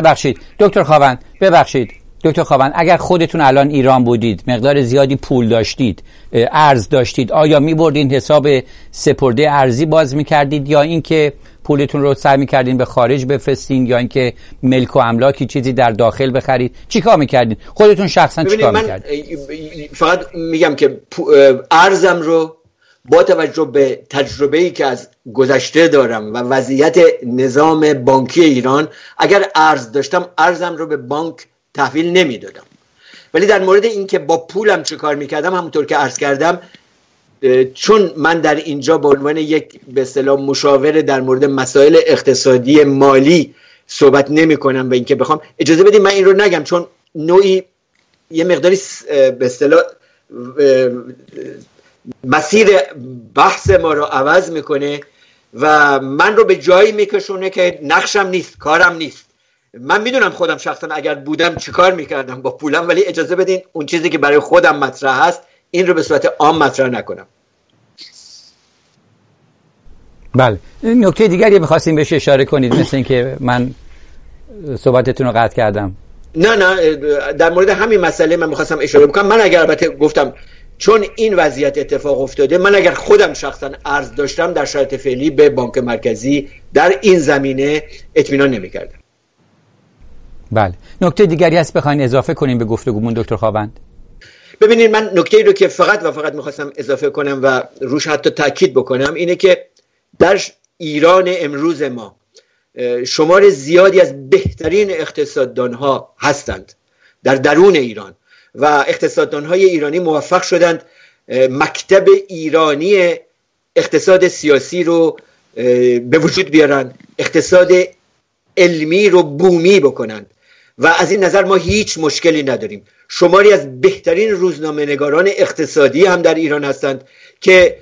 خاوند اگر خودتون الان ایران بودید، مقدار زیادی پول داشتید، ارز داشتید، آیا میبردین حساب سپرده ارزی باز میکردید یا اینکه پولتون رو سعی میکردین به خارج بفرستین یا اینکه ملک و املاکی چیزی در داخل بخرید؟ چیکار میکردین خودتون شخصا؟ چیکار میکردین؟ فقط میگم که ارزم رو با توجه به تجربه‌ای که از گذشته دارم و وضعیت نظام بانکی ایران، اگر ارز داشتم ارزم رو به بانک تحویل نمیدادم. ولی در مورد این که با پولم چه کار میکردم، همونطور که عرض کردم، چون من در اینجا به عنوان یک به اصطلاح مشاور در مورد مسائل اقتصادی مالی صحبت نمی کنم و اینکه بخوام، اجازه بدید من این رو نگم، چون نوعی یه مقداری به اصطلاح مسیر بحث ما رو عوض میکنه و من رو به جایی میکشونه که نقشم نیست، کارم نیست. من میدونم خودم شخصا اگر بودم چیکار میکردم با پولم، ولی اجازه بدین اون چیزی که برای خودم مطرح هست این رو به صورت عام مطرح نکنم. بله، نکته دیگری می‌خواستیم بهش اشاره کنید، مثل اینکه من صحبتتون رو قطع کردم. نه در مورد همین مسئله من می‌خواستم اشاره بکنم. من اگر البته گفتم چون این وضعیت اتفاق افتاده، من اگر خودم شخصا ارز داشتم در شرایط فعلی به بانک مرکزی در این زمینه اطمینان نمی‌کردم. بله، نکته دیگری هست بخواید اضافه کنیم به گفتگومون دکتر خاوند؟ ببینید، من نکته‌ای رو که فقط می‌خواستم اضافه کنم و روش حتی تاکید بکنم اینه که در ایران امروز ما شمار زیادی از بهترین اقتصاددان‌ها هستند در درون ایران و اقتصاددان‌های ایرانی موفق شدند مکتب ایرانی اقتصاد سیاسی رو به وجود بیارن، اقتصاد علمی رو بومی بکنند و از این نظر ما هیچ مشکلی نداریم. شماری از بهترین روزنامه‌نگاران اقتصادی هم در ایران هستند که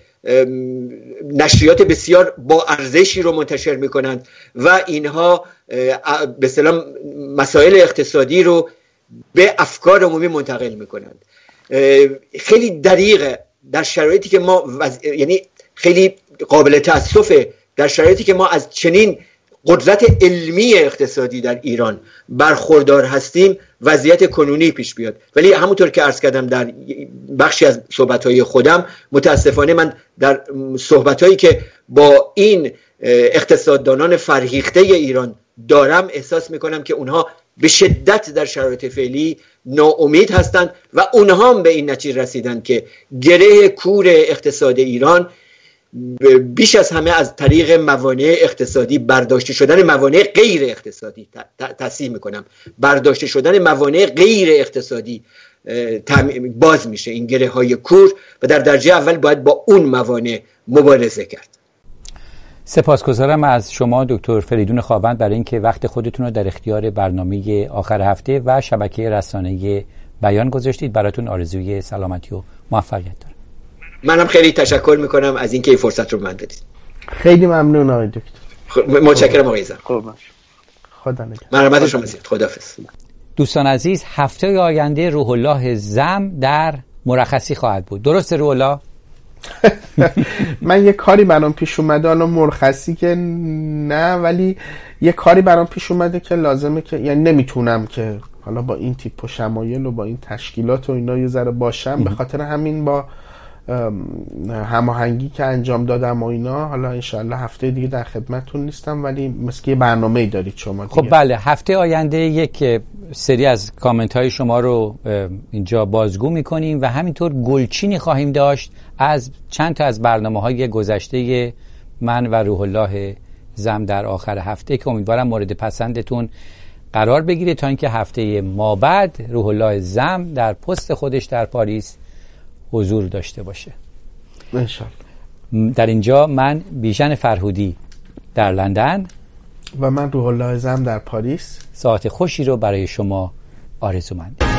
نشریات بسیار با ارزشی رو منتشر میکنند و اینها به اصطلاح مسائل اقتصادی رو به افکار عمومی منتقل میکنند. خیلی دقیقه در شرایطی که ما یعنی خیلی قابل تأسفه در شرایطی که ما از چنین قدرت علمی اقتصادی در ایران برخوردار هستیم وضعیت کنونی پیش بیاد. ولی همونطور که عرض کردم در بخشی از صحبت‌های خودم، متاسفانه من در صحبت‌هایی که با این اقتصاددانان فرهیخته ایران دارم احساس می‌کنم که اونها به شدت در شرایط فعلی ناامید هستند و اونها هم به این نتیجه رسیدند که گره کور اقتصاد ایران بیش از همه از طریق موانع اقتصادی برداشته شدن موانع غیر اقتصادی تصحیح میکنم برداشته شدن موانع غیر اقتصادی باز میشه این گره های کور و در درجه اول باید با اون موانع مبارزه کرد. سپاسگزارم از شما دکتر فریدون خاوند برای اینکه وقت خودتون رو در اختیار برنامه آخر هفته و شبکه رسانه‌ای بیان گذاشتید. براتون آرزوی سلامتی و موفقیت دارم. منم خیلی تشکر میکنم از اینکه این فرصت رو من دادید. خیلی ممنون آقای دکتر. متشکرم آقای زم. خدا نگهدار. مرحمت شما زیاد. خداحافظ. دوستان عزیز، هفته آینده روح الله زم در مرخصی خواهد بود. درسته روح الله؟ من یه کاری برام پیش اومده، حالا مرخصی که نه، ولی یه کاری برام پیش اومده که لازمه که یعنی نمیتونم که حالا با این تیپ و شمایل و با این تشکیلات و اینا یه ذره باشم، به خاطر همین با هماهنگی که انجام دادم و اینا، حالا انشالله هفته دیگه در خدمتتون نیستم، ولی مثل یه برنامه‌ای دارید شما دیگه. خب بله، هفته آینده یک سری از کامنت های شما رو اینجا بازگو میکنیم و همینطور گلچینی خواهیم داشت از چند تا از برنامه‌های گذشته من و روح الله زم در آخر هفته که امیدوارم مورد پسندتون قرار بگیره تا اینکه هفته ما بعد روح الله زم در پست خودش در پاریس حضور داشته باشه. انشالله. در اینجا من بیژن فرهودی در لندن و من روح الله زم در پاریس ساعت خوشی رو برای شما آرزومندم.